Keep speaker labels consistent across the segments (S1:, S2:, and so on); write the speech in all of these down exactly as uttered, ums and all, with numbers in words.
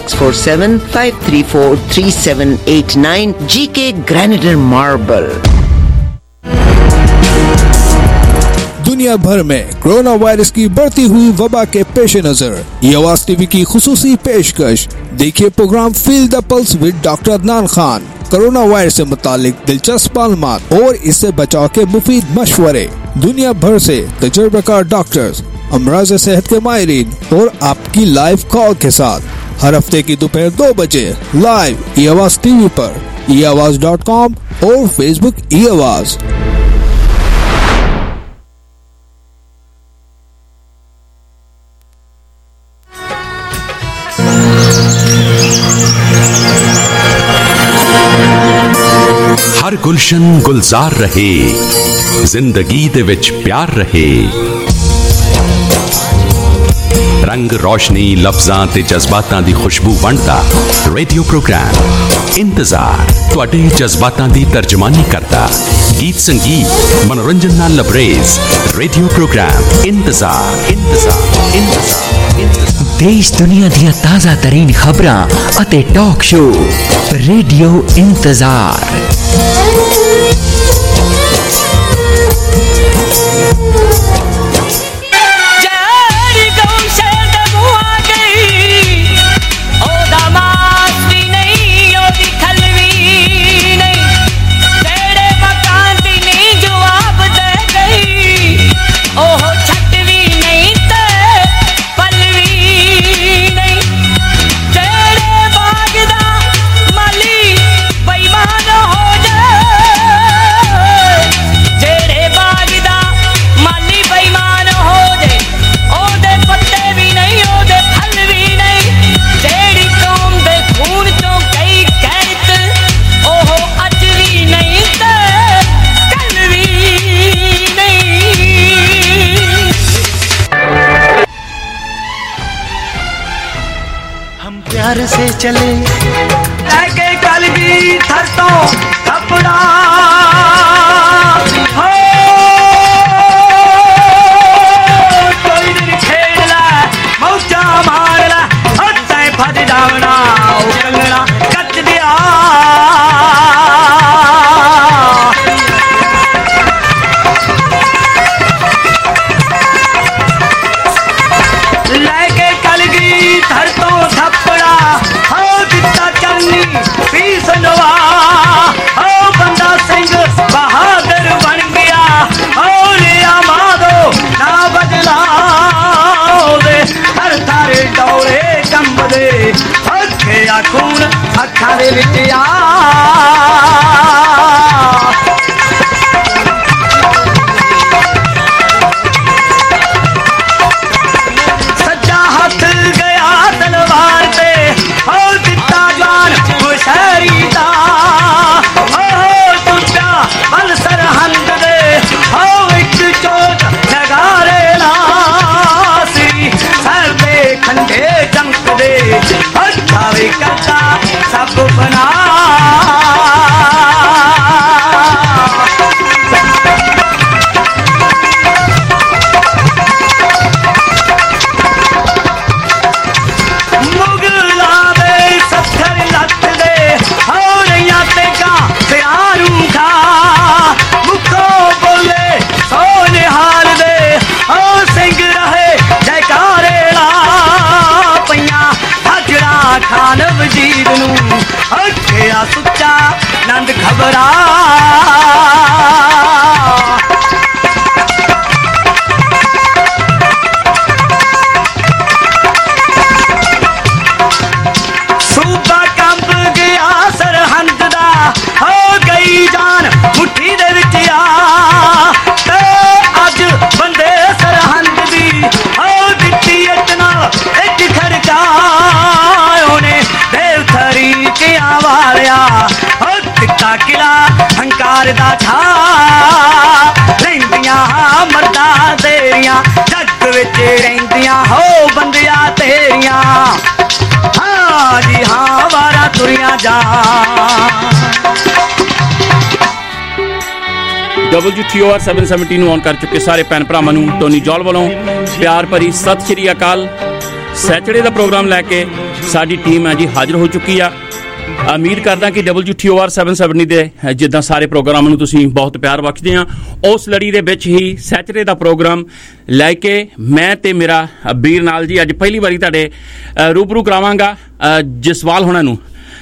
S1: six four seven, five three four, three seven eight nine. G K Granite Marble.
S2: दुनिया भर में corona virus की बढ़ती हुई वबा के पेश नजर ये आवाज टीवी की खुसूसी पेशकश। देखिए programme feel the pulse with doctor Adnan Khan. Corona virus से मुतालिक दिलचस्प मालूमात और इससे बचाव के मुफीद मशवरे, दुनिया भर से तजुर्बेकार डॉक्टर्स, अमराज सेहत के माहिरीन और आपकी लाइव कॉल के साथ हर हफ्ते की दोपहर दो बजे लाइव ई आवाज टीवी पर, ई आवाज डॉट कॉम और फेसबुक ई आवाज।
S3: हर गुलशन गुलजार रहे, जिंदगी दे विच प्यार रहे, रंग रोशनी लफ्जां ते जज्बातां दी खुशबू वंडदा रेडियो प्रोग्राम इंतजार तुहाडे जज्बातां दी तर्जमानी करदा, गीत संगीत मनोरंजन नाल लबरेज रेडियो प्रोग्राम इंतजार इंतजार इंतजार इंतजार।
S4: देश दुनिया दी ताज़ा तरीन खबरां अते टॉक शो रेडियो इंतजार।
S5: प्यार से चले लेके कल भी थर तो कपड़ा हो, कोई दिन खेल ला मौजा मार ला हत्ते फज जावना कंगना कट दिया। लेके कल भी थर तो थप्पड़ा हो दिता चन्नी पीसनवा हो, बंदा सिंह बहादुर बन गया हो, लिया माधो ना बदला दे हर थारे डोरे कंबदे हथे खून अखा दे विच आ। सज्जा हाथ गया तलवार पे हो दिता जान मुशहरी दा हो, टुटा बल सरहंद दे हो एक चोट नगारे लासी सर पे खंडे चमक दे हथावे करता सब बना। खान वजीर नू अखिया सुच्चा नंद खबरा। सूबा कंब गया सरहंद दा हो गई जान मुट्ठी दे विच आ, ते अज बंदे सरहंद दी हो दित्ती इतना इच खड़का वालिया हो दिता किला हंकार दा छा रहिंदियां मर्दा तेरियां जग विच रहिंदियां हो बंदिया तेरियां। हाँ जी हाँ वारा तुरिया जा।
S6: W T O R seven seventy on कर चुके सारे भैन भरावां नूं टोनी जॉल वालों प्यार भरी सत श्री अकाल। ਸੈਚਰਡੇ ਦਾ ਪ੍ਰੋਗਰਾਮ ਲੈ ਕੇ ਸਾਡੀ ਟੀਮ ਹੈ ਜੀ ਹਾਜ਼ਰ ਹੋ ਚੁੱਕੀ ਆ। ਉਮੀਦ ਕਰਦਾ ਕਿ ਡਬਲਯੂ ਟੀ ਓ ਆਰ ਸੱਤ ਸੌ ਸੱਤਰ ਦੇ ਜਿੱਦਾਂ ਸਾਰੇ ਪ੍ਰੋਗਰਾਮਾਂ ਨੂੰ ਤੁਸੀਂ ਬਹੁਤ ਪਿਆਰ ਬਖਸ਼ਦੇ ਆ, ਉਸ ਲੜੀ ਦੇ ਵਿੱਚ ਹੀ ਸੈਚਰਡੇ ਦਾ ਪ੍ਰੋਗਰਾਮ ਲੈ ਕੇ ਮੈਂ ਤੇ ਮੇਰਾ ਵੀਰ ਨਾਲ ਜੀ ਅੱਜ ਪਹਿਲੀ ਵਾਰੀ ਤੁਹਾਡੇ ਰੂਬਰੂ ਕਰਾਵਾਂਗਾ ਜਸਵਾਲ ਹੋਣਾ ਨੂੰ।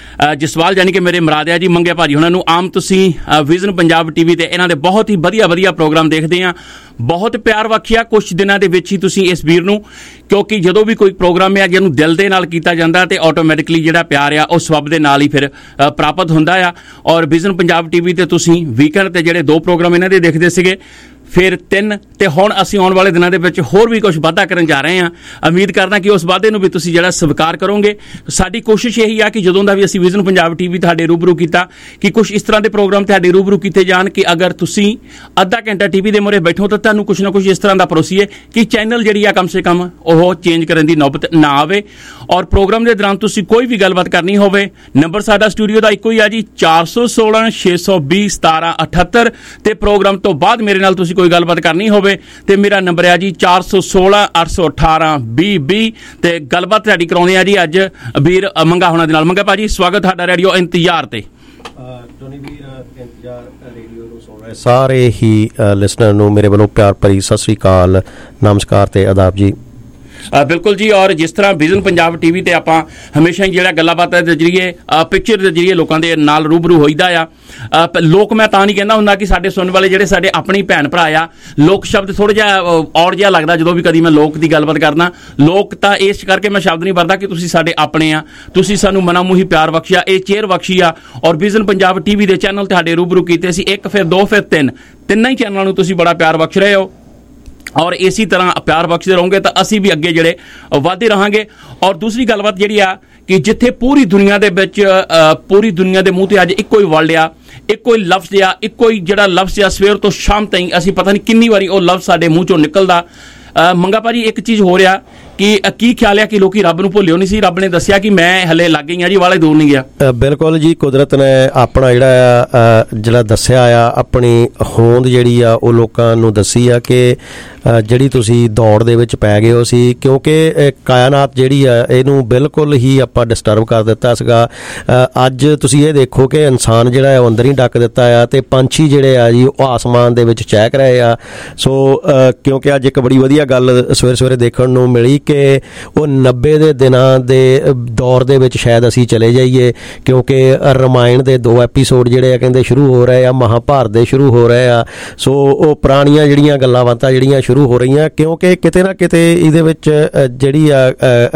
S6: ਜਸਵਾਲ ਯਾਨੀ ਕਿ ਮੇਰੇ ਮਰਾਦਿਆ ਜੀ ਮੰਗੇ ਭਾਜੀ ਉਹਨਾਂ ਨੂੰ ਆਮ ਤੁਸੀਂ ਵਿਜ਼ਨ ਪੰਜਾਬ ਟੀਵੀ ਤੇ ਇਹਨਾਂ ਦੇ ਬਹੁਤ ਹੀ ਵਧੀਆ ਵਧੀਆ ਪ੍ਰੋਗਰਾਮ ਦੇਖਦੇ ਆ, ਬਹੁਤ ਪਿਆਰ ਬਖਸ਼ਿਆ ਕੁਛ ਦਿਨਾਂ ਦੇ ਵਿੱਚ ਹੀ ਤੁਸੀਂ ਇਸ ਵੀਰ ਨੂੰ, ਕਿਉਂਕਿ ਜਦੋਂ ਵੀ ਕੋਈ ਪ੍ਰੋਗਰਾਮ ਹੈ ਜਿਹਨੂੰ ਦਿਲ ਦੇ ਨਾਲ ਕੀਤਾ ਜਾਂਦਾ ਤੇ ਆਟੋਮੈਟਿਕਲੀ ਜਿਹੜਾ ਪਿਆਰ ਆ ਉਹ ਸਬਬ ਦੇ ਨਾਲ ਹੀ ਫਿਰ ਪ੍ਰਾਪਤ ਹੁੰਦਾ ਆ। ਔਰ ਵਿਜ਼ਨ ਪੰਜਾਬ ਟੀਵੀ ਤੇ ਤੁਸੀਂ ਵੀਕਐਂਡ ਤੇ ਜਿਹੜੇ ਦੋ ਪ੍ਰੋਗਰਾਮ ਇਹਨਾਂ ਦੇ ਦੇਖਦੇ ਸੀਗੇ, ਫਿਰ ਤਿੰਨ, ਤੇ ਹੁਣ ਅਸੀਂ ਆਉਣ ਵਾਲੇ ਦਿਨਾਂ ਦੇ ਵਿੱਚ ਹੋਰ ਵੀ ਕੁਝ ਵਾਧਾ ਕਰਨ ਜਾ ਰਹੇ ਹਾਂ। ਉਮੀਦ ਕਰਦਾ ਕਿ ਉਸ ਵਾਧੇ ਨੂੰ ਵੀ ਤੁਸੀਂ ਜਿਹੜਾ ਸਵੀਕਾਰ ਕਰੋਗੇ। ਸਾਡੀ ਕੋਸ਼ਿਸ਼ ਇਹੀ ਆ ਕਿ ਜਦੋਂ ਦਾ ਵੀ ਅਸੀਂ ਵਿਜ਼ਨ ਪੰਜਾਬ ਟੀਵੀ ਤੁਹਾਡੇ ਰੂਬਰੂ ਕੀਤਾ ਕਿ ਕੁਝ ਇਸ ਤਰ੍ਹਾਂ ਦੇ ਪ੍ਰੋਗਰਾਮ ਤੁਹਾਡੇ ਰੂਬਰੂ ਕੀਤੇ ਜਾਣ ਕਿ ਅਗਰ ਤੁਸੀਂ ਅੱਧਾ ਘੰਟਾ ਟੀਵੀ ਦੇ ਮੂਹਰੇ ਬੈਠੋ ਤਾਂ ਤੁਹਾਨੂੰ ਕੁਝ ਨਾ ਕੁਝ ਇਸ ਤਰ੍ਹਾਂ ਦਾ ਪਰੋਸੀਏ ਕਿ ਚੈਨਲ ਜਿਹੜੀ ਆ ਕਮ ਸੇ ਕਮ ਉਹ ਚੇਂਜ ਕਰਨ ਦੀ ਨੌਬਤ ਨਾ ਆਵੇ। ਔਰ ਪ੍ਰੋਗਰਾਮ ਦੇ ਦੌਰਾਨ ਤੁਸੀਂ ਕੋਈ ਵੀ ਗੱਲਬਾਤ ਕਰਨੀ ਹੋਵੇ, ਨੰਬਰ ਸਾਡਾ ਸਟੂਡੀਓ ਦਾ ਇੱਕੋ ਹੀ ਆ ਜੀ, ਚਾਰ ਸੌ ਸੋਲਾਂ ਛੇ ਸੌ ਵੀਹ ਸਤਾਰਾਂ ਅਠੱਤਰ, ਤੇ ਪ੍ਰੋਗਰਾਮ ਤੋਂ ਬਾਅਦ ਮੇਰੇ ਨਾਲ ਤੁਸੀਂ ਕੋਈ ਗੱਲਬਾਤ ਕਰਨੀ ਹੋਵੇ ਤੇ ਮੇਰਾ ਨੰਬਰ ਹੈ ਜੀ ਚਾਰ ਸੌ ਸੋਲਾਂ ਅੱਠ ਸੌ ਅਠਾਰਾਂ ਵੀਹ ਵੀਹ, ਤੇ ਗੱਲਬਾਤ ਤੁਹਾਡੀ ਕਰਾਉਂਦੇ ਆ ਜੀ ਅੱਜ ਵੀਰ ਮੰਗਾ ਹੋਣਾ ਦੇ ਨਾਲ। ਮੰਗਾ ਭਾਜੀ ਸਵਾਗਤ ਤੁਹਾਡਾ ਰੇਡੀਓ ਇੰਤਜ਼ਾਰ ਤੇ।
S7: ਟੋਨੀ ਵੀਰ ਇੰਤਜ਼ਾਰ ਰੇਡੀਓ ਨੂੰ ਸੁਣ ਰਹੇ ਸਾਰੇ ਹੀ ਲਿਸਨਰ ਨੂੰ ਮੇਰੇ ਵੱਲੋਂ ਪਿਆਰ ਭਰੀ ਸਤਿ ਸ੍ਰੀ ਅਕਾਲ, ਨਮਸਕਾਰ ਤੇ ਆਦਾਬ ਜੀ।
S6: ਬਿਲਕੁਲ ਜੀ। ਔਰ ਜਿਸ ਤਰ੍ਹਾਂ ਵਿਜ਼ਨ ਪੰਜਾਬ ਟੀਵੀ ਤੇ ਆਪਾਂ ਹਮੇਸ਼ਾ ਹੀ ਜਿਹੜਾ ਗੱਲਾਂ ਬਾਤਾਂ ਦੇ ਜ਼ਰੀਏ ਪਿਕਚਰ ਦੇ ਜ਼ਰੀਏ ਲੋਕਾਂ ਦੇ ਨਾਲ ਰੂਬਰੂ ਹੋਈਦਾ ਆ। ਲੋਕ ਮੈਂ ਤਾਂ ਨਹੀਂ ਕਹਿੰਦਾ ਹੁੰਦਾ ਕਿ ਸਾਡੇ ਸੁਣਨ ਵਾਲੇ ਜਿਹੜੇ ਸਾਡੇ ਆਪਣੀ ਭੈਣ ਭਰਾ ਆ, ਲੋਕ ਸ਼ਬਦ ਥੋੜ੍ਹਾ ਜਿਹਾ ਔੜ ਜਿਹਾ ਲੱਗਦਾ ਜਦੋਂ ਵੀ ਕਦੀ ਮੈਂ ਲੋਕ ਦੀ ਗੱਲਬਾਤ ਕਰਦਾ। ਲੋਕ ਤਾਂ ਇਸ ਕਰਕੇ ਮੈਂ ਸ਼ਬਦ ਨਹੀਂ ਵਰਤਦਾ ਕਿ ਤੁਸੀਂ ਸਾਡੇ ਆਪਣੇ ਆ, ਤੁਸੀਂ ਸਾਨੂੰ ਮਨਾਂ ਮੂੰਹੀ ਪਿਆਰ ਬਖਸ਼ਿਆ, ਇਹ ਚੇਅਰ ਬਖਸ਼ੀ ਆ। ਔਰ ਵਿਜ਼ਨ ਪੰਜਾਬ ਟੀਵੀ ਦੇ ਚੈਨਲ ਤੁਹਾਡੇ ਰੂਬਰੂ ਕੀਤੇ ਸੀ, ਇੱਕ ਫਿਰ ਦੋ ਫਿਰ ਤਿੰਨ, ਤਿੰਨਾਂ ਹੀ ਚੈਨਲਾਂ ਨੂੰ ਤੁਸੀਂ ਬੜਾ ਪਿਆਰ ਬਖਸ਼ ਰਹੇ ਹੋ। ਔਰ ਇਸੇ ਤਰ੍ਹਾਂ ਪਿਆਰ ਬਖਸ਼ਦੇ ਰਹੋਗੇ ਤਾਂ ਅਸੀਂ ਵੀ ਅੱਗੇ ਜਿਹੜੇ ਵਧਦੇ ਰਹਾਂਗੇ। ਔਰ ਦੂਸਰੀ ਗੱਲਬਾਤ ਜਿਹੜੀ ਆ ਕਿ ਜਿੱਥੇ ਪੂਰੀ ਦੁਨੀਆ ਦੇ ਵਿੱਚ ਪੂਰੀ ਦੁਨੀਆ ਦੇ ਮੂੰਹ ਤੇ ਅੱਜ ਇੱਕੋ ਹੀ ਵਰਡ ਆ, ਇੱਕੋ ਹੀ ਲਫ਼ਜ਼ ਆ, ਇੱਕੋ ਹੀ ਜਿਹੜਾ ਲਫ਼ਜ਼ ਆ ਸਵੇਰ ਤੋਂ ਸ਼ਾਮ ਤਾਈਂ ਅਸੀਂ ਪਤਾ ਨਹੀਂ ਕਿੰਨੀ ਵਾਰੀ ਉਹ ਲਫ਼ਜ਼ ਸਾਡੇ ਮੂੰਹ ਚੋਂ ਨਿਕਲਦਾ। ਮੰਗਾ ਭਾਜੀ ਇੱਕ ਚੀਜ਼ ਹੋ ਰਿਹਾ ਕਿ ਕੀ ਖਿਆਲ ਆ ਕਿ ਲੋਕੀ ਰੱਬ ਨੂੰ ਭੁੱਲਿਓ ਨਹੀਂ ਸੀ, ਰੱਬ ਨੇ ਦੱਸਿਆ ਕਿ ਮੈਂ ਹਲੇ ਲੱਗ ਗਈ ਆ ਜੀ, ਵਾਲੇ ਦੂਰ ਨਹੀਂ ਗਿਆ।
S7: ਬਿਲਕੁਲ ਜੀ, ਕੁਦਰਤ ਨੇ ਆਪਣਾ ਜਿਹੜਾ ਆ ਜਿਹੜਾ ਦੱਸਿਆ ਆ, ਆਪਣੀ ਹੋਂਦ ਜਿਹੜੀ ਆ ਉਹ ਲੋਕਾਂ ਨੂੰ ਦੱਸੀ ਆ ਕਿ ਜਿਹੜੀ ਤੁਸੀਂ ਦੌੜ ਦੇ ਵਿੱਚ ਪੈ ਗਏ ਹੋ ਸੀ, ਕਿਉਂਕਿ ਕਾਇਨਾਤ ਜਿਹੜੀ ਆ ਇਹਨੂੰ ਬਿਲਕੁਲ ਹੀ ਆਪਾਂ ਡਿਸਟਰਬ ਕਰ ਦਿੱਤਾ ਸੀਗਾ। ਅੱਜ ਤੁਸੀਂ ਇਹ ਦੇਖੋ ਕਿ ਇਨਸਾਨ ਜਿਹੜਾ ਉਹ ਅੰਦਰ ਹੀ ਡੱਕ ਦਿੱਤਾ ਆ ਤੇ ਪੰਛੀ ਜਿਹੜੇ ਆ ਜੀ ਉਹ ਆਸਮਾਨ ਦੇ ਵਿੱਚ ਚਹਿਕ ਰਹੇ ਆ। ਸੋ ਕਿਉਂਕਿ ਅੱਜ ਇੱਕ ਬੜੀ ਵਧੀਆ ਗੱਲ ਸਵੇਰੇ ਸਵੇਰੇ ਦੇਖਣ ਨੂੰ ਮਿਲੀ ਕਿ ਉਹ ਨੱਬੇ ਦੇ ਦਿਨਾਂ ਦੇ ਦੌਰ ਦੇ ਵਿੱਚ ਸ਼ਾਇਦ ਅਸੀਂ ਚਲੇ ਜਾਈਏ, ਕਿਉਂਕਿ ਰਮਾਇਣ ਦੇ ਦੋ ਐਪੀਸੋਡ ਜਿਹੜੇ ਆ ਕਹਿੰਦੇ ਸ਼ੁਰੂ ਹੋ ਰਹੇ ਆ, ਮਹਾਭਾਰਤ ਦੇ ਸ਼ੁਰੂ ਹੋ ਰਹੇ ਆ। ਸੋ ਉਹ ਪੁਰਾਣੀਆਂ ਜਿਹੜੀਆਂ ਗੱਲਾਂ ਬਾਤਾਂ ਜਿਹੜੀਆਂ ਸ਼ੁਰੂ ਹੋ ਰਹੀਆਂ, ਕਿਉਂਕਿ ਕਿਤੇ ਨਾ ਕਿਤੇ ਇਹਦੇ ਵਿੱਚ ਜਿਹੜੀ ਆ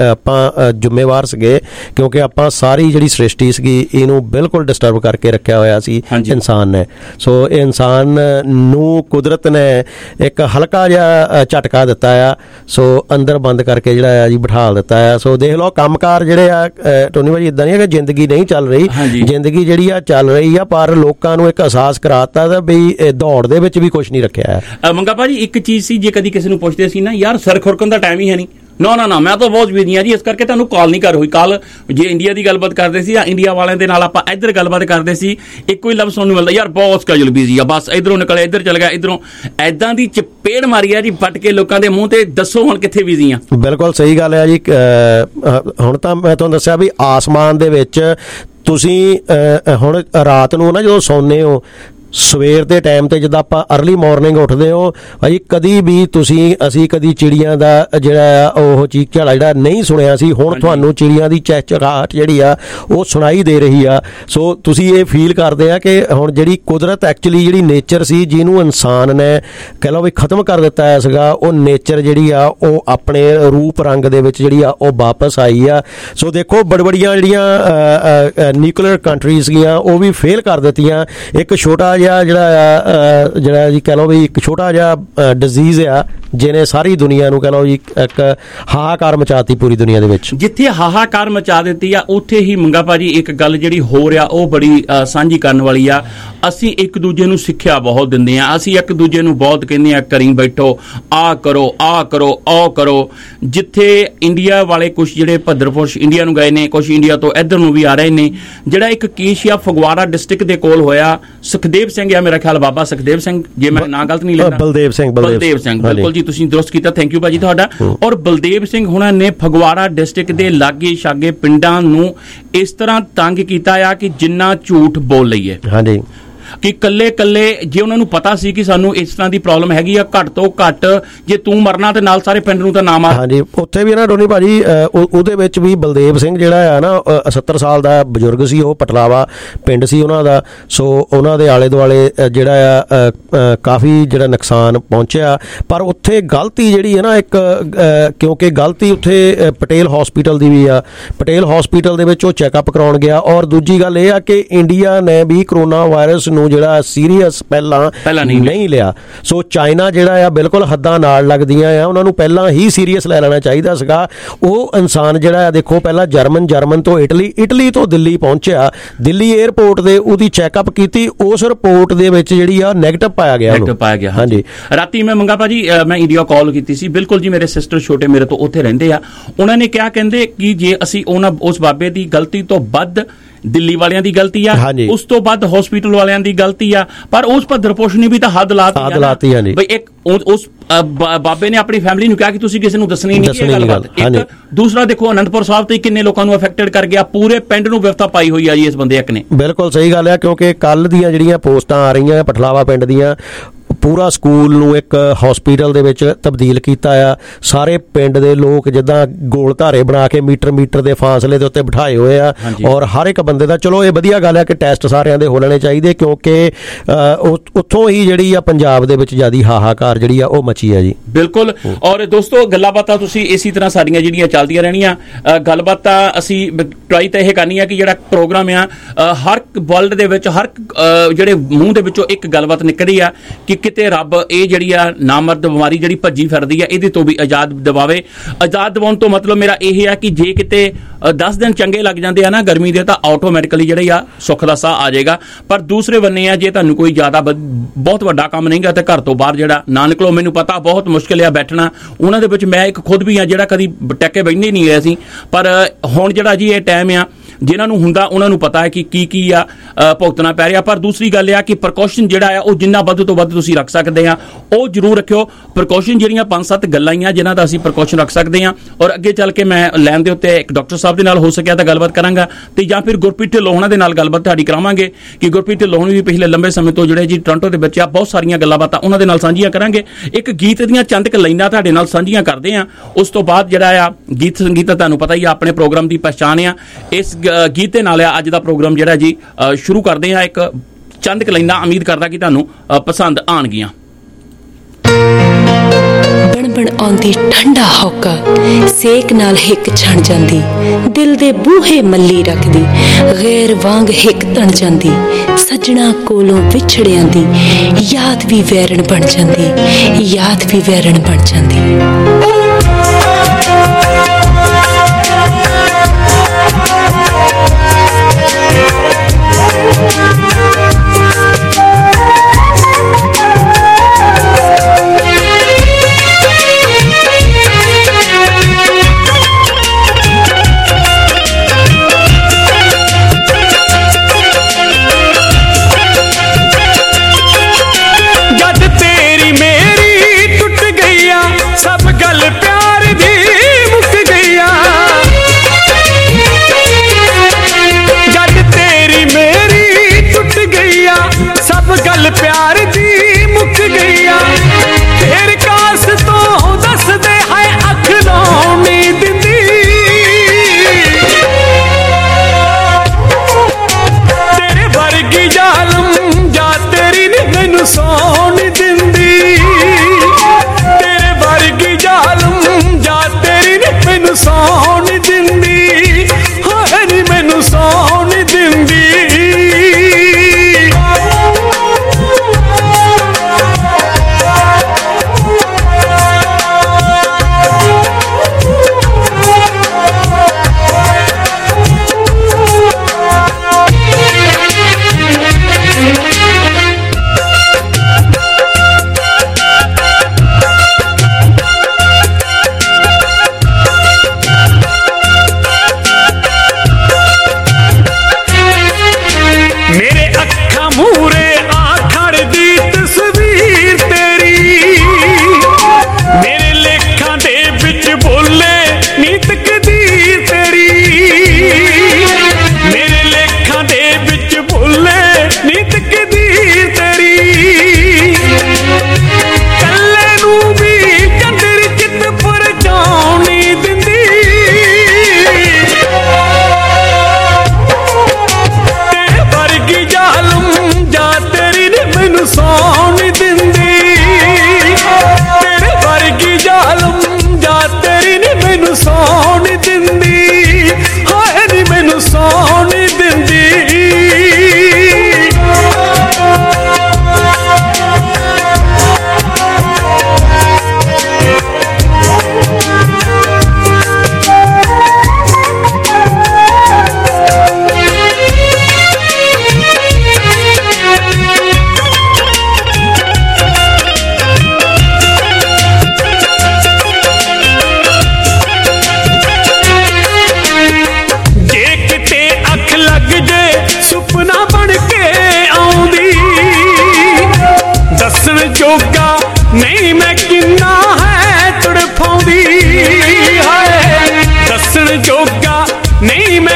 S7: ਆਪਾਂ ਜ਼ਿੰਮੇਵਾਰ ਸੀਗੇ, ਕਿਉਂਕਿ ਆਪਾਂ ਸਾਰੀ ਜਿਹੜੀ ਸ੍ਰਿਸ਼ਟੀ ਸੀਗੀ ਇਹਨੂੰ ਬਿਲਕੁਲ ਡਿਸਟਰਬ ਕਰਕੇ ਰੱਖਿਆ ਹੋਇਆ ਸੀ ਇਨਸਾਨ ਨੇ। ਸੋ ਇਹ ਇਨਸਾਨ ਨੂੰ ਕੁਦਰਤ ਨੇ ਇੱਕ ਹਲਕਾ ਜਿਹਾ ਝਟਕਾ ਦਿੱਤਾ ਆ, ਸੋ ਅੰਦਰ ਬੰਦ ਕਰਕੇ ਜਿਹੜਾ ਆ ਜੀ ਬਿਠਾ ਦਿੱਤਾ ਆ। ਸੋ ਦੇਖ ਲਓ ਕੰਮਕਾਰ ਜਿਹੜੇ ਆ ਟੋਨੀ ਭਾਜੀ ਇਦਾਂ ਨਹੀਂ ਹੈ ਕਿ ਜ਼ਿੰਦਗੀ ਨਹੀਂ ਚੱਲ ਰਹੀ, ਜ਼ਿੰਦਗੀ ਜਿਹੜੀ ਆ ਚੱਲ ਰਹੀ ਆ, ਪਰ ਲੋਕਾਂ ਨੂੰ ਇੱਕ ਅਹਿਸਾਸ ਕਰਾਤਾ ਦਾ ਵੀ ਦੌੜ ਦੇ ਵਿੱਚ ਵੀ ਕੁਛ ਨਹੀਂ ਰੱਖਿਆ ਹੈ।
S6: ਮੰਗਾ ਭਾਜੀ ਇੱਕ ਚੀਜ਼ ਸੀ, ਜੇ ਕਦੀ ਕਿਸੇ ਨੂੰ ਪੁੱਛਦੇ ਸੀ ਨਾ ਯਾਰ ਸਿਰ ਖੁਰਕਣ ਦਾ ਟਾਈਮ ਹੀ ਹੈ ਨਹੀਂ, ਨਾ ਨਾ ਨਾ ਮੈਂ ਤਾਂ ਬਹੁਤ ਬਿਜ਼ੀ ਹਾਂ ਜੀ, ਇਸ ਕਰਕੇ ਤੁਹਾਨੂੰ ਕਾਲ ਨਹੀਂ ਕਰ ਹੋਈ। ਕੱਲ ਜੇ ਇੰਡੀਆ ਦੀ ਗੱਲਬਾਤ ਕਰਦੇ ਸੀ ਜਾਂ ਇੰਡੀਆ ਵਾਲਿਆਂ ਦੇ ਨਾਲ ਆਪਾਂ ਇੱਧਰ ਗੱਲਬਾਤ ਕਰਦੇ ਸੀ, ਇੱਕੋ ਹੀ ਲਫ਼ਜ਼ ਸੁਣਨ ਨੂੰ ਮਿਲਦਾ ਯਾਰ ਬਹੁਤ ਕੈਜੂਅਲ ਬਿਜ਼ੀ ਆ, ਬਸ ਇੱਧਰੋਂ ਨਿਕਲਿਆ ਇੱਧਰ ਚਲ ਗਿਆ, ਇੱਧਰੋਂ ਐਦਾਂ ਦੀ ਚਪੇੜ ਮਾਰੀ ਆ ਜੀ ਫੱਟ ਕੇ ਲੋਕਾਂ ਦੇ ਮੂੰਹ ਤੇ। ਦੱਸੋ ਹੁਣ ਕਿੱਥੇ ਬਿਜ਼ੀ ਆ?
S7: ਬਿਲਕੁਲ ਸਹੀ ਗੱਲ ਹੈ ਜੀ। ਹੁਣ ਤਾਂ ਮੈਂ ਤੁਹਾਨੂੰ ਦੱਸਿਆ ਵੀ ਆਸਮਾਨ ਦੇ ਵਿੱਚ ਤੁਸੀਂ ਹੁਣ ਰਾਤ ਨੂੰ ਨਾ ਜਦੋਂ ਸੌਂਦੇ ਹੋ, ਸਵੇਰ ਦੇ ਟਾਈਮ ਤੇ ਜਦੋਂ ਆਪਾਂ ਅਰਲੀ ਮਾਰਨਿੰਗ ਉੱਠਦੇ ਹੋ ਭਾਈ, ਕਦੀ ਵੀ ਤੁਸੀਂ ਅਸੀਂ ਕਦੀ ਚਿੜੀਆਂ ਦਾ ਜਿਹੜਾ ਉਹ ਚੀਕ ਝਾੜਾ ਜਿਹੜਾ ਨਹੀਂ ਸੁਣਿਆ ਸੀ, ਹੁਣ ਤੁਹਾਨੂੰ ਚਿੜੀਆਂ ਦੀ ਚਹਿਚਹਾਟ ਜਿਹੜੀ ਆ ਉਹ ਸੁਣਾਈ ਦੇ ਰਹੀ ਆ। ਸੋ ਤੁਸੀਂ ਇਹ ਫੀਲ ਕਰਦੇ ਆ ਕਿ ਹੁਣ ਜਿਹੜੀ ਕੁਦਰਤ ਐਕਚੁਅਲੀ ਜਿਹੜੀ ਨੇਚਰ ਸੀ ਜਿਹਨੂੰ ਇਨਸਾਨ ਨੇ ਕਹਿ ਲਓ ਵੀ ਖਤਮ ਕਰ ਦਿੱਤਾ ਸੀਗਾ, ਉਹ ਨੇਚਰ ਜਿਹੜੀ ਆ ਉਹ ਆਪਣੇ ਰੂਪ ਰੰਗ ਦੇ ਵਿੱਚ ਜਿਹੜੀ ਆ ਉਹ ਵਾਪਸ ਆਈ ਆ। ਸੋ ਦੇਖੋ ਬੜ ਬੜੀਆਂ ਜਿਹੜੀਆਂ ਨਿਊਕਲੀਅਰ ਕੰਟਰੀਜ਼ ਸੀਗੀਆਂ ਉਹ ਵੀ ਫੇਲ ਕਰ ਦਿੱਤੀਆਂ। ਇੱਕ ਛੋਟਾ ਜਿਹਾ ਜਿਹੜਾ ਜਿਹੜਾ ਜੀ ਕਹਿ ਲਓ ਵੀ ਇੱਕ ਛੋਟਾ ਜਿਹਾ ਡਿਜ਼ੀਜ਼ ਆ ਜਿਹਨੇ ਸਾਰੀ ਦੁਨੀਆ ਨੂੰ ਕਹਿ ਲਓ ਜੀ ਇੱਕ ਹਾਹਾਕਾਰ ਮਚਾਤੀ ਪੂਰੀ ਦੁਨੀਆ ਦੇ ਵਿੱਚ।
S6: ਜਿੱਥੇ ਹਾਹਾਕਾਰ ਮਚਾ ਦਿੱਤੀ ਆ ਉੱਥੇ ਹੀ ਮੰਗਾ ਭਾਜੀ ਇੱਕ ਗੱਲ ਜਿਹੜੀ ਹੋ ਰਿਹਾ ਉਹ ਬੜੀ ਸਾਂਝੀ ਕਰਨ ਵਾਲੀ ਆ। ਅਸੀਂ ਇੱਕ ਦੂਜੇ ਨੂੰ ਸਿੱਖਿਆ ਬਹੁਤ ਦਿੰਦੇ ਆ, ਅਸੀਂ ਇੱਕ ਦੂਜੇ ਨੂੰ ਬਹੁਤ ਕਹਿੰਦੇ ਆ ਘਰੀਂ ਬੈਠੋ, ਆਹ ਕਰੋ ਆਹ ਕਰੋ ਉਹ ਕਰੋ। ਜਿੱਥੇ ਇੰਡੀਆ ਵਾਲੇ ਕੁਛ ਜਿਹੜੇ ਭੱਦਰਪੁਰ ਇੰਡੀਆ ਨੂੰ ਗਏ ਨੇ, ਕੁਛ ਇੰਡੀਆ ਤੋਂ ਇੱਧਰ ਨੂੰ ਵੀ ਆ ਰਹੇ ਨੇ। ਜਿਹੜਾ ਇੱਕ ਕੇਸ ਆ ਫਗਵਾੜਾ ਡਿਸਟ੍ਰਿਕਟ ਦੇ ਕੋਲ ਹੋਇਆ, ਸੁਖਦੇਵ ਸਿੰਘ ਆ ਮੇਰਾ ਖਿਆਲ ਬਾਬਾ ਸੁਖਦੇਵ ਸਿੰਘ, ਜੇ ਮੈਂ ਨਾਂ ਗਲਤ ਨਹੀਂ ਲੈਂਦਾ,
S7: ਬਲਦੇਵ ਸਿੰਘ
S6: ਬਲਦੇਵ ਸਿੰਘ, ਬਿਲਕੁਲ ਜੀ, ਤੁਸੀਂ ਦੁਰਸਤ ਕੀਤਾ, ਥੈਂਕ ਯੂ ਭਾਜੀ ਤੁਹਾਡਾ। ਔਰ ਬਲਦੇਵ ਸਿੰਘ ਹੁਣਾਂ ਨੇ ਫਗਵਾੜਾ ਡਿਸਟ੍ਰਿਕਟ ਦੇ ਲਾਗੇ ਛਾਗੇ ਪਿੰਡਾਂ ਨੂੰ ਇਸ ਤਰ੍ਹਾਂ ਤੰਗ ਕੀਤਾ ਆ ਕਿ ਜਿੰਨਾ ਝੂਠ ਬੋਲ ਲਈਏ। ਹਾਂਜੀ, ਕਿ ਕੱਲੇ ਕੱਲੇ ਜੇ ਉਹਨਾਂ ਨੂੰ ਪਤਾ ਸੀ ਕਿ ਸਾਨੂੰ ਇਸ ਤਰ੍ਹਾਂ ਦੀ ਪ੍ਰੋਬਲਮ ਹੈਗੀ ਆ, ਘੱਟ ਤੋਂ ਘੱਟ ਜੇ ਤੂੰ ਮਰਨਾ ਤੇ ਨਾਲ ਸਾਰੇ ਪਿੰਡ ਨੂੰ ਤਾਂ ਨਾ ਮਾਰ। ਹਾਂਜੀ, ਉੱਥੇ ਵੀ ਨਾ ਟੋਨੀ ਭਾਜੀ ਉਹਦੇ ਵਿੱਚ ਵੀ ਬਲਦੇਵ ਸਿੰਘ ਜਿਹੜਾ ਆ ਨਾ ਸੱਤਰ ਸਾਲ ਦਾ ਬਜ਼ੁਰਗ ਸੀ, ਉਹ ਪਟਲਾਵਾ ਪਿੰਡ ਸੀ ਉਹਨਾਂ ਦਾ। ਸੋ ਉਹਨਾਂ ਦੇ ਆਲੇ ਦੁਆਲੇ ਜਿਹੜਾ ਆ ਕਾਫੀ ਜਿਹੜਾ ਨੁਕਸਾਨ ਪਹੁੰਚਿਆ, ਪਰ ਉੱਥੇ ਗਲਤੀ ਜਿਹੜੀ ਹੈ ਨਾ ਇੱਕ, ਕਿਉਂਕਿ ਗਲਤੀ ਉੱਥੇ ਪਟੇਲ ਹਸਪੀਟਲ ਦੀ ਵੀ ਆ। ਪਟੇਲ ਹਸਪੀਟਲ ਦੇ ਵਿੱਚ ਉਹ ਚੈੱਕਅਪ ਕਰਾਉਣ ਗਿਆ, ਔਰ ਦੂਜੀ ਗੱਲ ਇਹ ਆ ਕਿ ਇੰਡੀਆ ਨੇ ਵੀ ਕਰੋਨਾ ਵਾਇਰਸ ਨੂੰ ਜਿਹੜਾ ਸੀਰੀਅਸ ਪਹਿਲਾਂ ਨਹੀਂ ਲਿਆ। ਸੋ ਚਾਈਨਾ ਜਿਹੜਾ ਆ ਬਿਲਕੁਲ ਹੱਦਾਂ ਨਾਲ ਲੱਗਦੀਆਂ ਆ, ਉਹਨਾਂ ਨੂੰ ਪਹਿਲਾਂ ਹੀ ਸੀਰੀਅਸ ਲੈ ਲੈਣਾ ਚਾਹੀਦਾ ਸੀਗਾ। ਉਹ ਇਨਸਾਨ ਜਿਹੜਾ ਆ ਦੇਖੋ, ਪਹਿਲਾਂ ਜਰਮਨ, ਜਰਮਨ ਤੋਂ ਇਟਲੀ, ਇਟਲੀ ਤੋਂ ਦਿੱਲੀ ਪਹੁੰਚਿਆ, ਦਿੱਲੀ 에ਅਰਪੋਰਟ ਦੇ ਉਹਦੀ ਚੈੱਕਅਪ ਕੀਤੀ, ਉਸ ਰਿਪੋਰਟ ਦੇ ਵਿੱਚ ਜਿਹੜੀ ਆ ਨੈਗੇਟਿਵ ਪਾਇਆ ਗਿਆ, ਨੈਗੇਟਿਵ ਪਾਇਆ ਗਿਆ। ਹਾਂਜੀ, ਰਾਤੀ ਮੈਂ ਮੰਗਾ ਭਾਜੀ ਮੈਂ ਇੰਡੀਆ ਕਾਲ ਕੀਤੀ ਸੀ, ਬਿਲਕੁਲ ਜੀ, ਮੇਰੇ ਸਿਸਟਰ ਛੋਟੇ ਮੇਰੇ ਤੋਂ ਉੱਥੇ ਰਹਿੰਦੇ ਆ, ਉਹਨਾਂ ਨੇ ਕਿਹਾ, ਕਹਿੰਦੇ ਕਿ ਜੇ ਅਸੀਂ ਉਹਨਾਂ ਉਸ ਬਾਬੇ ਦੀ ਗਲਤੀ ਤੋਂ ਵੱਧ ਦਿੱਲੀ ਵਾਲਿਆਂ ਦੀ ਗਲਤੀ ਆ, ਉਸ ਤੋਂ ਬਾਅਦ ਹਸਪੀਟਲ ਵਾਲਿਆਂ ਦੀ ਗਲਤੀ ਆ, ਪਰ ਉਸ ਪੱਧਰ ਪੋਸ਼ਣੀ ਵੀ ਤਾਂ ਹੱਦ ਲਾਤੀ ਆ ਬਈ। ਇੱਕ ਉਸ ਬਾਬੇ ਨੇ ਆਪਣੀ ਫੈਮਿਲੀ ਨੂੰ ਕਿਹਾ ਕਿ ਤੁਸੀਂ ਕਿਸੇ ਨੂੰ ਦੱਸਣੀ ਨਹੀਂ ਇਹ ਗੱਲਬਾਤ। ਇੱਕ ਦੂਸਰਾ ਦੇਖੋ, ਅਨੰਦਪੁਰ ਸਾਹਿਬ ਤੇ ਕਿੰਨੇ ਲੋਕਾਂ ਨੂੰ ਅਫੈਕਟਡ ਕਰ ਗਿਆ, ਪੂਰੇ ਪਿੰਡ ਨੂੰ ਵਿਵਸਥਾ ਪਾਈ ਹੋਈ ਆ ਜੀ ਇਸ ਬੰਦੇ ਇੱਕ ਨੇ। ਬਿਲਕੁਲ ਸਹੀ ਗੱਲ ਆ, ਕਿਉਂਕਿ ਕੱਲ ਦੀਆਂ ਜਿਹੜੀਆਂ ਪੋਸਟਾਂ ਆ ਰਹੀਆਂ ਪਟਲਾਵਾ ਪਿੰਡ ਦੀਆਂ, ਪੂਰਾ ਸਕੂਲ ਨੂੰ ਇੱਕ ਹਸਪੀਟਲ ਦੇ ਵਿੱਚ ਤਬਦੀਲ ਕੀਤਾ ਆ। ਸਾਰੇ ਪਿੰਡ ਦੇ ਲੋਕ ਜਿੱਦਾਂ ਗੋਲ ਘਾਰੇ ਬਣਾ ਕੇ ਮੀਟਰ ਮੀਟਰ ਦੇ ਫਾਸਲੇ ਦੇ ਉੱਤੇ ਬਿਠਾਏ ਹੋਏ ਆ, ਔਰ ਹਰ ਇੱਕ ਬੰਦੇ ਦਾ, ਚਲੋ ਇਹ ਵਧੀਆ ਗੱਲ ਆ ਕਿ ਟੈਸਟ ਸਾਰਿਆਂ ਦੇ ਹੋ ਲੈਣੇ ਚਾਹੀਦੇ, ਕਿਉਂਕਿ ਉੱਥੋਂ ਹੀ ਜਿਹੜੀ ਆ ਪੰਜਾਬ ਦੇ ਵਿੱਚ ਜਿਆਦਾ ਹਾਹਾਕਾਰ ਜਿਹੜੀ ਆ ਉਹ ਮਚੀ ਆ ਜੀ। ਬਿਲਕੁਲ। ਔਰ ਦੋਸਤੋ, ਗੱਲਾਂ ਬਾਤਾਂ ਤੁਸੀਂ ਇਸੇ ਤਰ੍ਹਾਂ ਸਾਡੀਆਂ ਜਿਹੜੀਆਂ ਚੱਲਦੀਆਂ ਰਹਿਣੀਆਂ। ਗੱਲਬਾਤਾਂ ਅਸੀਂ ਟਰਾਈ ਤਾਂ ਇਹ ਕਰਨੀ ਆ ਕਿ ਜਿਹੜਾ ਪ੍ਰੋਗਰਾਮ ਆ ਹਰ ਵਰਲਡ ਦੇ ਵਿੱਚ ਹਰ ਜਿਹੜੇ ਮੂੰਹ ਦੇ ਵਿੱਚੋਂ ਇੱਕ ਗੱਲਬਾਤ ਨਿਕਲਦੀ ਆ ਕਿ ਕਿਤੇ ਰੱਬ ਇਹ ਜਿਹੜੀ ਆ ਨਾਮਰਦ ਬਿਮਾਰੀ ਜਿਹੜੀ ਭੱਜੀ ਫਿਰਦੀ ਆ, ਇਹਦੇ ਤੋਂ ਵੀ ਆਜ਼ਾਦ ਦਿਵਾਵੇ। ਆਜ਼ਾਦ ਦਿਵਾਉਣ ਤੋਂ ਮਤਲਬ ਮੇਰਾ ਇਹ ਆ ਕਿ ਜੇ ਕਿਤੇ ਦਸ ਦਿਨ ਚੰਗੇ ਲੱਗ ਜਾਂਦੇ ਆ ਨਾ ਗਰਮੀ ਦੇ, ਤਾਂ ਆਟੋਮੈਟਿਕਲੀ ਜਿਹੜੇ ਆ ਸੁੱਖ ਦਾ ਸਾਹ ਆ ਜਾਏਗਾ। ਪਰ ਦੂਸਰੇ ਬੰਨੇ ਆ, ਜੇ ਤੁਹਾਨੂੰ ਕੋਈ ਜ਼ਿਆਦਾ ਬਹੁਤ ਵੱਡਾ ਕੰਮ ਨਹੀਂਗਾ ਤੇ ਘਰ ਤੋਂ ਬਾਹਰ ਜਿਹੜਾ ਨਾ ਨਿਕਲੋ। ਮੈਨੂੰ ਪਤਾ ਬਹੁਤ ਮੁਸ਼ਕਿਲ ਆ ਬੈਠਣਾ, ਉਹਨਾਂ ਦੇ ਵਿੱਚ ਮੈਂ ਇੱਕ ਖੁਦ ਵੀ ਆ ਜਿਹੜਾ ਕਦੀ ਟੱਕੇ ਬਹਿੰਦੇ ਨਹੀਂ ਰਿਹਾ ਸੀ, ਪਰ ਹੁਣ ਜਿਹੜਾ ਜੀ ਇਹ ਟਾਈਮ ਆ, ਜਿਨ੍ਹਾਂ ਨੂੰ ਹੁੰਦਾ ਉਹਨਾਂ ਨੂੰ ਪਤਾ ਹੈ ਕਿ ਕੀ ਕੀ ਆ ਭੁਗਤਣਾ ਪੈ ਰਿਹਾ। ਪਰ ਦੂਸਰੀ ਗੱਲ ਆ ਕਿ ਪ੍ਰੀਕਾਸ਼ਨ ਜਿਹੜਾ ਆ ਉਹ ਜਿੰਨਾ ਵੱਧ ਤੋਂ ਵੱਧ ਤੁਸੀਂ ਰੱਖ ਸਕਦੇ ਆ ਉਹ ਜ਼ਰੂਰ ਰੱਖਿਓ। ਪ੍ਰੀਕਾਸ਼ਨ ਜਿਹੜੀਆਂ ਪੰਜ ਸੱਤ ਗੱਲਾਂ ਹੀ ਆ ਜਿਨ੍ਹਾਂ ਦਾ ਅਸੀਂ ਪ੍ਰੀਕਾਸ਼ਨ ਰੱਖ ਸਕਦੇ ਆ। ਔਰ ਅੱਗੇ ਚੱਲ ਕੇ ਮੈਂ ਲੈਣ ਦੇ ਉੱਤੇ ਇੱਕ ਡਾਕਟਰ ਸਾਹਿਬ ਦੇ ਨਾਲ ਹੋ ਸਕਿਆ ਤਾਂ ਗੱਲਬਾਤ ਕਰਾਂਗਾ, ਤੇ ਜਾਂ ਫਿਰ ਗੁਰਪ੍ਰੀਤ ਢਿੱਲੋਂ ਉਹਨਾਂ ਦੇ ਨਾਲ ਗੱਲਬਾਤ ਤੁਹਾਡੀ ਕਰਾਵਾਂਗੇ ਕਿ ਗੁਰਪ੍ਰੀਤ ਢਿੱਲੋਂ ਵੀ ਪਿਛਲੇ ਲੰਬੇ ਸਮੇਂ ਤੋਂ ਜਿਹੜੇ ਜੀ ਟੋਰਾਂਟੋ ਦੇ ਵਿੱਚ ਆ, ਬਹੁਤ ਸਾਰੀਆਂ ਗੱਲਾਂ ਬਾਤਾਂ ਉਹਨਾਂ ਦੇ ਨਾਲ ਸਾਂਝੀਆਂ ਕਰਾਂਗੇ। ਇੱਕ ਗੀਤ ਦੀਆਂ ਚੰਦ ਕੁ ਲਾਈਨਾਂ ਤੁਹਾਡੇ ਨਾਲ ਸਾਂਝੀਆਂ ਕਰਦੇ ਆ। ਉਸ ਤੋਂ ਬਾਅਦ ਜਿਹੜਾ ਆ ਗੀਤ ਸੰਗੀਤ ਤੁਹਾਨੂੰ ਪਤਾ ਹੀ ਆ ਆਪਣੇ ਪ੍ਰੋਗਰਾਮ ਦੀ ਪਛਾਣ ਆ। ਇਸ ਗੀਤ ਦੇ ਨਾਲ ਅੱਜ ਦਾ ਪ੍ਰੋਗਰਾਮ ਜਿਹੜਾ ਜੀ ਸ਼ੁਰੂ ਕਰਦੇ ਆ। ਇੱਕ ਚੰਦ ਕੁ ਲਾਈਨਾਂ ਉਮੀਦ ਕਰਦਾ ਕਿ ਤੁਹਾਨੂੰ ਪਸੰਦ ਆਣਗੀਆਂ।
S8: ਬਣ ਬਣ ਆਉਂਦੀ ਠੰਡਾ ਹੌਕਾ, ਸੇਕ ਨਾਲ ਹਿੱਕ ਛਣ ਜਾਂਦੀ, ਦਿਲ ਦੇ ਬੂਹੇ ਮੱਲੀ ਰੱਖਦੀ, ਗੈਰ ਵਾਂਗ ਹਿੱਕ ਤਣ ਜਾਂਦੀ, ਸੱਜਣਾ ਕੋਲੋਂ ਵਿਛੜਿਆਂ ਦੀ ਯਾਦ ਵੀ ਵੈਰਣ ਬਣ ਜਾਂਦੀ, ਯਾਦ ਵੀ ਵੈਰਣ ਬਣ ਜਾਂਦੀ।
S5: ਸਭ ਗੱਲ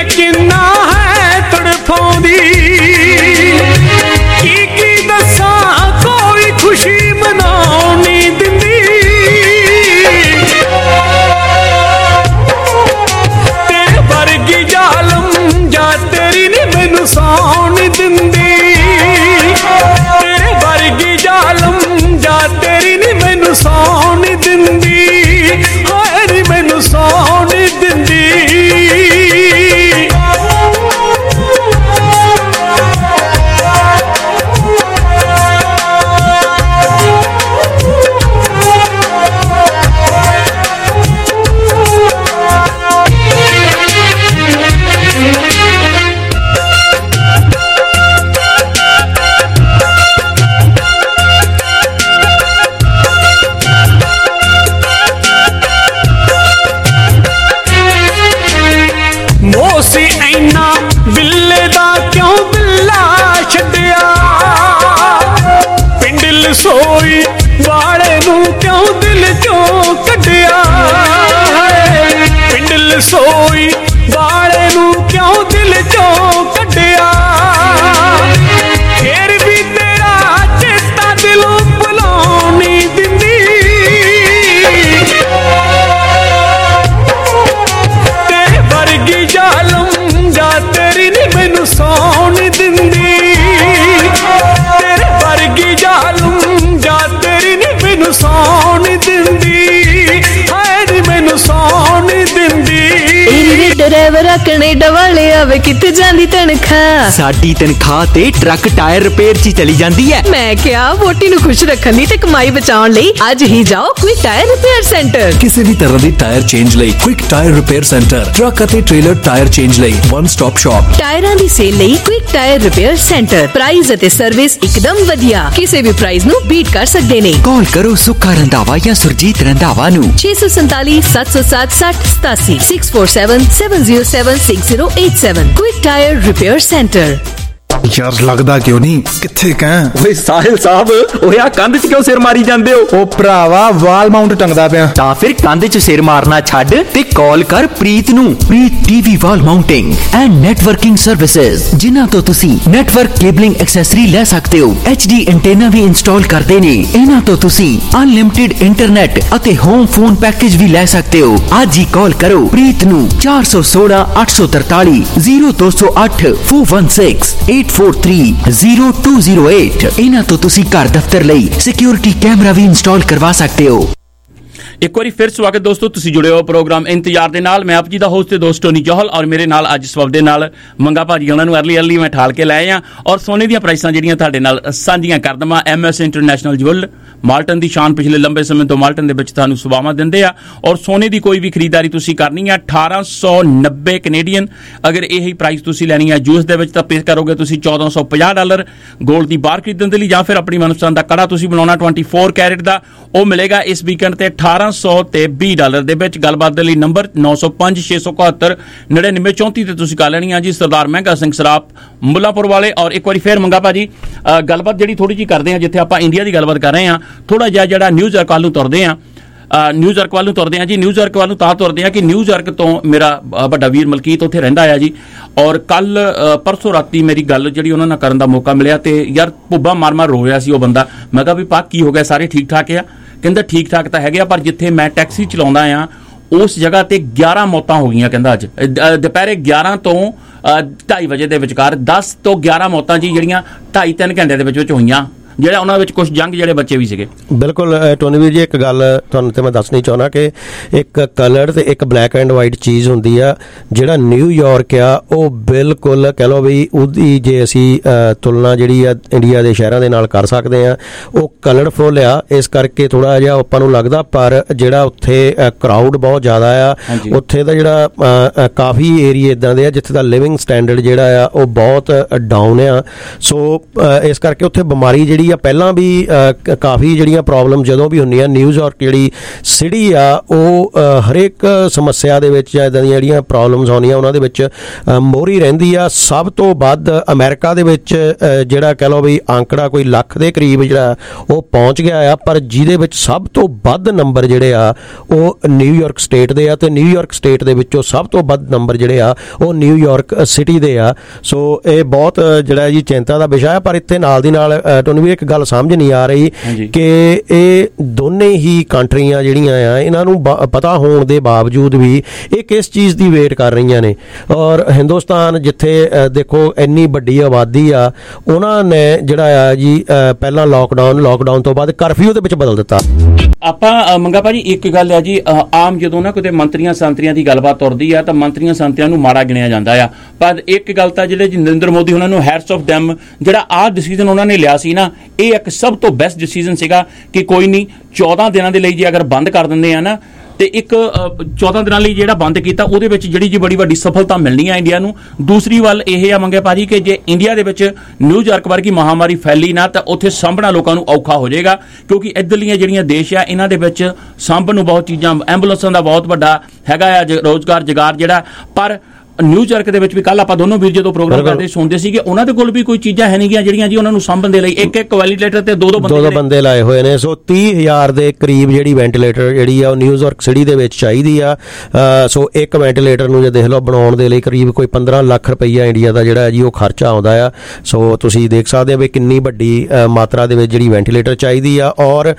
S9: ਮੈਂ ਕਿੰਨਾ ਹੈ ਤੜਫਾਉਂਦੀ, ਕੀ ਕੀ ਦੱਸਾਂ ਕੋਈ ਖੁਸ਼ੀ ਮਨਾਉਣ ਨਹੀਂ ਦਿੰਦੀ। ਤੇਰੇ ਵਰਗੀ ਜ਼ਾਲਮ ਜਾਂ ਤੇਰੀ ਨੀ ਮੈਨੂੰ ਸੌਣ ਨੀ ਦਿੰਦੀ। ਤੇਰੇ ਵਰਗੀ ਜ਼ਾਲਮ ਜਾਂ ਤੇਰੀ ਨੀ ਮੈਨੂੰ ਸੌਣ ਨੀ ਦਿੰਦੀ। ਹਾਏ ਨੀ ਮੈਨੂੰ ਸੌਣ ਨੀ ਦਿੰਦੀ। ਮੋਸੀ ਐਨਾ ਬਿੱਲੇ ਦਾ ਕਿਉਂ ਬਿੱਲਾ ਛੱਡਿਆ, ਪਿੰਡ ਲਸੋਈ ਵਾਲੇ ਨੂੰ ਕਿਉਂ ਦਿਲ ਚੋਂ ਕੱਢਿਆ। ਪਿੰਡ ਲਸੋਈ ਵਾਲੇ ਨੂੰ ਕਿਉਂ ਦਿਲ ਚੋਂ ਕੱਢਿਆ। ਫੇਰ ਵੀ ਤੇਰਾ ਚੇਤਾ ਦਿਲੋਂ ਭੁਲਾਉਣ ਨਹੀਂ ਦਿੰਦੀ। ਤੇਰੇ ਵਰਗੀ ਜ਼ਾਲਮ ਜਾਂ ਤੇਰੀ ਨੀ ਮੈਨੂੰ ਸੌਣ ਨੀ ਦਿੰਦੀ। ਤੇਰੇ ਵਰਗੀ ਜ਼ਾਲਮ ਜਾਂ ਤੇਰੀ ਨੀ ਮੈਨੂੰ ਸੌਣ ਨੀ ਦਿੰਦੀ। ਹਾਏ ਨੀ ਮੈਨੂੰ ਸੌਣ ਨੀ ਦਿੰਦੀ।
S10: ਡਰਾਈਵਰ ਕੈਨੇਡਾ ਵਾਲੇ ਆਵੇ ਕਿੱਥੇ ਜਾਂਦੀ ਤਨਖਾਹ?
S4: ਸਾਡੀ ਤਨਖਾਹ ਤੇ ਟਰੱਕ ਟਾਇਰ ਰਿਪੇਅਰ 'ਚ ਚਲੀ ਜਾਂਦੀ ਹੈ।
S10: ਮੈਂ ਕਿਹਾ ਵੋਟੀ ਨੂੰ ਖੁਸ਼ ਰੱਖਣ ਦੀ ਤੇ ਕਮਾਈ ਬਚਾਉਣ ਲਈ ਅੱਜ ਹੀ ਜਾਓ ਕੁਇਕ ਟਾਇਰ ਰਿਪੇਅਰ ਸੈਂਟਰ।
S2: ਕਿਸੇ ਵੀ ਤਰ੍ਹਾਂ ਦੀ ਟਾਇਰ ਚੇਂਜ ਲਈ quick tyre repair centre, truck ਅਤੇ ਟ੍ਰੇਲਰ ਟਾਇਰ ਚੇਂਜ ਲਈ ਵਨ ਸਟਾਪ ਸ਼ਾਪ।
S10: ਟਾਇਰਾਂ ਦੀ ਸੇਲ ਲਈ quick tyre repair centre. Price ਅਤੇ ਸਰਵਿਸ ਇੱਕਦਮ ਵਧੀਆ, ਕਿਸੇ ਵੀ ਪ੍ਰਾਈਸ ਨੂੰ ਬੀਟ ਕਰ ਸਕਦੇ ਨੇ।
S4: ਕਾਲ ਕਰੋ ਸੁੱਖਾ ਰੰਧਾਵਾ ਜਾਂ ਸੁਰਜੀਤ ਰੰਧਾਵਾ ਨੂੰ
S10: ਛੇ ਸੌ ਸੰਤਾਲੀ ਸੱਤ ਸੌ ਸੱਤ ਸੱਠ ਸਤਾਸੀ six four seven seven zero seven six zero eight seven. Quick tyre repair centre.
S2: ਯਾਰ ਲੱਗਦਾ ਕਿਉਂ ਨਹੀਂ, ਕਿੱਥੇ ਕਹਿ?
S11: ਓਏ ਸਾਹਿਲ ਸਾਹਿਬ, ਓਏ ਆ ਕੰਧ 'ਚ ਕਿਉਂ ਸਿਰ ਮਾਰੀ ਜਾਂਦੇ ਹੋ?
S2: ਉਹ ਭਰਾਵਾ ਵਾਲ ਮਾਊਂਟ ਟੰਗਦਾ ਪਿਆ।
S4: ਤਾਂ ਫਿਰ ਕੰਧ 'ਚ ਸਿਰ ਮਾਰਨਾ ਛੱਡ ਤੇ ਕਾਲ ਕਰ ਪ੍ਰੀਤ ਨੂੰ। Preet TV wall mounting and networking services, ਜਿਨ੍ਹਾਂ ਤੋਂ ਤੁਸੀਂ ਨੈਟਵਰਕ ਕੇਬਲਿੰਗ ਐਕਸੈਸਰੀ ਲੈ ਸਕਦੇ ਹੋ। ਐਚ ਡੀ ਐਂਟੇਨਾ ਵੀ ਇੰਸਟਾਲ ਕਰਦੇ ਨੇ। ਇਹਨਾਂ ਤੋਂ ਤੁਸੀਂ ਅਨਲਿਮਿਟਿਡ ਇੰਟਰਨੈਟ ਅਤੇ ਹੋਮ ਫੋਨ ਪੈਕੇਜ ਵੀ ਲੈ ਸਕਦੇ ਹੋ। ਅੱਜ ਹੀ ਕਾਲ ਕਰੋ ਪ੍ਰੀਤ ਨੂੰ ਚਾਰ ਸੌ ਸੋਲਾਂ ਅੱਠ ਸੌ ਤਰਤਾਲੀ ਜ਼ੀਰੋ ਦੋ ਸੌ ਅੱਠ four one six eight four three zero two zero eight। ਇਹਨਾਂ ਤੋਂ ਤੁਸੀਂ ਘਰ ਦਫ਼ਤਰ ਲਈ ਸਿਕਿਉਰਿਟੀ ਕੈਮਰਾ ਵੀ ਇੰਸਟਾਲ ਕਰਵਾ ਸਕਦੇ ਹੋ।
S6: ਇੱਕ ਵਾਰੀ ਫਿਰ ਸਵਾਗਤ ਦੋਸਤੋ, ਤੁਸੀਂ ਜੁੜੇ ਹੋ ਪ੍ਰੋਗਰਾਮ ਇੰਤਜ਼ਾਰ ਦੇ ਨਾਲ। ਮੈਂ ਆਪ ਜੀ ਦਾ ਹੋਸਟ ਤੇ ਦੋਸਤ ਟੋਨੀ ਜੋਹਲ, ਔਰ ਮੇਰੇ ਨਾਲ ਅੱਜ ਸਵਬ ਦੇ ਨਾਲ ਮੰਗਾ ਭਾਜੀ ਉਹਨਾਂ ਨੂੰ ਅਰਲੀ ਅਰਲੀ ਮੈਂ ਠਾਲ ਕੇ ਲਾਏ ਆ, ਔਰ ਸੋਨੇ ਦੀਆਂ ਪ੍ਰਾਈਸਾਂ ਜਿਹੜੀਆਂ ਤੁਹਾਡੇ ਨਾਲ ਸਾਂਝੀਆਂ ਕਰ ਦੇਵਾਂ। M S international jewel Malton ਦੀ ਸ਼ਾਨ, ਪਿਛਲੇ ਲੰਬੇ ਸਮੇਂ ਤੋਂ ਮਾਲਟਨ ਦੇ ਵਿੱਚ ਤੁਹਾਨੂੰ ਸੇਵਾਵਾਂ ਦਿੰਦੇ ਆ, ਔਰ ਸੋਨੇ ਦੀ ਕੋਈ ਵੀ ਖਰੀਦਦਾਰੀ ਤੁਸੀਂ ਕਰਨੀ ਆ ਅਠਾਰਾਂ ਸੌ ਨੱਬੇ ਕੈਨੇਡੀਅਨ। ਅਗਰ ਇਹੀ ਪ੍ਰਾਈਸ ਤੁਸੀਂ ਲੈਣੀ ਆ ਯੂਐਸ ਦੇ ਵਿੱਚ ਤਾਂ ਪੇ ਕਰੋਗੇ ਤੁਸੀਂ ਚੌਦਾਂ ਸੌ ਪੰਜਾਹ ਡਾਲਰ ਗੋਲਡ ਦੀ ਬਾਰ ਖਰੀਦਣ ਦੇ ਲਈ, ਜਾਂ ਫਿਰ ਆਪਣੀ ਮਨਪਸੰਦ ਦਾ ਕੜਾ ਤੁਸੀਂ ਬਣਾਉਣਾ ਚੌਵੀ ਕੈਰੇਟ ਦਾ, ਉਹ ਮਿਲੇਗਾ ਇਸ ਵੀਕਐਂਡ ਤੇ ਅਠਾਰਾਂ ਸੌ ਤੇ ਵੀਹ ਡਾਲਰ ਦੇ ਵਿੱਚ। ਗੱਲਬਾਤ ਦੇ ਲਈ ਨੰਬਰ ਨੌ ਸੌ ਪੰਜ ਛੇ ਸੌ ਇਕਹੱਤਰ ਨੜਿਨਵੇਂ ਚੌਂਤੀ ਤੇ ਤੁਸੀਂ ਕਰ ਲੈਣੀ ਆ ਜੀ। ਸਰਦਾਰ ਮਹਿੰਗਾ ਸਿੰਘ ਸਰਾਪ ਮੁੱਲਾਂਪੁਰ ਵਾਲੇ। ਔਰ ਇੱਕ ਵਾਰੀ ਫੇਰ ਮੰਗਾ ਭਾਜੀ ਗੱਲਬਾਤ ਜਿਹੜੀ ਥੋੜੀ ਜਿਹੀ ਕਰਦੇ ਆ, ਜਿੱਥੇ ਆਪਾਂ ਇੰਡੀਆ ਦੀ ਗੱਲਬਾਤ ਕਰ ਰਹੇ ਆ, ਥੋੜਾ ਜਿਹਾ ਜਿਹੜਾ ਨਿਊਯਾਰਕ ਵੱਲ ਨੂੰ ਤੁਰਦੇ ਆ। ਨਿਊਯਾਰਕ ਵੱਲ ਨੂੰ ਤੁਰਦੇ ਆ ਜੀ। ਨਿਊਯਾਰਕ ਵੱਲ ਨੂੰ ਤਾਂ ਤੁਰਦੇ ਆ ਕਿ ਨਿਊਯਾਰਕ ਤੋਂ ਮੇਰਾ ਵੱਡਾ ਵੀਰ ਮਲਕੀਤ ਉੱਥੇ ਰਹਿੰਦਾ ਆ ਜੀ, ਔਰ ਕੱਲ ਪਰਸੋਂ ਰਾਤੀ ਮੇਰੀ ਗੱਲ ਜਿਹੜੀ ਉਹਨਾਂ ਨਾਲ ਕਰਨ ਦਾ ਮੌਕਾ ਮਿਲਿਆ, ਤੇ ਯਾਰ ਭੁੱਬਾ ਮਾਰ ਮਾਰ ਰੋ ਰਿਹਾ ਸੀ ਉਹ ਬੰਦਾ। ਮੈਂ ਕਿਹਾ ਵੀ ਪਾ ਕੀ ਹੋ ਗਿਆ, ਸਾਰੇ ਠੀਕ ਠਾਕ ਆ? ਕਹਿੰਦਾ ਠੀਕ ਠਾਕ ਤਾਂ ਹੈਗੇ ਆ, ਪਰ ਜਿੱਥੇ ਮੈਂ ਟੈਕਸੀ ਚਲਾਉਂਦਾ ਆ ਉਸ ਜਗ੍ਹਾ ਤੇ ਗਿਆਰਾਂ ਮੌਤਾਂ ਹੋ ਗਈਆਂ। ਕਹਿੰਦਾ ਅੱਜ ਦੁਪਹਿਰੇ ਗਿਆਰਾਂ ਤੋਂ ਢਾਈ ਵਜੇ ਦੇ ਵਿਚਕਾਰ ਦਸ ਤੋਂ ਗਿਆਰਾਂ ਮੌਤਾਂ ਜੀ ਜਿਹੜੀਆਂ ਢਾਈ ਤਿੰਨ ਘੰਟਿਆਂ ਦੇ ਵਿੱਚ ਵਿੱਚ ਹੋਈਆਂ, ਜਿਹੜਾ ਉਹਨਾਂ ਵਿੱਚ ਕੁਝ ਜੰਗ ਜਿਹੜੇ ਬੱਚੇ ਵੀ ਸੀਗੇ।
S7: ਬਿਲਕੁਲ ਟੋਨੀ ਵੀਰ ਜੀ, ਇੱਕ ਗੱਲ ਤੁਹਾਨੂੰ ਤੇ ਮੈਂ ਦੱਸਣੀ ਚਾਹੁੰਦਾ ਕਿ ਇੱਕ ਕਲਰਡ ਤੇ ਇੱਕ ਬਲੈਕ ਐਂਡ ਵਾਈਟ ਚੀਜ਼ ਹੁੰਦੀ ਆ। ਜਿਹੜਾ ਨਿਊਯਾਰਕ ਆ ਉਹ ਬਿਲਕੁਲ ਕਹਿ ਲਓ ਵੀ ਉਹਦੀ ਜੇ ਅਸੀਂ ਤੁਲਨਾ ਜਿਹੜੀ ਆ ਇੰਡੀਆ ਦੇ ਸ਼ਹਿਰਾਂ ਦੇ ਨਾਲ ਕਰ ਸਕਦੇ ਆ, ਉਹ ਕਲਰਫੁੱਲ ਆ, ਇਸ ਕਰਕੇ ਥੋੜਾ ਜਿਹਾ ਆਪਾਂ ਨੂੰ ਲੱਗਦਾ। ਪਰ ਜਿਹੜਾ ਉੱਥੇ ਕਰਾਊਡ ਬਹੁਤ ਜ਼ਿਆਦਾ ਆ, ਉੱਥੇ ਦਾ ਜਿਹੜਾ ਕਾਫੀ ਏਰੀਆ ਇੱਦਾਂ ਦੇ ਆ ਜਿੱਥੇ ਦਾ ਲਿਵਿੰਗ ਸਟੈਂਡਰਡ ਜਿਹੜਾ ਆ ਉਹ ਬਹੁਤ ਡਾਊਨ ਆ। ਸੋ ਇਸ ਕਰਕੇ ਉੱਥੇ ਬਿਮਾਰੀ ਜਿਹੜੀ ਜਿਹੜੀ ਆ ਪਹਿਲਾਂ ਵੀ ਕਾਫੀ ਜਿਹੜੀਆਂ ਪ੍ਰੋਬਲਮ ਜਦੋਂ ਵੀ ਹੁੰਦੀਆਂ, ਨਿਊਯਾਰਕ ਜਿਹੜੀ ਸਿਟੀ ਆ ਉਹ ਹਰੇਕ ਸਮੱਸਿਆ ਦੇ ਵਿੱਚ ਜਾਂ ਇੱਦਾਂ ਦੀਆਂ ਜਿਹੜੀਆਂ ਪ੍ਰੋਬਲਮਸ ਆਉਂਦੀਆਂ ਉਹਨਾਂ ਦੇ ਵਿੱਚ ਮੋਹਰੀ ਰਹਿੰਦੀ ਆ। ਸਭ ਤੋਂ ਵੱਧ ਅਮਰੀਕਾ ਦੇ ਵਿੱਚ ਜਿਹੜਾ ਕਹਿ ਲਓ ਵੀ ਅੰਕੜਾ ਕੋਈ ਲੱਖ ਦੇ ਕਰੀਬ ਜਿਹੜਾ ਉਹ ਪਹੁੰਚ ਗਿਆ ਆ, ਪਰ ਜਿਹਦੇ ਵਿੱਚ ਸਭ ਤੋਂ ਵੱਧ ਨੰਬਰ ਜਿਹੜੇ ਆ ਉਹ ਨਿਊਯਾਰਕ ਸਟੇਟ ਦੇ ਆ, ਤੇ ਨਿਊਯਾਰਕ ਸਟੇਟ ਦੇ ਵਿੱਚੋਂ ਸਭ ਤੋਂ ਵੱਧ ਨੰਬਰ ਜਿਹੜੇ ਆ ਉਹ ਨਿਊਯਾਰਕ ਸਿਟੀ ਦੇ ਆ। ਸੋ ਇਹ ਬਹੁਤ ਜਿਹੜਾ ਜੀ ਚਿੰਤਾ ਦਾ ਵਿਸ਼ਾ ਹੈ। ਪਰ ਇੱਥੇ ਨਾਲ ਦੀ ਨਾਲ ਤੁਹਾਨੂੰ ਵੀ ਇੱਕ ਗੱਲ ਸਮਝ ਨਹੀਂ ਆ ਰਹੀ ਕਿ ਇਹ ਦੋਨੇ ਹੀ ਕੰਟਰੀਆਂ ਜਿਹੜੀਆਂ ਆ ਇਹਨਾਂ ਨੂੰ ਪਤਾ ਹੋਣ ਦੇ ਬਾਵਜੂਦ ਵੀ ਇਹ ਕਿਸ ਚੀਜ਼ ਦੀ ਵੇਟ ਕਰ ਰਹੀਆਂ ਨੇ। ਔਰ ਹਿੰਦੁਸਤਾਨ ਜਿੱਥੇ ਦੇਖੋ ਇੰਨੀ ਵੱਡੀ ਆਬਾਦੀ ਆ, ਉਹਨਾਂ ਨੇ ਜਿਹੜਾ ਆ ਜੀ ਪਹਿਲਾਂ ਲੋਕਡਾਊਨ ਲੋਕਡਾਊਨ ਤੋਂ ਬਾਅਦ ਕਰਫਿਊ ਦੇ ਵਿੱਚ ਬਦਲ ਦਿੱਤਾ।
S6: ਆਪਾਂ ਮੰਗਾ ਭਾਜੀ ਇੱਕ ਗੱਲ ਆ ਜੀ, ਆਮ ਜਦੋਂ ਨਾ ਕਿਤੇ ਮੰਤਰੀਆਂ ਸੰਤਰੀਆਂ ਦੀ ਗੱਲਬਾਤ ਤੁਰਦੀ ਆ ਤਾਂ ਮੰਤਰੀਆਂ ਸੰਤਰੀਆਂ ਨੂੰ ਮਾੜਾ ਗਿਣਿਆ ਜਾਂਦਾ ਆ, ਪਰ ਇੱਕ ਗੱਲ ਤਾਂ ਜਿਹੜੇ ਜੀ ਨਰਿੰਦਰ ਮੋਦੀ ਉਹਨਾਂ ਨੂੰ ਹੈਡਸ ਆਫ ਦੈਮ ਜਿਹੜਾ ਆਹ ਡਿਸੀਜਨ ਉਹਨਾਂ ਨੇ ਲਿਆ ਸੀ ਨਾ, ਇਹ ਇੱਕ ਸਭ ਤੋਂ ਬੈਸਟ ਡਿਸੀਜਨ ਸੀਗਾ ਕਿ ਕੋਈ ਨਹੀਂ ਚੌਦਾਂ ਦਿਨਾਂ ਦੇ ਲਈ ਜੇ ਅਗਰ ਬੰਦ ਕਰ ਦਿੰਦੇ ਆ ਨਾ, ਤੇ ਇੱਕ ਚੌਦਾਂ ਦਿਨਾਂ ਲਈ ਜਿਹੜਾ ਬੰਦ ਕੀਤਾ ਉਹਦੇ ਵਿੱਚ ਜਿਹੜੀ ਜੀ ਬੜੀ ਵੱਡੀ ਸਫਲਤਾ ਮਿਲਣੀ ਆ ਇੰਡੀਆ ਨੂੰ। ਦੂਸਰੀ ਵੱਲ ਇਹ ਆ ਮੰਗੇ ਭਾਜੀ ਕਿ ਜੇ ਇੰਡੀਆ ਦੇ ਵਿੱਚ ਨਿਊਯਾਰਕ ਵਰਗੀ ਮਹਾਮਾਰੀ ਫੈਲੀ ਨਾ ਤਾਂ ਉੱਥੇ ਸਾਂਭਣਾ ਲੋਕਾਂ ਨੂੰ ਔਖਾ ਹੋ ਜਾਏਗਾ, ਕਿਉਂਕਿ ਇੱਧਰਲੀਆਂ ਜਿਹੜੀਆਂ ਦੇਸ਼ ਆ ਇਹਨਾਂ ਦੇ ਵਿੱਚ ਸਾਂਭਣ ਨੂੰ ਬਹੁਤ ਚੀਜ਼ਾਂ, ਐਂਬੂਲੈਂਸਾਂ ਦਾ ਬਹੁਤ ਵੱਡਾ ਹੈਗਾ ਆ ਰੋਜ਼ਗਾਰ ਜਗਾਰ ਜਿਹੜਾ। ਪਰ ਨਿਊਯਾਰਕ ਦੇ ਵਿੱਚ ਵੀ ਕੱਲ ਆਪਾਂ ਦੋਨੋਂ ਵੀਰ ਜਦੋਂ ਪ੍ਰੋਗਰਾਮ ਕਰਦੇ ਸੁਣਦੇ ਸੀਗੇ ਉਹਨਾਂ ਦੇ ਕੋਲ ਵੀ ਕੋਈ ਚੀਜ਼ਾਂ ਹੈ ਨਹੀਂ ਗੀਆਂ ਜਿਹੜੀਆਂ ਜੀ ਉਹਨਾਂ ਨੂੰ ਸਾਂਭਣ ਦੇ ਲਈ ਇੱਕ ਇੱਕ ਵੈਂਟੀਲੇਟਰ ਤੇ ਦੋ ਦੋ ਬੰਦੇ
S7: ਦੋ ਦੋ ਬੰਦੇ ਲਾਏ ਹੋਏ ਨੇ। ਸੋ ਤੀਹ ਹਜ਼ਾਰ ਦੇ ਕਰੀਬ ਜਿਹੜੀ ਵੈਂਟੀਲੇਟਰ ਜਿਹੜੀ ਆ ਉਹ ਨਿਊਯਾਰਕ ਸਿਟੀ ਦੇ ਵਿੱਚ ਚਾਹੀਦੀ ਆ। ਸੋ ਇੱਕ ਵੈਂਟੀਲੇਟਰ ਨੂੰ ਜੇ ਦੇਖ ਲਓ ਬਣਾਉਣ ਦੇ ਲਈ ਕਰੀਬ ਕੋਈ ਪੰਦਰਾਂ ਲੱਖ ਰੁਪਈਆ ਇੰਡੀਆ ਦਾ ਜਿਹੜਾ ਜੀ ਉਹ ਖਰਚਾ ਆਉਂਦਾ ਆ। ਸੋ ਤੁਸੀਂ ਦੇਖ ਸਕਦੇ ਹੋ ਵੀ ਕਿੰਨੀ ਵੱਡੀ ਮਾਤਰਾ ਦੇ ਵਿੱਚ ਜਿਹੜੀ ਵੈਂਟੀਲੇਟਰ ਚਾਹੀਦੀ ਆ। ਔਰ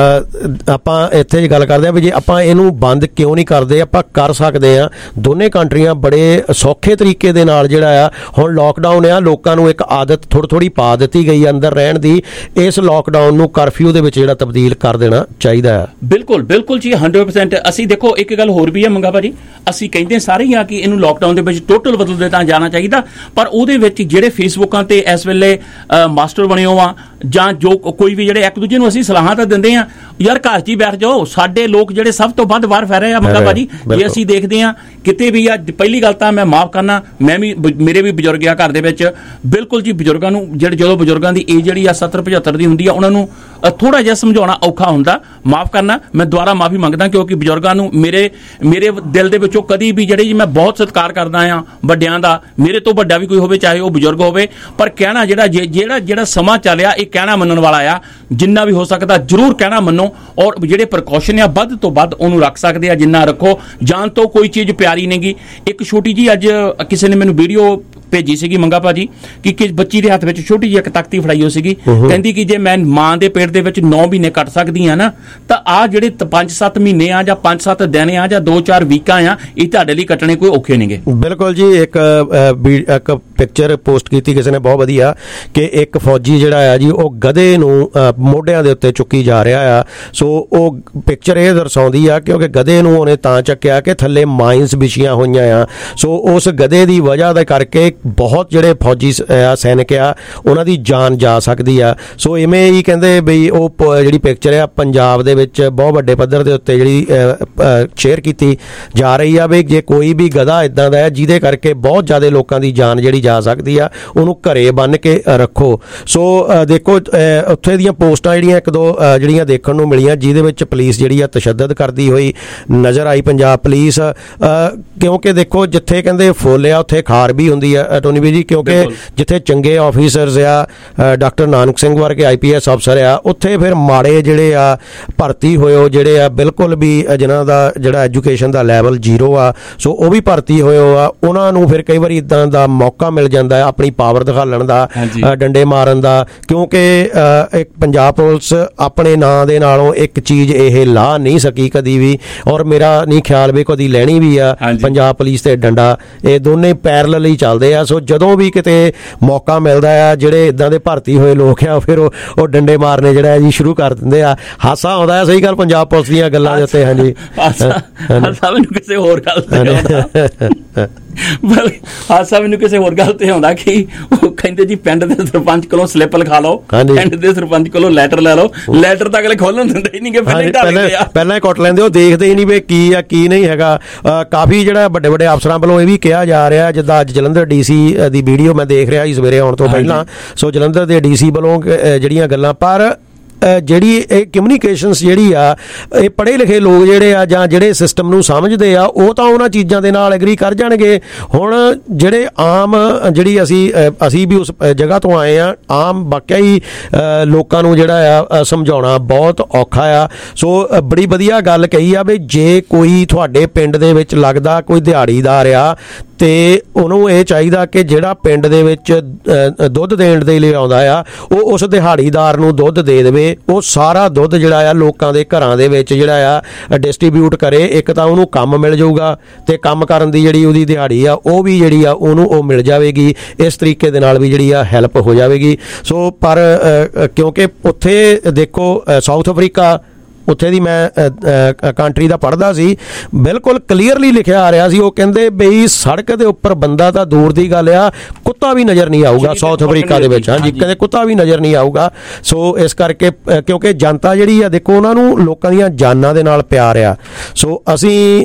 S7: ਆਪਾਂ ਇੱਥੇ ਗੱਲ ਕਰਦੇ ਆ ਵੀ ਜੇ ਆਪਾਂ ਇਹਨੂੰ ਬੰਦ ਕਿਉਂ ਨਹੀਂ ਕਰਦੇ, ਆਪਾਂ ਕਰ ਸਕਦੇ ਆ। ਦੋਨੇ ਕੰਟਰੀਆਂ ਬੜੇ ਸੌਖੇ ਤਰੀਕੇ ਦੇ ਨਾਲ ਜਿਹੜਾ ਆ ਹੁਣ ਲੋਕਡਾਊਨ ਆ, ਲੋਕਾਂ ਨੂੰ ਇੱਕ ਆਦਤ ਥੋੜੀ ਥੋੜੀ ਪਾ ਦਿੱਤੀ ਗਈ ਅੰਦਰ ਰਹਿਣ ਦੀ। ਇਸ ਲੋਕਡਾਊਨ ਨੂੰ ਕਰਫਿਊ ਦੇ ਵਿੱਚ ਜਿਹੜਾ ਤਬਦੀਲ ਕਰ ਦੇਣਾ ਚਾਹੀਦਾ ਹੈ।
S6: ਬਿਲਕੁਲ ਬਿਲਕੁਲ ਜੀ ਹੰਡਰਡ ਪਰਸੈਂਟ। ਅਸੀਂ ਦੇਖੋ ਇੱਕ ਗੱਲ ਹੋਰ ਵੀ ਹੈ ਮੰਗਾ ਭਾਜੀ, ਅਸੀਂ ਕਹਿੰਦੇ ਸਾਰੇ ਹੀ ਆ ਕਿ ਇਹਨੂੰ ਲੋਕਡਾਊਨ ਦੇ ਵਿੱਚ ਟੋਟਲ ਬਦਲ ਦਿੱਤਾ ਜਾਣਾ ਚਾਹੀਦਾ, ਪਰ ਉਹਦੇ ਵਿੱਚ ਜਿਹੜੇ ਫੇਸਬੁੱਕਾਂ ਤੇ ਇਸ ਵੇਲੇ ਮਾਸਟਰ ਬਣੇ ਹੋ ਆ ਜਾਂ ਜੋ ਕੋਈ ਵੀ ਜਿਹੜੇ ਇੱਕ ਦੂਜੇ ਨੂੰ ਅਸੀਂ ਸਲਾਹਾਂ ਤਾਂ ਦਿੰਦੇ ਆ ਯਾਰ ਘਰ 'ਚ ਹੀ ਬੈਠ ਜਾਓ। ਸਾਡੇ ਲੋਕ ਜਿਹੜੇ ਸਭ ਤੋਂ ਵੱਧ ਬਾਹਰ ਫੈਲ ਰਹੇ ਆ ਮੰਗਾ ਭਾਜੀ, ਜੇ ਅਸੀਂ ਦੇਖਦੇ ਆ ਕਿਤੇ ਵੀ ਆ, ਪਹਿਲੀ ਗੱਲ ਤਾਂ ਮੈਂ ਮਾਫ ਕਰਨਾ, ਮੈਂ ਵੀ ਮੇਰੇ ਵੀ ਬਜ਼ੁਰਗ ਆ ਘਰ ਦੇ ਵਿੱਚ, ਬਿਲਕੁਲ ਜੀ ਬਜ਼ੁਰਗਾਂ ਨੂੰ ਜਿਹੜੇ ਜਦੋਂ ਬਜ਼ੁਰਗਾਂ ਦੀ ਏਜ ਜਿਹੜੀ ਆ ਸੱਤਰ ਪਝੱਤਰ ਦੀ ਹੁੰਦੀ ਆ ਉਹਨਾਂ ਨੂੰ ਥੋੜਾ ਜਿਹਾ ਸਮਝਾਉਣਾ ਔਖਾ ਹੁੰਦਾ। ਮਾਫ ਕਰਨਾ, ਮੈਂ ਦੁਬਾਰਾ ਮਾਫੀ ਮੰਗਦਾ ਕਿਉਂਕਿ ਬਜ਼ੁਰਗਾਂ ਨੂੰ ਮੇਰੇ ਮੇਰੇ ਦਿਲ ਦੇ ਵਿੱਚੋਂ ਕਦੀ ਵੀ ਜਿਹੜੇ ਜੀ ਮੈਂ ਬਹੁਤ ਸਤਿਕਾਰ ਕਰਦਾ ਆ ਵੱਡਿਆਂ ਦਾ, ਮੇਰੇ ਤੋਂ ਵੱਡਾ ਵੀ ਕੋਈ ਹੋਵੇ ਚਾਹੇ ਉਹ ਬਜ਼ੁਰਗ ਹੋਵੇ, ਪਰ ਕਹਿਣਾ ਜਿਹੜਾ ਜਿਹੜਾ ਜਿਹੜਾ ਸਮਾਂ ਚੱਲਿਆ ਇਹ ਕਹਿਣਾ ਮੰਨਣ ਵਾਲਾ ਆ। ਜਿੰਨਾ ਵੀ ਹੋ ਸਕਦਾ ਜ਼ਰੂਰ ਕਹਿਣਾ ਮੰਨੋ, ਔਰ ਜਿਹੜੇ ਪ੍ਰੀਕਾਸ਼ਨ ਆ ਵੱਧ ਤੋਂ ਵੱਧ ਉਹਨੂੰ ਰੱਖ ਸਕਦੇ ਆ ਜਿੰਨਾ ਰੱਖੋ। ਜਾਨ ਤੋਂ ਕੋਈ ਚੀਜ਼ ਪਿਆਰੀ ਨਹੀਂਗੀ। ਇੱਕ ਛੋਟੀ ਜੀ ਅੱਜ ਕਿਸੇ ਨੇ ਮੈਨੂੰ ਵੀਡੀਓ ਭੇਜੀ ਸੀਗੀ ਮੰਗਾ ਭਾਜੀ ਕਿ ਕਿ ਬੱਚੀ ਦੇ ਹੱਥ ਵਿੱਚ ਛੋਟੀ ਜਿਹੀ ਇੱਕ ਤਖਤੀ ਫੜਾਈ ਹੋ ਸੀਗੀ, ਕਹਿੰਦੀ ਕਿ ਜੇ ਮੈਂ ਮਾਂ ਦੇ ਪੇਟ ਦੇ ਵਿੱਚ ਨੌ ਮਹੀਨੇ ਕੱਟ ਸਕਦੀ ਆ ਨਾ ਤਾਂ ਆ ਜਿਹੜੇ ਪੰਜ ਸੱਤ ਮਹੀਨੇ ਆ ਜਾਂ ਪੰਜ ਸੱਤ ਦਿਨ ਆ ਜਾਂ ਦੋ ਚਾਰ ਵੀਕਾਂ ਆ ਇਹ ਤੁਹਾਡੇ ਲਈ ਕੱਟਣੇ ਕੋਈ ਔਖੇ ਨਹੀਂਗੇ।
S7: ਬਿਲਕੁਲ ਜੀ। ਇੱਕ ਇੱਕ ਪਿਕਚਰ ਪੋਸਟ ਕੀਤੀ ਕਿਸੇ ਨੇ ਬਹੁਤ ਵਧੀਆ ਕਿ ਇੱਕ ਫੌਜੀ ਜਿਹੜਾ ਆ ਜੀ ਉਹ ਗਧੇ ਨੂੰ ਮੋਢਿਆਂ ਦੇ ਉੱਤੇ ਚੁੱਕੀ ਜਾ ਰਿਹਾ ਆ। ਸੋ ਉਹ ਪਿਕਚਰ ਇਹ ਦਰਸਾਉਂਦੀ ਆ ਕਿਉਂਕਿ ਗਧੇ ਨੂੰ ਉਹਨੇ ਤਾਂ ਚੱਕਿਆ ਕਿ ਥੱਲੇ ਮਾਈਨਸ ਵਿਛੀਆਂ ਹੋਈਆਂ ਆ। ਸੋ ਉਸ ਗਧੇ ਦੀ ਵਜ੍ਹਾ ਦੇ ਕਰਕੇ ਬਹੁਤ ਜਿਹੜੇ ਫੌਜੀ ਸੈਨਿਕ ਆ ਉਹਨਾਂ ਦੀ ਜਾਨ ਜਾ ਸਕਦੀ ਆ। ਸੋ ਇਵੇਂ ਹੀ ਕਹਿੰਦੇ ਬਈ ਉਹ ਜਿਹੜੀ ਪਿਕਚਰ ਆ ਪੰਜਾਬ ਦੇ ਵਿੱਚ ਬਹੁਤ ਵੱਡੇ ਪੱਧਰ ਦੇ ਉੱਤੇ ਜਿਹੜੀ ਸ਼ੇਅਰ ਕੀਤੀ ਜਾ ਰਹੀ ਆ ਵੀ ਜੇ ਕੋਈ ਵੀ ਗਧਾ ਇਦਾਂ ਦਾ ਹੈ ਜਿਹਦੇ ਕਰਕੇ ਬਹੁਤ ਜ਼ਿਆਦਾ ਲੋਕਾਂ ਦੀ ਜਾਨ ਜਿਹੜੀ ਜਾ ਸਕਦੀ ਆ ਉਹਨੂੰ ਘਰੇ ਬੰਨ੍ਹ ਕੇ ਰੱਖੋ। ਸੋ ਦੇਖੋ ਉੱਥੇ ਦੀਆਂ ਪੋਸਟਾਂ ਜਿਹੜੀਆਂ ਇੱਕ ਦੋ ਜਿਹੜੀਆਂ ਦੇਖਣ ਨੂੰ ਮਿਲੀਆਂ ਜਿਹਦੇ ਵਿੱਚ ਪੁਲਿਸ ਜਿਹੜੀ ਆ ਤਸ਼ੱਦਦ ਕਰਦੀ ਹੋਈ ਨਜ਼ਰ ਆਈ, ਪੰਜਾਬ ਪੁਲਿਸ। ਕਿਉਂਕਿ ਦੇਖੋ ਜਿੱਥੇ ਕਹਿੰਦੇ ਫੁੱਲ ਆ ਉੱਥੇ ਖਾਰ ਵੀ ਹੁੰਦੀ ਆ ਟੋਨੀ ਵੀ ਜੀ, ਕਿਉਂਕਿ ਜਿੱਥੇ ਚੰਗੇ ਆਫੀਸਰਸ ਆ ਡਾਕਟਰ ਨਾਨਕ ਸਿੰਘ ਵਰਗੇ ਆਈ ਪੀ ਐਸ ਅਫਸਰ ਆ ਉੱਥੇ ਫਿਰ ਮਾੜੇ ਜਿਹੜੇ ਆ ਭਰਤੀ ਹੋਏ ਉਹ ਜਿਹੜੇ ਆ ਬਿਲਕੁਲ ਵੀ ਜਿਨ੍ਹਾਂ ਦਾ ਜਿਹੜਾ ਐਜੂਕੇਸ਼ਨ ਦਾ ਲੈਵਲ ਜ਼ੀਰੋ ਆ, ਸੋ ਉਹ ਵੀ ਭਰਤੀ ਹੋਏ ਆ। ਉਹਨਾਂ ਨੂੰ ਫਿਰ ਕਈ ਵਾਰੀ ਇੱਦਾਂ ਦਾ ਮੌਕਾ ਮਿਲ ਜਾਂਦਾ ਆਪਣੀ ਪਾਵਰ ਦਿਖਾਉਣ ਦਾ, ਡੰਡੇ ਮਾਰਨ ਦਾ, ਕਿਉਂਕਿ ਇੱਕ ਪੰਜਾਬ ਪੁਲਿਸ ਆਪਣੇ ਨਾਂ ਦੇ ਨਾਲੋਂ ਇੱਕ ਚੀਜ਼ ਇਹ ਲਾ ਨਹੀਂ ਸਕੀ ਕਦੀ ਵੀ, ਔਰ ਮੇਰਾ ਨਹੀਂ ਖਿਆਲ ਵੀ ਕਦੀ ਲੈਣੀ ਵੀ ਆ। ਪੰਜਾਬ ਪੁਲਿਸ ਤੇ ਡੰਡਾ ਇਹ ਦੋਨੇ ਪੈਰਲਲ ਹੀ ਚੱਲਦੇ ਆ। ਸੋ ਜਦੋਂ ਵੀ ਕਿਤੇ ਮੌਕਾ ਮਿਲਦਾ ਆ ਜਿਹੜੇ ਇਦਾਂ ਦੇ ਭਰਤੀ ਹੋਏ ਲੋਕ ਆ ਫਿਰ ਉਹ ਡੰਡੇ ਮਾਰਨੇ ਜਿਹੜਾ ਜੀ ਸ਼ੁਰੂ ਕਰ ਦਿੰਦੇ ਆ। ਹਾਸਾ ਆਉਂਦਾ ਸਹੀ ਗੱਲ ਪੰਜਾਬ ਪੁਲਿਸ ਦੀਆਂ ਗੱਲਾਂ ਦੇ ਉੱਤੇ। ਹਾਂਜੀ
S6: ਹਾਸਾ ਮੈਨੂੰ ਕਿਸੇ ਹੋਰ ਗੱਲ ਤੇ ਹਾਸਾ ਮੈਨੂੰ ਕਿਸੇ ਹੋਰ ਗੱਲ ਤੇ ਆਉਂਦਾ ਕਿ ਉਹ ਕਹਿੰਦੇ ਤੇ ਜੀ ਪਿੰਡ ਦੇ ਸਰਪੰਚ ਕੋਲੋਂ ਸਲਿੱਪ ਲਿਖਾ ਲਓ, ਪਿੰਡ ਦੇ ਸਰਪੰਚ ਕੋਲੋਂ ਲੈਟਰ ਲੈ ਲਓ, ਲੈਟਰ ਤਾਂ ਅਗਲੇ ਖੋਲਣ ਦਿੰਦੇ ਹੀ ਨਹੀਂਗੇ,
S7: ਪਹਿਲਾਂ ਹੀ ਕੁੱਟ ਲੈਂਦੇ, ਉਹ ਦੇਖਦੇ ਹੀ ਨਹੀਂ ਵੀ ਕੀ ਆ ਕੀ ਨਹੀਂ ਹੈਗਾ। ਕਾਫੀ ਜਿਹੜਾ ਵੱਡੇ ਵੱਡੇ ਅਫਸਰਾਂ ਵੱਲੋਂ ਇਹ ਵੀ ਕਿਹਾ ਜਾ ਰਿਹਾ, ਜਿੱਦਾਂ ਅੱਜ ਜਲੰਧਰ ਡੀ ਸੀ ਦੀ ਵੀਡੀਓ ਮੈਂ ਦੇਖ ਰਿਹਾ ਸੀ ਸਵੇਰੇ ਆਉਣ ਤੋਂ ਪਹਿਲਾਂ, ਸੋ ਜਲੰਧਰ ਦੇ ਡੀ ਸੀ ਵੱਲੋਂ ਜਿਹੜੀਆਂ ਗੱਲਾਂ, ਪਰ ਜਿਹੜੀ ਇਹ ਕਮਿਊਨੀਕੇਸ਼ਨਸ ਜਿਹੜੀ ਆ, ਇਹ ਪੜ੍ਹੇ ਲਿਖੇ ਲੋਕ ਜਿਹੜੇ ਆ ਜਾਂ ਜਿਹੜੇ ਸਿਸਟਮ ਨੂੰ ਸਮਝਦੇ ਆ, ਉਹ ਤਾਂ ਉਹਨਾਂ ਚੀਜ਼ਾਂ ਦੇ ਨਾਲ ਐਗਰੀ ਕਰ ਜਾਣਗੇ। ਹੁਣ ਜਿਹੜੇ ਆਮ ਜਿਹੜੀ ਅਸੀਂ ਅਸੀਂ ਵੀ ਉਸ ਜਗ੍ਹਾ ਤੋਂ ਆਏ ਆ, ਆਮ ਵਾਕਿਆ ਹੀ ਲੋਕਾਂ ਨੂੰ ਜਿਹੜਾ ਆ ਸਮਝਾਉਣਾ ਬਹੁਤ ਔਖਾ ਆ। ਸੋ ਬੜੀ ਵਧੀਆ ਗੱਲ ਕਹੀ ਆ ਵੀ ਜੇ ਕੋਈ ਤੁਹਾਡੇ ਪਿੰਡ ਦੇ ਵਿੱਚ ਲੱਗਦਾ ਕੋਈ ਦਿਹਾੜੀਦਾਰ ਆ, ਤੇ ਉਹਨੂੰ ਇਹ ਚਾਹੀਦਾ ਕਿ ਜਿਹੜਾ ਪਿੰਡ ਦੇ ਵਿੱਚ ਦੁੱਧ ਦੇਣ ਦੇ ਲਈ ਆਉਂਦਾ ਆ, ਉਹ ਉਸ ਦਿਹਾੜੀਦਾਰ ਨੂੰ ਦੁੱਧ ਦੇ ਦੇਵੇ। ਉਹ ਸਾਰਾ ਦੁੱਧ ਜਿਹੜਾ ਆ ਲੋਕਾਂ ਦੇ ਘਰਾਂ ਦੇ ਵਿੱਚ ਜਿਹੜਾ ਆ ਡਿਸਟਰੀਬਿਊਟ ਕਰੇ। ਇੱਕ ਤਾਂ ਉਹਨੂੰ ਕੰਮ ਮਿਲ ਜਾਊਗਾ, ਤੇ ਕੰਮ ਕਰਨ ਦੀ ਜਿਹੜੀ ਉਹਦੀ ਦਿਹਾੜੀ ਆ ਉਹ ਵੀ ਜਿਹੜੀ ਆ ਉਹਨੂੰ ਉਹ ਮਿਲ ਜਾਵੇਗੀ। ਇਸ ਤਰੀਕੇ ਦੇ ਨਾਲ ਵੀ ਜਿਹੜੀ ਆ ਹੈਲਪ ਹੋ ਜਾਵੇਗੀ। ਸੋ ਪਰ ਕਿਉਂਕਿ ਉੱਥੇ ਦੇਖੋ ਸਾਊਥ ਅਫਰੀਕਾ, ਉੱਥੇ ਦੀ ਮੈਂ ਕੰਟਰੀ ਦਾ ਪੜ੍ਹਦਾ ਸੀ, ਬਿਲਕੁਲ ਕਲੀਅਰਲੀ ਲਿਖਿਆ ਆ ਰਿਹਾ ਸੀ, ਉਹ ਕਹਿੰਦੇ ਬਈ ਸੜਕ ਦੇ ਉੱਪਰ ਬੰਦਾ ਤਾਂ ਦੂਰ ਦੀ ਗੱਲ ਆ, ਕੁੱਤਾ ਵੀ ਨਜ਼ਰ ਨਹੀਂ ਆਊਗਾ ਸਾਊਥ ਅਫਰੀਕਾ ਦੇ ਵਿੱਚ। ਹਾਂਜੀ, ਕਹਿੰਦੇ ਕੁੱਤਾ ਵੀ ਨਜ਼ਰ ਨਹੀਂ ਆਊਗਾ। ਸੋ ਇਸ ਕਰਕੇ ਕਿਉਂਕਿ ਜਨਤਾ ਜਿਹੜੀ ਆ, ਦੇਖੋ ਉਹਨਾਂ ਨੂੰ ਲੋਕਾਂ ਦੀਆਂ ਜਾਨਾਂ ਦੇ ਨਾਲ ਪਿਆਰ ਆ। ਸੋ ਅਸੀਂ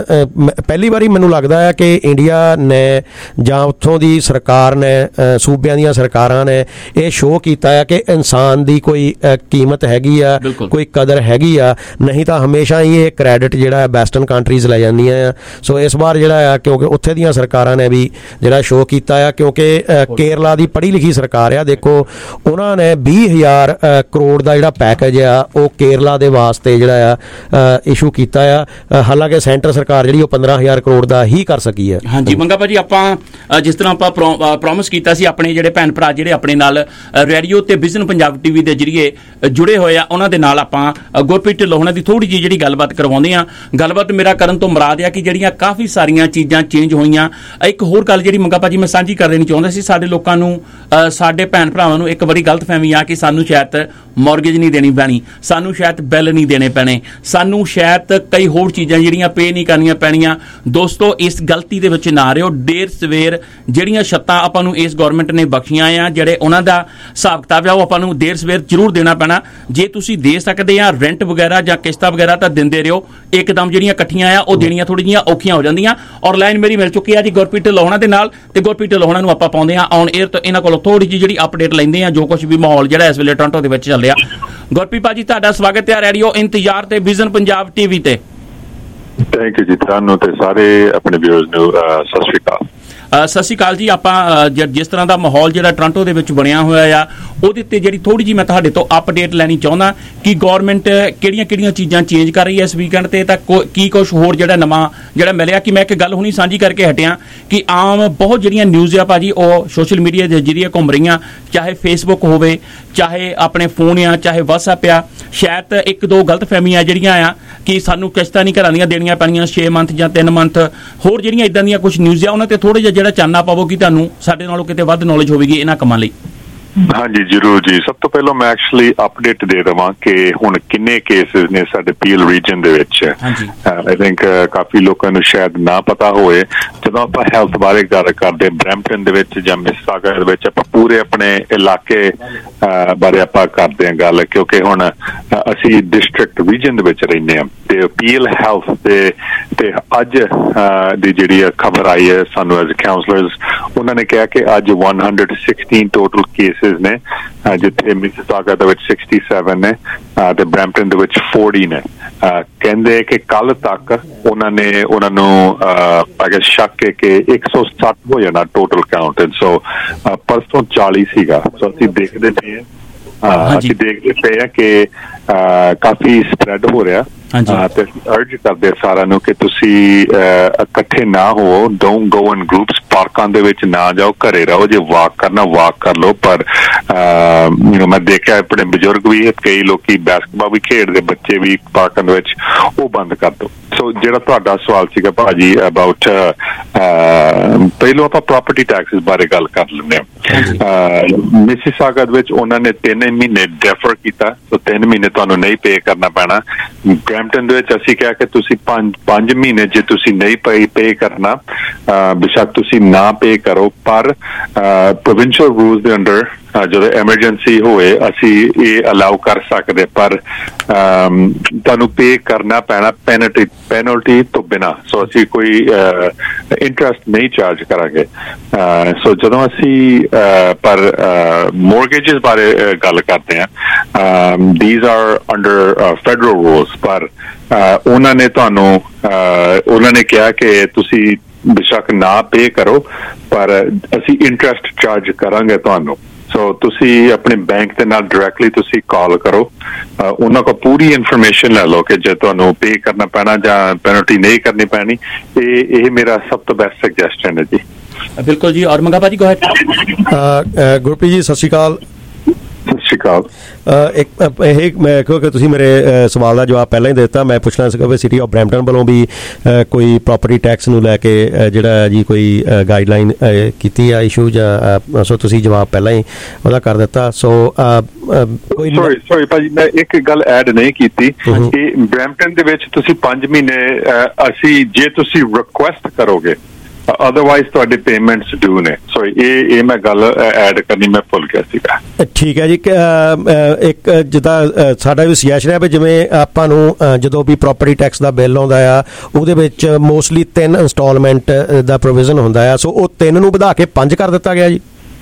S7: ਪਹਿਲੀ ਵਾਰੀ ਮੈਨੂੰ ਲੱਗਦਾ ਹੈ ਕਿ ਇੰਡੀਆ ਨੇ ਜਾਂ ਉੱਥੋਂ ਦੀ ਸਰਕਾਰ ਨੇ, ਸੂਬਿਆਂ ਦੀਆਂ ਸਰਕਾਰਾਂ ਨੇ ਇਹ ਸ਼ੋਅ ਕੀਤਾ ਆ ਕਿ ਇਨਸਾਨ ਦੀ ਕੋਈ ਕੀਮਤ ਹੈਗੀ ਆ, ਕੋਈ ਕਦਰ ਹੈਗੀ ਆ। ਨਹੀਂ ਤਾਂ ਹਮੇਸ਼ਾ ਹੀ ਇਹ ਕ੍ਰੈਡਿਟ ਜਿਹੜਾ ਵੈਸਟਰਨ ਕੰਟਰੀਜ਼ ਲੈ ਜਾਂਦੀਆਂ ਆ। ਸੋ ਇਸ ਵਾਰ ਜਿਹੜਾ ਆ, ਕਿਉਂਕਿ ਉੱਥੇ ਦੀਆਂ ਸਰਕਾਰਾਂ ਨੇ ਵੀ ਜਿਹੜਾ ਸ਼ੋਅ ਕੀਤਾ ਆ, ਕਿਉਂਕਿ ਕੇਰਲਾ ਦੀ ਪੜ੍ਹੀ ਲਿਖੀ ਸਰਕਾਰ ਆ, ਦੇਖੋ ਉਹਨਾਂ ਨੇ ਵੀਹ ਹਜ਼ਾਰ ਕਰੋੜ ਦਾ ਜਿਹੜਾ ਪੈਕੇਜ ਆ ਉਹ ਕੇਰਲਾ ਦੇ ਵਾਸਤੇ ਜਿਹੜਾ ਆ ਇਸ਼ੂ ਕੀਤਾ ਆ। ਹਾਲਾਂਕਿ ਸੈਂਟਰ ਸਰਕਾਰ ਜਿਹੜੀ ਉਹ ਪੰਦਰਾਂ ਹਜ਼ਾਰ ਕਰੋੜ ਦਾ ਹੀ ਕਰ ਸਕੀ ਹੈ।
S6: ਹਾਂਜੀ ਮੰਗਾ ਭਾਜੀ, ਆਪਾਂ ਜਿਸ ਤਰ੍ਹਾਂ ਆਪਾਂ ਪ੍ਰੋਮਿਸ ਕੀਤਾ ਸੀ, ਆਪਣੇ ਜਿਹੜੇ ਭੈਣ ਭਰਾ ਜਿਹੜੇ ਆਪਣੇ ਨਾਲ ਰੇਡੀਓ ਤੇ ਵਿਜ਼ਨ ਪੰਜਾਬ ਟੀਵੀ ਦੇ ਜਰੀਏ ਜੁੜੇ ਹੋਏ ਆ, ਉਹਨਾਂ ਦੇ ਨਾਲ ਆਪਾਂ ਗੁਰਪ੍ਰੀਤ ਢਿੱਲੋਂ ਉਹਨਾਂ ਦੀ ਥੋੜੀ ਜਿਹੀ ਜਿਹੜੀ ਗੱਲਬਾਤ ਕਰਵਾਉਂਦੇ ਆ। ਗੱਲਬਾਤ ਮੇਰਾ ਕਰਨ ਤੋਂ ਮੁਰਾਦ ਆ ਕਿ ਜਿਹੜੀਆਂ ਕਾਫੀ ਸਾਰੀਆਂ ਚੀਜ਼ਾਂ ਚੇਂਜ ਹੋਈਆਂ। ਇੱਕ ਹੋਰ ਗੱਲ ਜਿਹੜੀ ਮੰਗਾ ਭਾਜੀ ਮੈਂ ਸਾਂਝੀ ਕਰ ਦੇਣੀ ਚਾਹੁੰਦਾ ਸੀ, ਸਾਡੇ ਲੋਕਾਂ ਨੂੰ, ਸਾਡੇ ਭੈਣ ਭਰਾਵਾਂ ਨੂੰ ਇੱਕ ਬੜੀ ਗਲਤਫਹਿਮੀ ਆ ਕਿ ਸਾਨੂੰ ਸ਼ਾਇਦ ਮੌਰਗੇਜ ਨਹੀਂ ਦੇਣੀ ਪੈਣੀ, ਸਾਨੂੰ ਸ਼ਾਇਦ ਬਿੱਲ ਨਹੀਂ ਦੇਣੇ ਪੈਣੇ, ਸਾਨੂੰ ਸ਼ਾਇਦ ਕਈ ਹੋਰ ਚੀਜ਼ਾਂ ਜਿਹੜੀਆਂ ਪੇ ਨਹੀਂ ਕਰਨੀਆਂ ਪੈਣੀਆਂ। ਦੋਸਤੋ, ਇਸ ਗਲਤੀ ਦੇ ਵਿੱਚ ਨਾ ਰਹੋ। ਦੇਰ ਸਵੇਰ ਜਿਹੜੀਆਂ ਛੱਤਾਂ ਆਪਾਂ ਨੂੰ ਇਸ ਗੌਰਮੈਂਟ ਨੇ ਬਖਸ਼ੀਆਂ ਆ, ਜਿਹੜੇ ਉਹਨਾਂ ਦਾ ਹਿਸਾਬ ਕਿਤਾਬ ਆ, ਉਹ ਆਪਾਂ ਨੂੰ ਦੇਰ ਸਵੇਰ ਜ਼ਰੂਰ ਦੇਣਾ ਪੈਣਾ। ਜੇ ਤੁਸੀਂ ਦੇ ਸਕਦੇ ਆ ਰੈਂਟ ਵਗੈਰਾ ਜਾਂ ਕਿਸ਼ਤਾਂ ਵਗੈਰਾ ਤਾਂ ਦਿੰਦੇ ਰਹੋ। ਇੱਕਦਮ ਜਿਹੜੀਆਂ ਇਕੱਠੀਆਂ ਆ ਉਹ ਦੇਣੀਆਂ ਥੋੜ੍ਹੀ ਜਿਹੀਆਂ ਔਖੀਆਂ ਹੋ ਜਾਂਦੀਆਂ। ਔਰ ਲਾਈਨ ਮੇਰੀ ਮਿਲ ਚੁੱਕੀ ਆ ਜੀ ਗੁਰਪ੍ਰੀਤ ਢਿੱਲੋਂ ਦੇ ਨਾਲ, ਤੇ ਗੁਰਪ੍ਰੀਤ ਢਿੱਲੋਂ ਨੂੰ ਆਪਾਂ ਪਾਉਂਦੇ ਆ ਔਨ 에ਅਰ ਤੋਂ ਇਹਨਾਂ ਕੋਲੋਂ ਥੋੜੀ ਜਿਹੀ ਜਿਹੜੀ ਅਪਡੇਟ ਲੈਂਦੇ ਆ ਜੋ ਕੁਝ ਵੀ ਮਾਹੌਲ ਜਿਹੜਾ ਇਸ ਵੇਲੇ ਟੋਰਾਂਟੋ ਦੇ ਵਿੱਚ ਚੱਲ ਰਿਹਾ। ਗੁਰਪ੍ਰੀਤ ਭਾਜੀ, ਤੁਹਾਡਾ ਸਵਾਗਤ ਹੈ ਰੇਡੀਓ ਇੰਤਜ਼ਾਰ ਤੇ ਵਿਜ਼ਨ ਪੰਜਾਬ ਟੀਵੀ ਤੇ।
S12: ਥੈਂਕ ਯੂ ਜੀ, ਤੁਹਾਨੂੰ ਤੇ ਸਾਰੇ ਆਪਣੇ ਵਿਊਅਰਸ ਨੂੰ ਸਤਿ ਸ਼੍ਰੀ ਅਕਾਲ।
S6: ਸਤਿ ਸ਼੍ਰੀ ਅਕਾਲ ਜੀ। ਆਪਾਂ ਜਿਸ ਤਰ੍ਹਾਂ ਦਾ ਮਾਹੌਲ ਜਿਹੜਾ ਟੋਰਾਂਟੋ ਦੇ ਵਿੱਚ ਬਣਿਆ ਹੋਇਆ ਆ, ਉਹਦੇ ਤੇ ਜਿਹੜੀ ਥੋੜੀ ਜਿਹੀ ਮੈਂ ਤੁਹਾਡੇ ਤੋਂ ਅਪਡੇਟ ਲੈਣੀ ਚਾਹੁੰਦਾ ਕਿ ਗੌਰਮੈਂਟ ਕਿਹੜੀਆਂ ਕਿਹੜੀਆਂ ਚੀਜ਼ਾਂ ਚੇਂਜ ਕਰ ਰਹੀ ਹੈ ਇਸ ਵੀਕਐਂਡ ਤੇ, ਤਾਂ ਕੀ ਕੁਛ ਹੋਰ ਜਿਹੜਾ ਨਵਾਂ ਜਿਹੜਾ ਮਿਲਿਆ। ਕਿ ਮੈਂ ਇੱਕ ਗੱਲ ਹੁਣੀ ਸਾਂਝੀ ਕਰਕੇ ਹਟਿਆ ਕਿ ਆਮ ਬਹੁਤ ਜਿਹੜੀਆਂ ਨਿਊਜ਼ ਆ ਭਾਜੀ ਉਹ ਸੋਸ਼ਲ ਮੀਡੀਆ ਦੇ ਜ਼ਰੀਏ ਘੁੰਮ ਰਹੀਆਂ, ਚਾਹੇ ਫੇਸਬੁੱਕ ਹੋਵੇ, ਚਾਹੇ ਆਪਣੇ ਫੋਨ ਆ, ਚਾਹੇ ਵਟਸਐਪ ਆ। ਸ਼ਾਇਦ ਇੱਕ ਦੋ ਗਲਤਫਹਿਮੀਆਂ ਜਿਹੜੀਆਂ ਆ ਕਿ ਸਾਨੂੰ ਕਿਸ਼ਤਾਂ ਨਹੀਂ ਘਰਾਂ ਦੀਆਂ ਦੇਣੀਆਂ ਪੈਣੀਆਂ ਛੇ ਮੰਥ ਜਾਂ ਤਿੰਨ ਮੰਥ, ਹੋਰ ਜਿਹੜੀਆਂ ਇਦਾਂ ਦੀਆਂ ਕੁਝ ਨਿਊਜ਼ ਆ ਉਹਨਾਂ ਤੇ ਥੋੜ੍ਹਾ ਜਿਹਾ ਜਿਹੜਾ ਚਾਨਣਾ ਪਾਵੋ ਕਿ ਤੁਹਾਨੂੰ ਸਾਡੇ ਨਾਲੋਂ ਕਿਤੇ ਵੱਧ ਨੌਲੇਜ ਹੋਵੇਗੀ ਇਹਨਾਂ ਕੰਮਾਂ ਲਈ।
S12: ਹਾਂਜੀ ਜ਼ਰੂਰ ਜੀ। ਸਭ ਤੋਂ ਪਹਿਲਾਂ ਮੈਂ ਐਕਚੁਅਲੀ ਅਪਡੇਟ ਦੇ ਦੇਵਾਂ ਕਿ ਹੁਣ ਕਿੰਨੇ ਕੇਸਿਸ ਨੇ ਸਾਡੇ ਪੀਐਲ ਰੀਜਨ ਦੇ ਵਿੱਚ। ਆਈ ਥਿੰਕ ਕਾਫੀ ਲੋਕਾਂ ਨੂੰ ਸ਼ਾਇਦ ਨਾ ਪਤਾ ਹੋਵੇ, ਜਦੋਂ ਆਪਾਂ ਹੈਲਥ ਬਾਰੇ ਗੱਲ ਕਰਦੇ ਬਰੈਂਪਟਨ ਦੇ ਵਿੱਚ ਜਾਂ ਮਿਸਿਸਾਗਾ ਦੇ ਵਿੱਚ, ਆਪਾਂ ਪੂਰੇ ਆਪਣੇ ਇਲਾਕੇ ਬਾਰੇ ਆਪਾਂ ਕਰਦੇ ਹਾਂ ਗੱਲ, ਕਿਉਂਕਿ ਹੁਣ ਅਸੀਂ ਡਿਸਟ੍ਰਿਕਟ ਰੀਜਨ ਦੇ ਵਿੱਚ ਰਹਿੰਦੇ ਹਾਂ। ਤੇ ਪੀਐਲ ਹੈਲਥ ਦੇ ਤੇ ਅੱਜ ਦੀ ਜਿਹੜੀ ਖਬਰ ਆਈ ਹੈ ਸਾਨੂੰ ਐਜ਼ ਕਾਉਂਸਲਰਸ, ਉਹਨਾਂ ਨੇ ਕਿਹਾ ਕਿ ਅੱਜ one hundred sixteen total cases ਨੇ, ਜਿੱਥੇ ਮਿਸਿਸਾਗਾ ਦੇ ਵਿੱਚ sixty-seven ਨੇ ਤੇ ਬਰੈਂਪਟਨ ਦੇ ਵਿੱਚ forty ਨੇ। ਕਹਿੰਦੇ ਕਿ ਕੱਲ ਤੱਕ ਉਹਨਾਂ ਨੇ ਉਹਨਾਂ ਨੂੰ ਅਗਰ ਸ਼ੱਕ ਹੈ ਕਿ ਇੱਕ ਸੌ ਸੱਠ ਹੋ ਜਾਣਾ ਟੋਟਲ ਕਾਊਂਟ। ਸੋ ਪਰਸੋਂ ਚਾਲੀ ਸੀਗਾ। ਸੋ ਅਸੀਂ ਦੇਖਦੇ ਪਏ ਹਾਂ ਅਸੀਂ ਦੇਖਦੇ ਪਏ ਹਾਂ ਕਿ ਕਾਫੀ ਸਪਰੈਡ ਹੋ ਰਿਹਾ। ਤੇ ਅਰਜ ਕਰਦੇ ਸਾਰਿਆਂ ਨੂੰ ਕਿ ਤੁਸੀਂ ਇਕੱਠੇ ਨਾ ਹੋ, ਡੋਂਟ ਗੋ ਇਨ ਗਰੁੱਪਸ, ਪਾਰਕਾਂ ਦੇ ਵਿੱਚ ਨਾ ਜਾਓ, ਘਰੇ ਰਹੋ। ਜੇ ਵਾਕ ਕਰਨਾ ਵਾਕ ਕਰ ਲਓ, ਪਰ ਮੈਂ ਦੇਖਿਆ ਆਪਣੇ ਬਜ਼ੁਰਗ ਵੀ, ਕਈ ਲੋਕੀ ਬਾਸਕਟਬਾਲ ਵੀ ਖੇਡਦੇ, ਬੱਚੇ ਵੀ ਪਾਰਕਾਂ ਦੇ ਵਿੱਚ, ਉਹ ਬੰਦ ਕਰ ਦਿਓ। ਸੋ ਜਿਹੜਾ ਤੁਹਾਡਾ ਸਵਾਲ ਸੀਗਾ ਭਾਜੀ ਅਬਾਊਟ, ਪਹਿਲੋਂ ਆਪਾਂ ਪ੍ਰੋਪਰਟੀ ਟੈਕਸਿਸ ਬਾਰੇ ਗੱਲ ਕਰ ਲੈਂਦੇ ਹਾਂ। ਮਿਸਿਸਾਗਾ ਦੇ ਵਿੱਚ ਉਹਨਾਂ ਨੇ ਤਿੰਨ ਮਹੀਨੇ ਡੈਫਰ ਕੀਤਾ। ਸੋ ਤਿੰਨ ਮਹੀਨੇ ਤੁਹਾਨੂੰ ਨਹੀਂ ਪੇ ਕਰਨਾ ਪੈਣਾ। ਬਰੈਂਪਟਨ ਦੇ ਵਿੱਚ ਅਸੀਂ ਕਿਹਾ ਕਿ ਤੁਸੀਂ ਪੰਜ ਪੰਜ ਮਹੀਨੇ ਜੇ ਤੁਸੀਂ ਨਹੀਂ ਪੇ ਪੇ ਕਰਨਾ ਬੇਸ਼ੱਕ ਤੁਸੀਂ ਨਾ ਪੇ ਕਰੋ, ਪਰ ਪ੍ਰੋਵਿੰਸ਼ੀਅਲ ਰੂਲਸ ਦੇ ਅੰਡਰ ਜਦੋਂ ਐਮਰਜੈਂਸੀ ਹੋਏ ਅਸੀਂ ਇਹ ਅਲਾਉ ਕਰ ਸਕਦੇ, ਪਰ ਤੁਹਾਨੂੰ ਪੇ ਕਰਨਾ ਪੈਣਾ ਪੈਨਲਟੀ ਪੈਨਲਟੀ ਤੋਂ ਬਿਨਾਂ। ਸੋ ਅਸੀਂ ਕੋਈ ਇੰਟਰਸਟ ਨਹੀਂ ਚਾਰਜ ਕਰਾਂਗੇ। ਸੋ ਜਦੋਂ ਅਸੀਂ ਪਰ ਮੋਰਗੇਜਸ ਬਾਰੇ ਗੱਲ ਕਰਦੇ ਹਾਂ, these are under federal rules, ਪਰ ਉਹਨਾਂ ਨੇ ਤੁਹਾਨੂੰ ਉਹਨਾਂ ਨੇ ਕਿਹਾ ਕਿ ਤੁਸੀਂ ਬੇਸ਼ੱਕ ਨਾ ਪੇ ਕਰੋ ਪਰ ਅਸੀਂ ਇੰਟਰਸਟ ਚਾਰਜ ਕਰਾਂਗੇ ਤੁਹਾਨੂੰ। ਸੋ ਤੁਸੀਂ ਆਪਣੇ ਬੈਂਕ ਦੇ ਨਾਲ ਡਾਇਰੈਕਟਲੀ ਤੁਸੀਂ ਕਾਲ ਕਰੋ, ਉਹਨਾਂ ਕੋਲ ਪੂਰੀ ਇਨਫੋਰਮੇਸ਼ਨ ਲੈ ਲਓ ਕਿ ਜੇ ਤੁਹਾਨੂੰ ਪੇ ਕਰਨਾ ਪੈਣਾ ਜਾਂ ਪੈਨਲਟੀ ਨਹੀਂ ਕਰਨੀ ਪੈਣੀ। ਇਹ ਇਹ ਮੇਰਾ ਸਭ ਤੋਂ ਬੈਸਟ ਸੁਜੈਸ਼ਨ ਹੈ ਜੀ।
S6: ਬਿਲਕੁਲ ਜੀ। ਔਰ ਮੰਗਾ ਭਾਜੀ ਗੋ ਹੈਡ।
S7: ਗੁਰਪ੍ਰੀਤ ਜੀ ਸਤਿ ਸ਼੍ਰੀ ਅਕਾਲ।
S12: ਸਤਿ ਸ਼੍ਰੀ ਅਕਾਲ।
S7: ਇੱਕ ਇਹ ਮੈਂ ਕਿਉਂਕਿ ਤੁਸੀਂ ਮੇਰੇ ਸਵਾਲ ਦਾ ਜਵਾਬ ਪਹਿਲਾਂ ਹੀ ਦਿੱਤਾ, ਮੈਂ ਪੁੱਛਣਾ ਸੀਗਾ ਵੀ ਸਿਟੀ ਆਫ ਬਰੈਂਪਟਨ ਵੱਲੋਂ ਵੀ ਕੋਈ ਪ੍ਰੋਪਰਟੀ ਟੈਕਸ ਨੂੰ ਲੈ ਕੇ ਜਿਹੜਾ ਜੀ ਕੋਈ ਗਾਈਡਲਾਈਨ ਕੀਤੀ ਆ ਇਸ਼ੂ ਜਾਂ ਸੋ ਤੁਸੀਂ ਜਵਾਬ ਪਹਿਲਾਂ ਹੀ ਉਹਦਾ ਕਰ ਦਿੱਤਾ। ਸੋ
S12: ਕੋਈ ਸੌਰੀ ਸੌਰੀ ਭਾਜੀ ਮੈਂ ਇੱਕ ਗੱਲ ਐਡ ਨਹੀਂ ਕੀਤੀ ਕਿ ਬਰੈਂਪਟਨ ਦੇ ਵਿੱਚ ਤੁਸੀਂ ਪੰਜ ਮਹੀਨੇ ਅਸੀਂ ਜੇ ਤੁਸੀਂ ਰਿਕੁਐਸਟ ਕਰੋਗੇ ਅਦਰਵਾਈਜ਼ ਤੁਹਾਡੇ ਪੇਮੈਂਟਸ ਡਿਊ ਨੇ। ਸੋ ਇਹ ਇਹ ਮੈਂ ਗੱਲ ਐਡ ਕਰਨੀ ਮੈਂ ਭੁੱਲ ਗਿਆ ਸੀਗਾ।
S7: ਠੀਕ ਹੈ ਜੀ। ਇੱਕ ਜਿੱਦਾਂ ਸਾਡਾ ਵੀ ਸੁਜੈਸ਼ਨ ਹੈ ਵੀ ਜਿਵੇਂ ਆਪਾਂ ਨੂੰ ਜਦੋਂ ਵੀ ਪ੍ਰੋਪਰਟੀ ਟੈਕਸ ਦਾ ਬਿੱਲ ਆਉਂਦਾ ਆ ਉਹਦੇ ਵਿੱਚ ਮੋਸਟਲੀ ਤਿੰਨ ਇੰਸਟਾਲਮੈਂਟ ਦਾ ਪ੍ਰੋਵੀਜ਼ਨ ਹੁੰਦਾ ਆ, ਸੋ ਉਹ ਤਿੰਨ ਨੂੰ ਵਧਾ ਕੇ ਪੰਜ ਕਰ ਦਿੱਤਾ ਗਿਆ ਜੀ।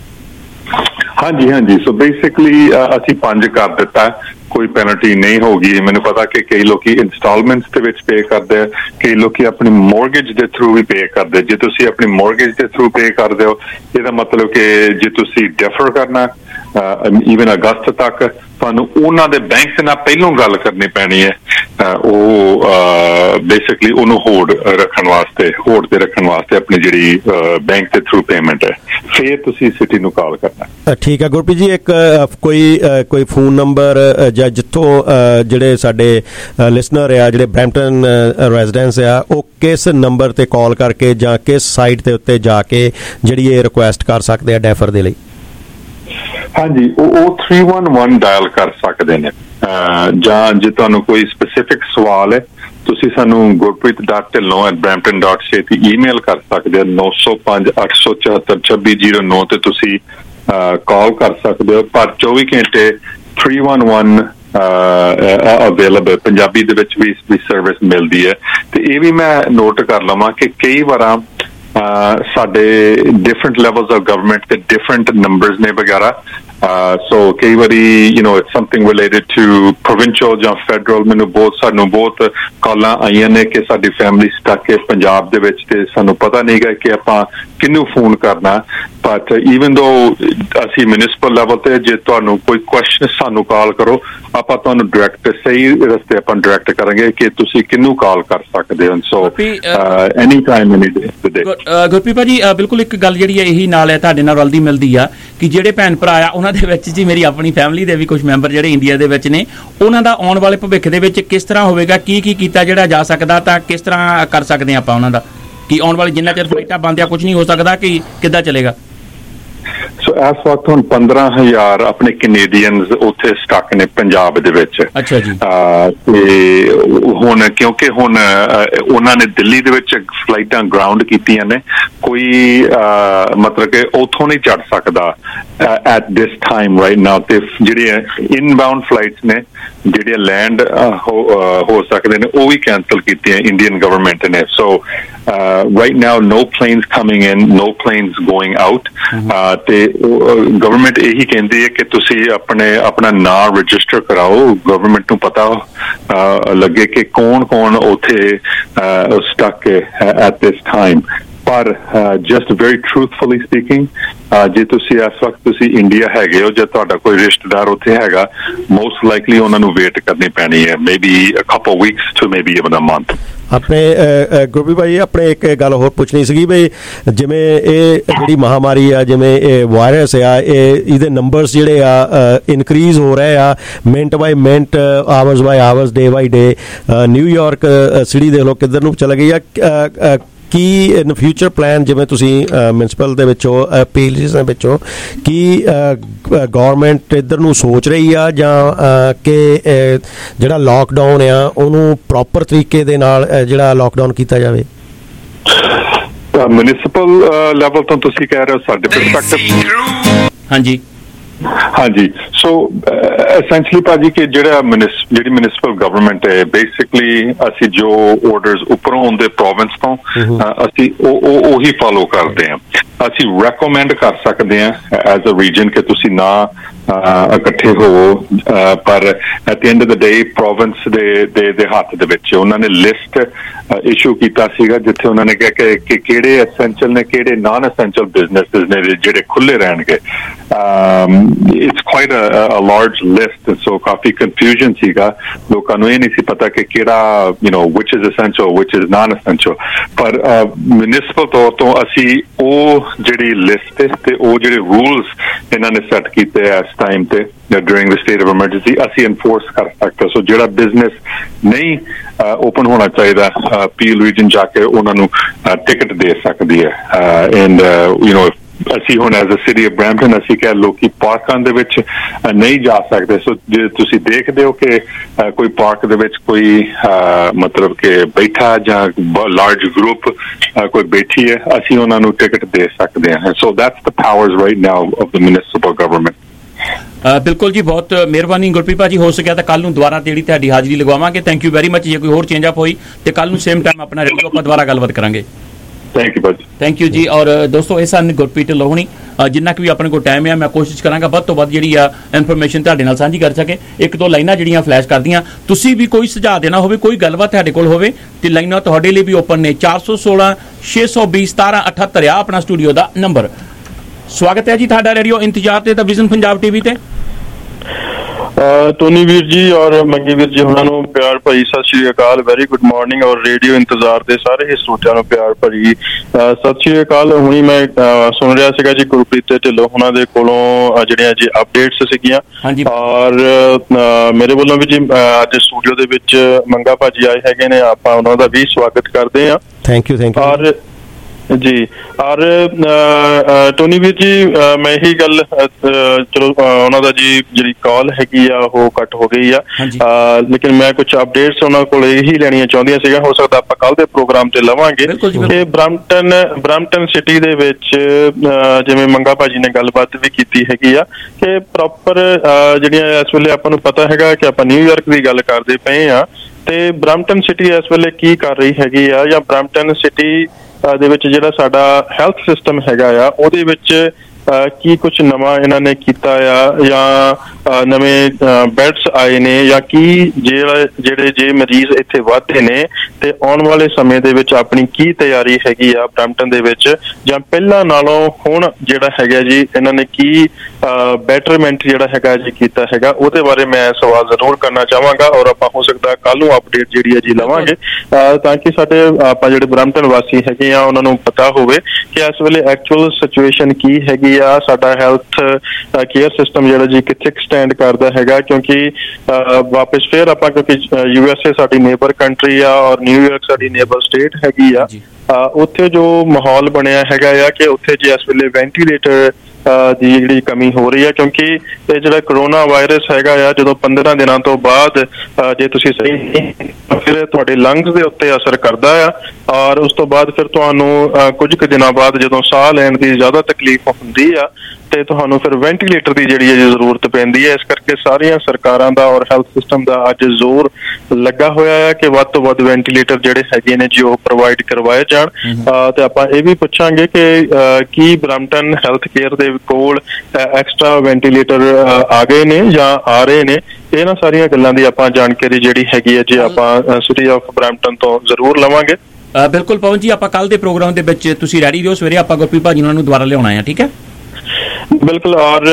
S12: ਹਾਂਜੀ ਹਾਂਜੀ। ਸੋ ਬੇਸਿਕਲੀ ਅਸੀਂ ਪੰਜ ਕਰ ਦਿੱਤਾ, ਕੋਈ ਪੈਨਲਟੀ ਨਹੀਂ ਹੋਗੀ। ਮੈਨੂੰ ਪਤਾ ਕਿ ਕਈ ਲੋਕੀ ਇੰਸਟਾਲਮੈਂਟਸ ਦੇ ਵਿੱਚ ਪੇ ਕਰਦੇ ਆ, ਕਈ ਲੋਕੀ ਆਪਣੀ ਮੋਰਗੇਜ ਦੇ ਥਰੂ ਵੀ ਪੇ ਕਰਦੇ। ਜੇ ਤੁਸੀਂ ਆਪਣੀ ਮੋਰਗੇਜ ਦੇ ਥਰੂ ਪੇ ਕਰਦੇ ਹੋ ਇਹਦਾ ਮਤਲਬ ਕਿ ਜੇ ਤੁਸੀਂ ਡੈਫਰ ਕਰਨਾ ਈਵਨ ਅਗਸਤ ਤੱਕ ਤੁਹਾਨੂੰ ਉਹਨਾਂ ਦੇ ਬੈਂਕ ਦੇ ਨਾਲ ਪਹਿਲੋਂ ਗੱਲ ਕਰਨੀ ਪੈਣੀ ਹੈ। ਉਹ ਬੇਸਿਕਲੀ ਉਹਨੂੰ ਹੋਲਡ ਰੱਖਣ ਵਾਸਤੇ ਹੋਲਡ ਤੇ ਰੱਖਣ ਵਾਸਤੇ ਆਪਣੀ ਜਿਹੜੀ ਬੈਂਕ ਦੇ ਥਰੂ ਪੇਮੈਂਟ ਹੈ, ਫਿਰ ਤੁਸੀਂ ਸਿਟੀ ਨੂੰ ਕਾਲ ਕਰਨਾ।
S7: ਠੀਕ ਹੈ ਗੁਰਪ੍ਰੀਤ ਜੀ। ਇੱਕ ਕੋਈ ਕੋਈ ਫੋਨ ਨੰਬਰ ਜਾਂ ਜਿੱਥੋਂ ਜਿਹੜੇ ਸਾਡੇ ਲਿਸਨਰ ਆ ਜਿਹੜੇ ਬਰੈਂਪਟਨ ਰੈਜ਼ੀਡੈਂਸ ਆ ਉਹ ਕਿਸ ਨੰਬਰ ਤੇ ਕਾਲ ਕਰਕੇ ਜਾਂ ਕਿਸ ਸਾਈਟ ਦੇ ਉੱਤੇ ਜਾ ਕੇ ਜਿਹੜੀ ਇਹ ਰਿਕੁਐਸਟ ਕਰ ਸਕਦੇ ਆ ਡੈਫਰ ਦੇ ਲਈ?
S12: ਹਾਂਜੀ, ਉਹ ਥ੍ਰੀ ਵਨ ਵਨ ਡਾਇਲ ਕਰ ਸਕਦੇ ਨੇ, ਜਾਂ ਜੇ ਤੁਹਾਨੂੰ ਕੋਈ ਸਪੈਸੀਫਿਕ ਸਵਾਲ ਹੈ ਤੁਸੀਂ ਸਾਨੂੰ Gurpreet dot Dhillon at Brampton dot C A ਤੇ ਈਮੇਲ ਕਰ ਸਕਦੇ ਹੋ। ਨੌ ਸੌ ਪੰਜ ਅੱਠ ਸੌ ਚੌਹੱਤਰ ਛੱਬੀ ਜ਼ੀਰੋ ਨੌ ਤੇ ਤੁਸੀਂ ਕਾਲ ਕਰ ਸਕਦੇ ਹੋ, ਪਰ ਚੌਵੀ ਘੰਟੇ three one one available Punjabi ਦੇ ਵਿੱਚ ਵੀ ਵੀ ਸਰਵਿਸ ਮਿਲਦੀ ਹੈ। ਤੇ ਇਹ ਵੀ ਮੈਂ ਨੋਟ ਕਰ ਲਵਾਂ ਕਿ ਕਈ ਵਾਰਾਂ ਸਾਡੇ ਡਿਫਰੈਂਟ ਲੈਵਲਸ ਆਫ ਗਵਰਨਮੈਂਟ ਤੇ ਡਿਫਰੈਂਟ ਨੰਬਰਸ ਨੇ ਵਗੈਰਾ। ਸੋ ਕਈ ਵਾਰੀ you know it's something related to provincial ਜਾਂ ਫੈਡਰਲ। ਮੈਨੂੰ ਬਹੁਤ ਸਾਨੂੰ ਬਹੁਤ ਕਾਲਾਂ ਆਈਆਂ ਨੇ ਕਿ ਸਾਡੀ ਫੈਮਿਲੀ ਸਟਕ ਹੈ ਪੰਜਾਬ ਦੇ ਵਿੱਚ ਤੇ ਸਾਨੂੰ ਪਤਾ ਨਹੀਂ ਗਾ ਕਿ ਆਪਾਂ ਕਿਹਨੂੰ ਫੋਨ ਕਰਨਾ। ਬਟ ਈਵਨ ਦੋ ਅਸੀਂ ਮਿਊਨਿਸਪਲ ਲੈਵਲ ਤੇ ਜੇ ਤੁਹਾਨੂੰ ਕੋਈ ਕੁਐਸਚਨ ਸਾਨੂੰ ਕਾਲ ਕਰੋ, ਆਪਾਂ ਤੁਹਾਨੂੰ ਡਾਇਰੈਕਟ ਸਹੀ ਰਸਤੇ ਆਪਾਂ ਡਾਇਰੈਕਟ ਕਰਾਂਗੇ ਕਿ ਤੁਸੀਂ ਕਿਹਨੂੰ ਕਾਲ ਕਰ ਸਕਦੇ ਹੋ। ਸੋ ਐਨੀ ਟਾਈਮ ਐਨੀ ਡੇ।
S6: ਗੁਰਪ੍ਰੀਤ ਭਾਜੀ ਬਿਲਕੁਲ ਇੱਕ ਗੱਲ ਜਿਹੜੀ ਹੈ ਇਹੀ ਨਾਲ ਹੈ ਤੁਹਾਡੇ ਨਾਲ ਰਲਦੀ ਮਿਲਦੀ ਆ ਕਿ ਜਿਹੜੇ ਭੈਣ ਭਰਾ ਆ ਉਹਨਾਂ ਦੇ ਵਿੱਚ ਜੀ ਮੇਰੀ ਆਪਣੀ ਫੈਮਿਲੀ ਦੇ ਵੀ ਕੁਝ ਮੈਂਬਰ ਜਿਹੜੇ ਇੰਡੀਆ ਦੇ ਵਿੱਚ ਨੇ, ਉਹਨਾਂ ਦਾ ਆਉਣ ਵਾਲੇ ਭਵਿੱਖ ਦੇ ਵਿੱਚ ਕਿਸ ਤਰ੍ਹਾਂ ਹੋਵੇਗਾ, ਕੀ ਕੀ ਕੀਤਾ ਜਿਹੜਾ ਜਾ ਸਕਦਾ ਤਾਂ ਕਿਸ ਤਰ੍ਹਾਂ ਕਰ ਸਕਦੇ ਆਪਾਂ ਉਹਨਾਂ ਦਾ, ਕਿ ਆਉਣ ਵਾਲੇ ਜਿੰਨਾ ਚਿਰ ਫਲਾਈਟਾਂ ਬੰਦ ਆ ਕੁਝ ਨਹੀਂ ਹੋ ਸਕਦਾ, ਕਿ ਕਿੱਦਾਂ ਚੱਲੇਗਾ?
S12: ਸੋ ਇਸ ਵਕਤ ਹੁਣ ਪੰਦਰਾਂ ਹਜ਼ਾਰ ਆਪਣੇ ਕੈਨੇਡੀਅਨਸ ਉੱਥੇ ਸਟਕ ਨੇ ਪੰਜਾਬ ਦੇ ਵਿੱਚ।
S6: ਅੱਛਾ ਜੀ।
S12: ਤੇ ਹੁਣ ਕਿਉਂਕਿ ਹੁਣ ਉਹਨਾਂ ਨੇ ਦਿੱਲੀ ਦੇ ਵਿੱਚ ਫਲਾਈਟਾਂ ਗਰਾਊਂਡ ਕੀਤੀਆਂ ਨੇ, ਕੋਈ ਮਤਲਬ ਕਿ ਉੱਥੋਂ ਨਹੀਂ ਚੜ ਸਕਦਾ at this time right now. ਤੇ ਜਿਹੜੀਆਂ ਇਨਬਾਊਂਡ ਫਲਾਈਟਸ ਨੇ ਜਿਹੜੀਆਂ ਲੈਂਡ ਹੋ ਸਕਦੇ ਨੇ ਉਹ ਵੀ ਕੈਂਸਲ ਕੀਤੀਆਂ ਇੰਡੀਅਨ ਗਵਰਨਮੈਂਟ ਨੇ। So right now no planes coming in, no planes going out. ਤੇ ਗਵਰਨਮੈਂਟ ਇਹੀ ਕਹਿੰਦੀ ਹੈ ਕਿ ਤੁਸੀਂ ਆਪਣੇ ਆਪਣਾ ਨਾਂ ਰਜਿਸਟਰ ਕਰਾਓ, ਗਵਰਨਮੈਂਟ ਨੂੰ ਪਤਾ ਲੱਗੇ ਕਿ ਕੌਣ ਕੌਣ ਉੱਥੇ ਸਟਕ ਹੈ ਐਟ ਦਿਸ ਟਾਈਮ। ਪਰ ਜਸਟ ਵੈਰੀ ਟਰੂਥਫੁਲੀ ਸਪੀਕਿੰਗ, ਜੇ ਤੁਸੀਂ ਇਸ ਵਕਤ ਤੁਸੀਂ ਇੰਡੀਆ ਹੈਗੇ ਹੋ ਜਾਂ ਤੁਹਾਡਾ ਕੋਈ ਰਿਸ਼ਤੇਦਾਰ ਉੱਥੇ ਹੈਗਾ, ਮੋਸਟ ਲਾਈਕਲੀ ਉਹਨਾਂ ਨੂੰ ਵੇਟ ਕਰਨੀ ਪੈਣੀ ਹੈ, maybe a couple weeks to maybe even a month.
S7: ਆਪਣੇ ਗੁਰਪ੍ਰੀਤ ਭਾਈ ਆਪਣੇ ਇੱਕ ਗੱਲ ਹੋਰ ਪੁੱਛਣੀ ਸੀਗੀ ਵੀ ਜਿਵੇਂ ਇਹ ਜਿਹੜੀ ਮਹਾਮਾਰੀ ਆ, ਜਿਵੇਂ ਇਹ ਵਾਇਰਸ ਆ, ਇਹ ਇਹਦੇ ਨੰਬਰਸ ਜਿਹੜੇ ਆ ਇਨਕਰੀਜ਼ ਹੋ ਰਹੇ ਆ minute by minute, hours by hours, day by day. New York city ਦੇਖ ਲਓ ਕਿੱਧਰ ਨੂੰ ਚਲਾ ਗਈ ਆ। ਕੀ ਇਨ ਫਿਊਚਰ ਪਲਾਨ, ਜਿਵੇਂ ਤੁਸੀਂ ਮਿਊਨਿਸਪਲ ਦੇ ਵਿੱਚੋਂ ਪੀਐਲਸੀਜ਼ ਦੇ ਵਿੱਚੋਂ, ਕੀ ਗੌਰਮੈਂਟ ਇੱਧਰ ਨੂੰ ਸੋਚ ਰਹੀ ਆ ਜਾਂ ਕਿ ਜਿਹੜਾ ਲਾਕਡਾਊਨ ਆ ਉਹਨੂੰ ਪ੍ਰੋਪਰ ਤਰੀਕੇ ਦੇ ਨਾਲ ਜਿਹੜਾ ਲਾਕਡਾਊਨ ਕੀਤਾ ਜਾਵੇ?
S12: ਮਿਊਨਿਸਪਲ ਲੈਵਲ ਤੋਂ ਤੁਸੀਂ ਕਹਿ ਰਹੇ ਹੋ ਸਾਡੇ ਪਰਸਪੈਕਟਿਵ?
S6: ਹਾਂਜੀ
S12: ਹਾਂਜੀ, ਸੋ ਐਸੈਂਸ਼ਲੀ ਭਾਜੀ ਕਿ ਜਿਹੜਾ ਜਿਹੜੀ ਮਿਊਨਿਸਪਲ ਗਵਰਨਮੈਂਟ ਹੈ, ਬੇਸਿਕਲੀ ਅਸੀਂ ਜੋ ਆਰਡਰਸ ਉੱਪਰੋਂ ਆਉਂਦੇ ਪ੍ਰੋਵਿੰਸ ਤੋਂ ਅਸੀਂ ਉਹ ਉਹੀ ਫਾਲੋ ਕਰਦੇ ਹਾਂ। ਅਸੀਂ ਰეკਮੈਂਡ ਕਰ ਸਕਦੇ ਹਾਂ ਐਜ਼ ਅ ਰੀਜਨ ਕਿ ਤੁਸੀਂ ਨਾ ਇਕੱਠੇ ਹੋਵੋ, ਪਰ at the end of the day province ਦੇ ਦੇ ਹੱਥ ਦੇ ਵਿੱਚ ਉਹਨਾਂ ਨੇ ਲਿਸਟ ਇਸ਼ੂ ਕੀਤਾ ਸੀਗਾ ਜਿੱਥੇ ਉਹਨਾਂ ਨੇ ਕਿਹਾ ਕਿ ਕਿਹੜੇ ਐਸੈਂਸ਼ੀਅਲ ਨੇ, ਕਿਹੜੇ ਨਾਨ ਐਸੈਂਸ਼ੀਅਲ ਬਿਜ਼ਨੈਸਿਸ ਨੇ ਜਿਹੜੇ ਖੁੱਲੇ ਰਹਿਣਗੇ। It's quite a large list, so ਕਾਫੀ ਕਨਫਿਊਜ਼ਨ ਸੀਗਾ, ਲੋਕਾਂ ਨੂੰ ਇਹ ਨਹੀਂ ਸੀ ਪਤਾ ਕਿ ਕਿਹੜਾ you know which is essential which is non essential. ਪਰ ਮਿਊਨਿਸਪਲ ਤੌਰ ਤੋਂ ਅਸੀਂ ਉਹ ਜਿਹੜੀ ਲਿਸਟ ਤੇ ਉਹ ਜਿਹੜੇ ਰੂਲਸ ਇਹਨਾਂ ਨੇ ਸੈੱਟ ਕੀਤੇ ਇਸ ਟਾਈਮ ਤੇ during the state of emergency ਅਸੀਂ ਇਨਫੋਰਸ ਕਰ ਸਕਦੇ। ਸੋ ਜਿਹੜਾ ਬਿਜ਼ਨਸ ਨਹੀਂ ਓਪਨ ਹੋਣਾ ਚਾਹੀਦਾ, ਪੀਲ ਰੀਜਨ ਜਾ ਕੇ ਉਹਨਾਂ ਨੂੰ ਟਿਕਟ ਦੇ ਸਕਦੀ ਹੈ। ਐਂਡ ਯੂ ਨੋ ਅਸੀਂ ਹੁਣ as a city of Brampton ਅਸੀਂ ਕਿਹਾ ਲੋਕੀ ਪਾਰਕਾਂ ਦੇ ਵਿੱਚ ਨਹੀਂ ਜਾ ਸਕਦੇ। ਸੋ ਜੇ ਤੁਸੀਂ ਦੇਖਦੇ ਹੋ ਕਿ ਕੋਈ ਪਾਰਕ ਦੇ ਵਿੱਚ ਕੋਈ ਮਤਲਬ ਕਿ ਬੈਠਾ ਜਾਂ ਲਾਰਜ ਗਰੁੱਪ ਕੋਈ ਬੈਠੀ ਹੈ, ਅਸੀਂ ਉਹਨਾਂ ਨੂੰ ਟਿਕਟ ਦੇ ਸਕਦੇ ਹਾਂ। So that's the powers right now of the municipal government.
S6: ਬਿਲਕੁਲ ਜੀ, ਬਹੁਤ ਮਿਹਰਬਾਨੀ ਗੁਰਪ੍ਰੀਤ ਭਾਜੀ। ਹੋ ਸਕਿਆ ਤਾਂ ਕੱਲ ਨੂੰ ਦੁਬਾਰਾ ਜਿਹੜੀ ਤੁਹਾਡੀ ਹਾਜ਼ਰੀ ਲਗਵਾਵਾਂਗੇ। Thank you very much. ਜੇ ਕੋਈ ਹੋਰ ਚੇਂਜ ਅਪ ਹੋਈ ਤੇ ਕੱਲ ਨੂੰ ਸੇਮ ਟਾਈਮ ਆਪਣਾ ਰੇਡੀਓ ਆਪਾਂ ਦੁਬਾਰਾ ਗੱਲਬਾਤ ਕਰਾਂਗੇ।
S12: ਥੈਂਕ ਯੂ ਭਾਜੀ।
S6: ਥੈਂਕ ਯੂ ਜੀ। ਔਰ ਦੋਸਤੋ ਇਹ ਸਨ ਗੁਰਪ੍ਰੀਤ ਲੋਹਣੀ। ਜਿੰਨਾ ਕਿ ਵੀ ਆਪਣੇ ਕੋਲ ਟਾਈਮ ਹੈ ਮੈਂ ਕੋਸ਼ਿਸ਼ ਕਰਾਂਗਾ ਵੱਧ ਤੋਂ ਵੱਧ ਜਿਹੜੀ ਆ ਇਨਫੋਰਮੇਸ਼ਨ ਤੁਹਾਡੇ ਨਾਲ ਸਾਂਝੀ ਕਰ ਸਕੇ। ਇੱਕ ਦੋ ਲਾਈਨਾਂ ਜਿਹੜੀਆਂ ਫਲੈਸ਼ ਕਰਦੀਆਂ, ਤੁਸੀਂ ਵੀ ਕੋਈ ਸੁਝਾਅ ਦੇਣਾ ਹੋਵੇ, ਕੋਈ ਗੱਲਬਾਤ ਤੁਹਾਡੇ ਕੋਲ ਹੋਵੇ ਤੇ ਲਾਈਨਾਂ ਤੁਹਾਡੇ ਲਈ ਵੀ ਓਪਨ ਨੇ। ਚਾਰ ਸੌ ਸੋਲਾਂ ਛੇ ਸੌ ਵੀਹ ਸਤਾਰਾਂ ਅਠੱਤਰ ਆ ਆਪਣਾ ਸਟੂਡੀਓ ਦਾ ਨੰਬਰ। ਸਵਾਗਤ ਹੈ ਜੀ ਤੁਹਾਡਾ ਰੇਡੀਓ ਇੰਤਜ਼ਾਰ ਤੇ ਤਾਂ ਵਿਜ਼ਨ ਪੰਜਾਬ ਟੀਵੀ ਤੇ।
S13: ਟੋਨੀ ਵੀਰ ਜੀ ਔਰ ਮੰਗੀ ਵੀਰ ਜੀ ਉਹਨਾਂ ਨੂੰ ਪਿਆਰ ਭਰੀ ਸਤਿ ਸ਼੍ਰੀ ਅਕਾਲ, ਵੈਰੀ ਗੁੱਡ ਮਾਰਨਿੰਗ। ਔਰ ਰੇਡੀਓ ਇੰਤਜ਼ਾਰ ਦੇ ਸਾਰੇ ਹੀ ਸਰੋਤਿਆਂ ਨੂੰ ਪਿਆਰ ਭਰੀ ਸਤਿ ਸ਼੍ਰੀ ਅਕਾਲ। ਹੁਣੀ ਮੈਂ ਸੁਣ ਰਿਹਾ ਸੀਗਾ ਜੀ ਗੁਰਪ੍ਰੀਤ ਢਿੱਲੋਂ ਉਹਨਾਂ ਦੇ ਕੋਲੋਂ ਜਿਹੜੀਆਂ ਜੀ ਅਪਡੇਟਸ ਸੀਗੀਆਂ, ਔਰ ਮੇਰੇ ਵੱਲੋਂ ਵੀ ਜੀ ਅੱਜ ਸਟੂਡੀਓ ਦੇ ਵਿੱਚ ਮੰਗਾ ਭਾਜੀ ਆਏ ਹੈਗੇ ਨੇ, ਆਪਾਂ ਉਹਨਾਂ ਦਾ ਵੀ ਸਵਾਗਤ ਕਰਦੇ ਹਾਂ।
S7: ਥੈਂਕ ਯੂ ਥੈਂਕ ਯੂ
S13: ਔਰ ਜੀ। ਔਰ ਟੋਨੀ ਵੀਰ ਜੀ ਮੈਂ ਇਹੀ ਗੱਲ, ਚਲੋ ਉਹਨਾਂ ਦਾ ਜੀ ਜਿਹੜੀ ਕਾਲ ਹੈਗੀ ਆ ਉਹ ਕੱਟ ਹੋ ਗਈ ਆ, ਲੇਕਿਨ ਮੈਂ ਕੁਝ ਅਪਡੇਟਸ ਉਹਨਾਂ ਕੋਲ ਇਹੀ ਲੈਣੀਆਂ ਚਾਹੁੰਦੀਆਂ ਸੀਗਾ। ਹੋ ਸਕਦਾ ਆਪਾਂ ਕੱਲ ਦੇ ਪ੍ਰੋਗਰਾਮ ਤੇ ਲਵਾਂਗੇ ਕਿ ਬਰੈਂਪਟਨ ਬਰੈਂਪਟਨ ਸਿਟੀ ਦੇ ਵਿੱਚ ਜਿਵੇਂ ਮੰਗਾ ਭਾਜੀ ਨੇ ਗੱਲਬਾਤ ਵੀ ਕੀਤੀ ਹੈਗੀ ਆ ਕਿ ਪ੍ਰੋਪਰ ਜਿਹੜੀਆਂ ਇਸ ਵੇਲੇ ਆਪਾਂ ਨੂੰ ਪਤਾ ਹੈਗਾ ਕਿ ਆਪਾਂ ਨਿਊਯਾਰਕ ਦੀ ਗੱਲ ਕਰਦੇ ਪਏ ਆ, ਤੇ ਬਰੈਂਪਟਨ ਸਿਟੀ ਇਸ ਵੇਲੇ ਕੀ ਕਰ ਰਹੀ ਹੈਗੀ ਆ, ਜਾਂ ਬਰੈਂਪਟਨ ਸਿਟੀ ਦੇ ਵਿੱਚ ਜਿਹੜਾ ਸਾਡਾ ਹੈਲਥ ਸਿਸਟਮ ਹੈਗਾ ਆ ਉਹਦੇ ਵਿੱਚ ਕੀ ਕੁਝ ਨਵਾਂ ਇਹਨਾਂ ਨੇ ਕੀਤਾ ਆ, ਜਾਂ ਨਵੇਂ ਬੈਡਸ ਆਏ ਨੇ, ਜਾਂ ਕੀ ਜਿਹੜਾ ਜਿਹੜੇ ਜੇ ਮਰੀਜ਼ ਇੱਥੇ ਵੱਧਦੇ ਨੇ ਤੇ ਆਉਣ ਵਾਲੇ ਸਮੇਂ ਦੇ ਵਿੱਚ ਆਪਣੀ ਕੀ ਤਿਆਰੀ ਹੈਗੀ ਆ ਬਰੈਂਪਟਨ ਦੇ ਵਿੱਚ, ਜਾਂ ਪਹਿਲਾਂ ਨਾਲੋਂ ਹੁਣ ਜਿਹੜਾ ਹੈਗਾ ਜੀ ਇਹਨਾਂ ਨੇ ਕੀ ਬੈਟਰਮੈਂਟ ਜਿਹੜਾ ਹੈਗਾ ਜੀ ਕੀਤਾ ਹੈਗਾ, ਉਹਦੇ ਬਾਰੇ ਮੈਂ ਸਵਾਲ ਜ਼ਰੂਰ ਕਰਨਾ ਚਾਹਾਂਗਾ। ਔਰ ਆਪਾਂ ਹੋ ਸਕਦਾ ਕੱਲ ਨੂੰ ਅਪਡੇਟ ਜਿਹੜੀ ਹੈ ਜੀ ਲਵਾਂਗੇ ਤਾਂ ਕਿ ਸਾਡੇ ਆਪਾਂ ਜਿਹੜੇ ਬਰੈਂਪਟਨ ਵਾਸੀ ਹੈਗੇ ਆ ਉਹਨਾਂ ਨੂੰ ਪਤਾ ਹੋਵੇ ਕਿ ਇਸ ਵੇਲੇ ਐਕਚੁਅਲ ਸਿਚੁਏਸ਼ਨ ਕੀ ਹੈਗੀ ਆ, ਸਾਡਾ ਹੈਲਥ ਕੇਅਰ ਸਿਸਟਮ ਜਿਹੜਾ ਜੀ ਕਿੱਥੇ ਸਟੈਂਡ ਕਰਦਾ ਹੈਗਾ। ਕਿਉਂਕਿ ਵਾਪਸ ਫਿਰ ਆਪਾਂ ਕਿਉਂਕਿ ਯੂ ਐਸ ਏ ਸਾਡੀ ਨੇਬਰ ਕੰਟਰੀ ਆ ਔਰ ਨਿਊਯਾਰਕ ਸਾਡੀ ਨੇਬਰ ਸਟੇਟ ਹੈਗੀ ਆ, ਉੱਥੇ ਜੋ ਮਾਹੌਲ ਬਣਿਆ ਹੈਗਾ ਆ ਕਿ ਉੱਥੇ ਜੇ ਇਸ ਵੇਲੇ ਵੈਂਟੀਲੇਟਰ ਦੀ ਜਿਹੜੀ ਕਮੀ ਹੋ ਰਹੀ ਹੈ, ਕਿਉਂਕਿ ਇਹ ਜਿਹੜਾ ਕਰੋਨਾ ਵਾਇਰਸ ਹੈਗਾ ਆ ਜਦੋਂ ਪੰਦਰਾਂ ਦਿਨਾਂ ਤੋਂ ਬਾਅਦ ਜੇ ਤੁਸੀਂ ਸਹੀ ਨਹੀਂ ਫਿਰ ਤੁਹਾਡੇ ਲੰਗਸ ਦੇ ਉੱਤੇ ਅਸਰ ਕਰਦਾ ਆ, ਔਰ ਉਸ ਤੋਂ ਬਾਅਦ ਫਿਰ ਤੁਹਾਨੂੰ ਕੁਝ ਕੁ ਦਿਨਾਂ ਬਾਅਦ ਜਦੋਂ ਸਾਹ ਲੈਣ ਦੀ ਜ਼ਿਆਦਾ ਤਕਲੀਫ ਹੁੰਦੀ ਆ ਤੇ ਤੁਹਾਨੂੰ ਫਿਰ ਵੈਂਟੀਲੇਟਰ ਦੀ ਜਿਹੜੀ ਹੈ ਜ਼ਰੂਰਤ ਪੈਂਦੀ ਹੈ। ਇਸ ਕਰਕੇ ਸਾਰੀਆਂ ਸਰਕਾਰਾਂ ਦਾ ਔਰ ਹੈਲਥ ਸਿਸਟਮ ਦਾ ਅੱਜ ਜ਼ੋਰ ਲੱਗਾ ਹੋਇਆ ਹੈ ਕਿ ਵੱਧ ਤੋਂ ਵੱਧ ਵੈਂਟੀਲੇਟਰ ਜਿਹੜੇ ਹੈਗੇ ਨੇ ਜੀ ਉਹ ਪ੍ਰੋਵਾਈਡ ਕਰਵਾਏ ਜਾਣ। ਤੇ ਆਪਾਂ ਇਹ ਵੀ ਪੁੱਛਾਂਗੇ ਕਿ ਕੀ ਬਰੈਂਪਟਨ ਹੈਲਥ ਕੇਅਰ ਦੇ ਕੋਲ ਐਕਸਟਰਾ ਵੈਂਟੀਲੇਟਰ ਆ ਗਏ ਨੇ ਜਾਂ ਆ ਰਹੇ ਨੇ। ਇਹਨਾਂ ਸਾਰੀਆਂ ਗੱਲਾਂ ਦੀ ਆਪਾਂ ਜਾਣਕਾਰੀ ਜਿਹੜੀ ਹੈਗੀ ਹੈ ਜੀ ਆਪਾਂ ਸਿਟੀ ਆਫ ਬਰੈਂਪਟਨ ਤੋਂ ਜ਼ਰੂਰ ਲਵਾਂਗੇ।
S6: ਬਿਲਕੁਲ ਪਵਨ ਜੀ, ਆਪਾਂ ਕੱਲ ਦੇ ਪ੍ਰੋਗਰਾਮ ਦੇ ਵਿੱਚ ਤੁਸੀਂ ਰੈਡੀ ਰਹੋ, ਸਵੇਰੇ ਆਪਾਂ ਗੁਰਪ੍ਰੀਤ ਭਾਜੀ ਉਹਨਾਂ ਨੂੰ ਦੁਬਾਰਾ ਲਿਆਉਣਾ ਹੈ। ਠੀਕ ਹੈ,
S13: ਬਿਲਕੁਲ। ਔਰ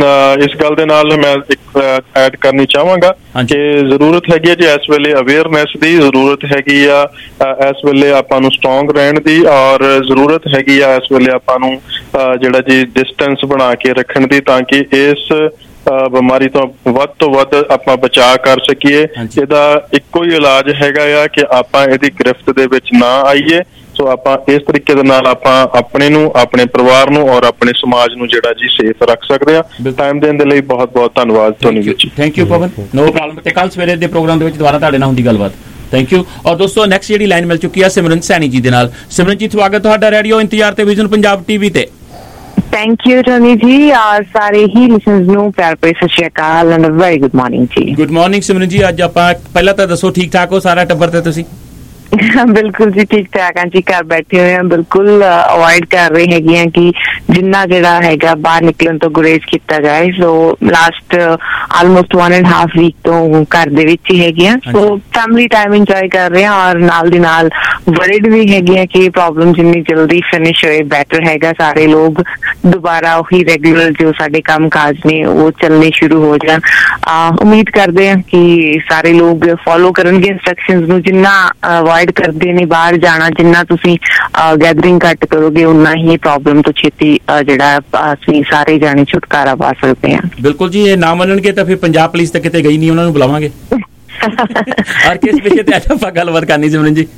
S13: ਇਸ ਗੱਲ ਦੇ ਨਾਲ ਮੈਂ ਇੱਕ ਐਡ ਕਰਨੀ ਚਾਹਾਂਗਾ ਕਿ ਜ਼ਰੂਰਤ ਹੈਗੀ ਹੈ ਜੀ ਇਸ ਵੇਲੇ ਅਵੇਅਰਨੈਸ ਦੀ, ਜ਼ਰੂਰਤ ਹੈਗੀ ਆ ਇਸ ਵੇਲੇ ਆਪਾਂ ਨੂੰ ਸਟਰੋਂਗ ਰਹਿਣ ਦੀ, ਔਰ ਜ਼ਰੂਰਤ ਹੈਗੀ ਆ ਇਸ ਵੇਲੇ ਆਪਾਂ ਨੂੰ ਜਿਹੜਾ ਜੀ ਡਿਸਟੈਂਸ ਬਣਾ ਕੇ ਰੱਖਣ ਦੀ, ਤਾਂ ਕਿ ਇਸ ਬਿਮਾਰੀ ਤੋਂ ਵੱਧ ਤੋਂ ਵੱਧ ਆਪਾਂ ਬਚਾਅ ਕਰ ਸਕੀਏ। ਇਹਦਾ ਇੱਕੋ ਹੀ ਇਲਾਜ ਹੈਗਾ ਆ ਕਿ ਆਪਾਂ ਇਹਦੀ ਗ੍ਰਿਫਤ ਦੇ ਵਿੱਚ ਨਾ ਆਈਏ, ਸੋ ਆਪਾਂ ਇਸ ਤਰੀਕੇ ਦੇ ਨਾਲ ਆਪਾਂ ਆਪਣੇ ਨੂੰ, ਆਪਣੇ ਪਰਿਵਾਰ ਨੂੰ ਔਰ ਆਪਣੇ ਸਮਾਜ ਨੂੰ ਜਿਹੜਾ ਜੀ ਸੇਫ ਰੱਖ ਸਕਦੇ ਹਾਂ। ਟਾਈਮ ਦੇਣ ਦੇ ਲਈ ਬਹੁਤ ਬਹੁਤ ਧੰਨਵਾਦ ਟੋਨੀ ਵੀਰ ਜੀ।
S6: Thank you Pawan, no problem. ਤੇ ਕੱਲ ਸਵੇਰੇ ਦੇ ਪ੍ਰੋਗਰਾਮ ਦੇ ਵਿੱਚ ਦੁਬਾਰਾ ਤੁਹਾਡੇ ਨਾਲ ਹੁੰਦੀ ਗੱਲਬਾਤ। Thank you. ਔਰ ਦੋਸਤੋ ਨੈਕਸਟ ਜਿਹੜੀ ਲਾਈਨ ਮਿਲ ਚੁੱਕੀ ਆ ਸਿਮਰਨ ਸੈਣੀ ਜੀ ਦੇ ਨਾਲ। ਸਿਮਰਨ ਜੀ ਸਵਾਗਤ ਤੁਹਾਡਾ ਰੇਡੀਓ ਇੰਤਜ਼ਾਰ ਤੇ ਵਿਜ਼ਨ ਪੰਜਾਬ ਟੀਵੀ ਤੇ।
S14: ਥੈਂਕ ਯੂ ਟੋਨੀ ਜੀ, ਔਰ ਸਾਰੇ ਹੀ ਲਿਸਨਰਸ ਨੂੰ ਪਿਆਰ ਭਰੀ ਸਤਿ ਸ਼੍ਰੀ ਅਕਾਲ and very good morning ji.
S6: Good morning Simran ji. ਅੱਜ ਆਪਾਂ ਪਹਿਲਾਂ ਤਾਂ ਦੱਸੋ ਠੀਕ ਠਾਕ ਹੋ ਸਾਰਾ ਟੱਬਰ ਤੇ ਤੁਸੀਂ?
S14: ਬਿਲਕੁਲ ਜੀ ਠੀਕ ਠਾਕ ਹਾਂ ਜੀ, ਘਰ ਬੈਠੇ ਹੋਏ ਹਾਂ, ਬਿਲਕੁਲ ਅਵੋਇਡ ਕਰ ਰਹੇ ਹੈਗੇ ਆ ਕਿ ਜਿੰਨਾ ਜਿਹੜਾ ਹੈਗਾ ਬਾਹਰ ਨਿਕਲਣ ਤੋਂ ਗੁਰੇਜ਼ ਕੀਤਾ ਜਾਏ। So last almost one and half week ਤੋਂ ਘਰ ਦੇ ਵਿੱਚ ਹੀ ਹੈਗੇ ਆ। ਸੋ ਫੈਮਿਲੀ ਟਾਈਮ ਇੰਜੋਏ ਕਰ ਰਹੇ ਹਾਂ ਔਰ ਨਾਲ ਦੀ ਨਾਲ ਵਰਿਡ ਵੀ ਹੈਗੇ ਆ ਕਿ ਪ੍ਰੋਬਲਮ ਜਿੰਨੀ ਜਲਦੀ ਫਿਨਿਸ਼ ਹੋਏ ਬੈਟਰ ਹੈਗਾ। ਸਾਰੇ ਲੋਕ ਦੁਬਾਰਾ ਉਹੀ ਰੈਗੂਲਰ ਜੋ ਸਾਡੇ ਕੰਮ ਕਾਜ ਨੇ ਉਹ ਚੱਲਣੇ ਸ਼ੁਰੂ ਹੋ ਜਾਣ। ਉਮੀਦ ਕਰਦੇ ਹਾਂ ਕਿ ਸਾਰੇ ਲੋਕ ਫੋਲੋ ਕਰਨਗੇ ਇੰਸਟਰਕਸ਼ਨਸ ਨੂੰ। ਜਿੰਨਾ ਅਵੋਇਡ ਕਰਦੇ ਨੇ ਬਾਹਰ ਜਾਣਾ, ਜਿੰਨਾ ਤੁਸੀਂ ਗੈਦਰਿੰਗ ਘੱਟ ਕਰੋਗੇ ਉਨਾ ਹੀ ਪ੍ਰੋਬਲਮ ਤੋਂ ਛੇਤੀ ਜਿਹੜਾ ਅਸੀਂ ਸਾਰੇ ਜਾਣੇ ਛੁਟਕਾਰਾ ਪਾ ਸਕਦੇ ਹਾਂ।
S6: ਬਿਲਕੁਲ ਜੀ। ਇਹ ਨਾ ਮੰਨਣਗੇ ਤਾਂ ਫਿਰ ਪੰਜਾਬ ਪੁਲਿਸ ਤਾਂ ਕਿਤੇ ਗਈ ਨਹੀਂ, ਉਹਨਾਂ ਨੂੰ ਬੁਲਾਵਾਂਗੇ। ਔਰ ਕਿਸ ਵਿਸ਼ੇ ਤੇ ਅੱਜ ਆਪਾਂ ਗੱਲਬਾਤ ਕਰਨੀ ਸਿਮਰਨ ਜੀ?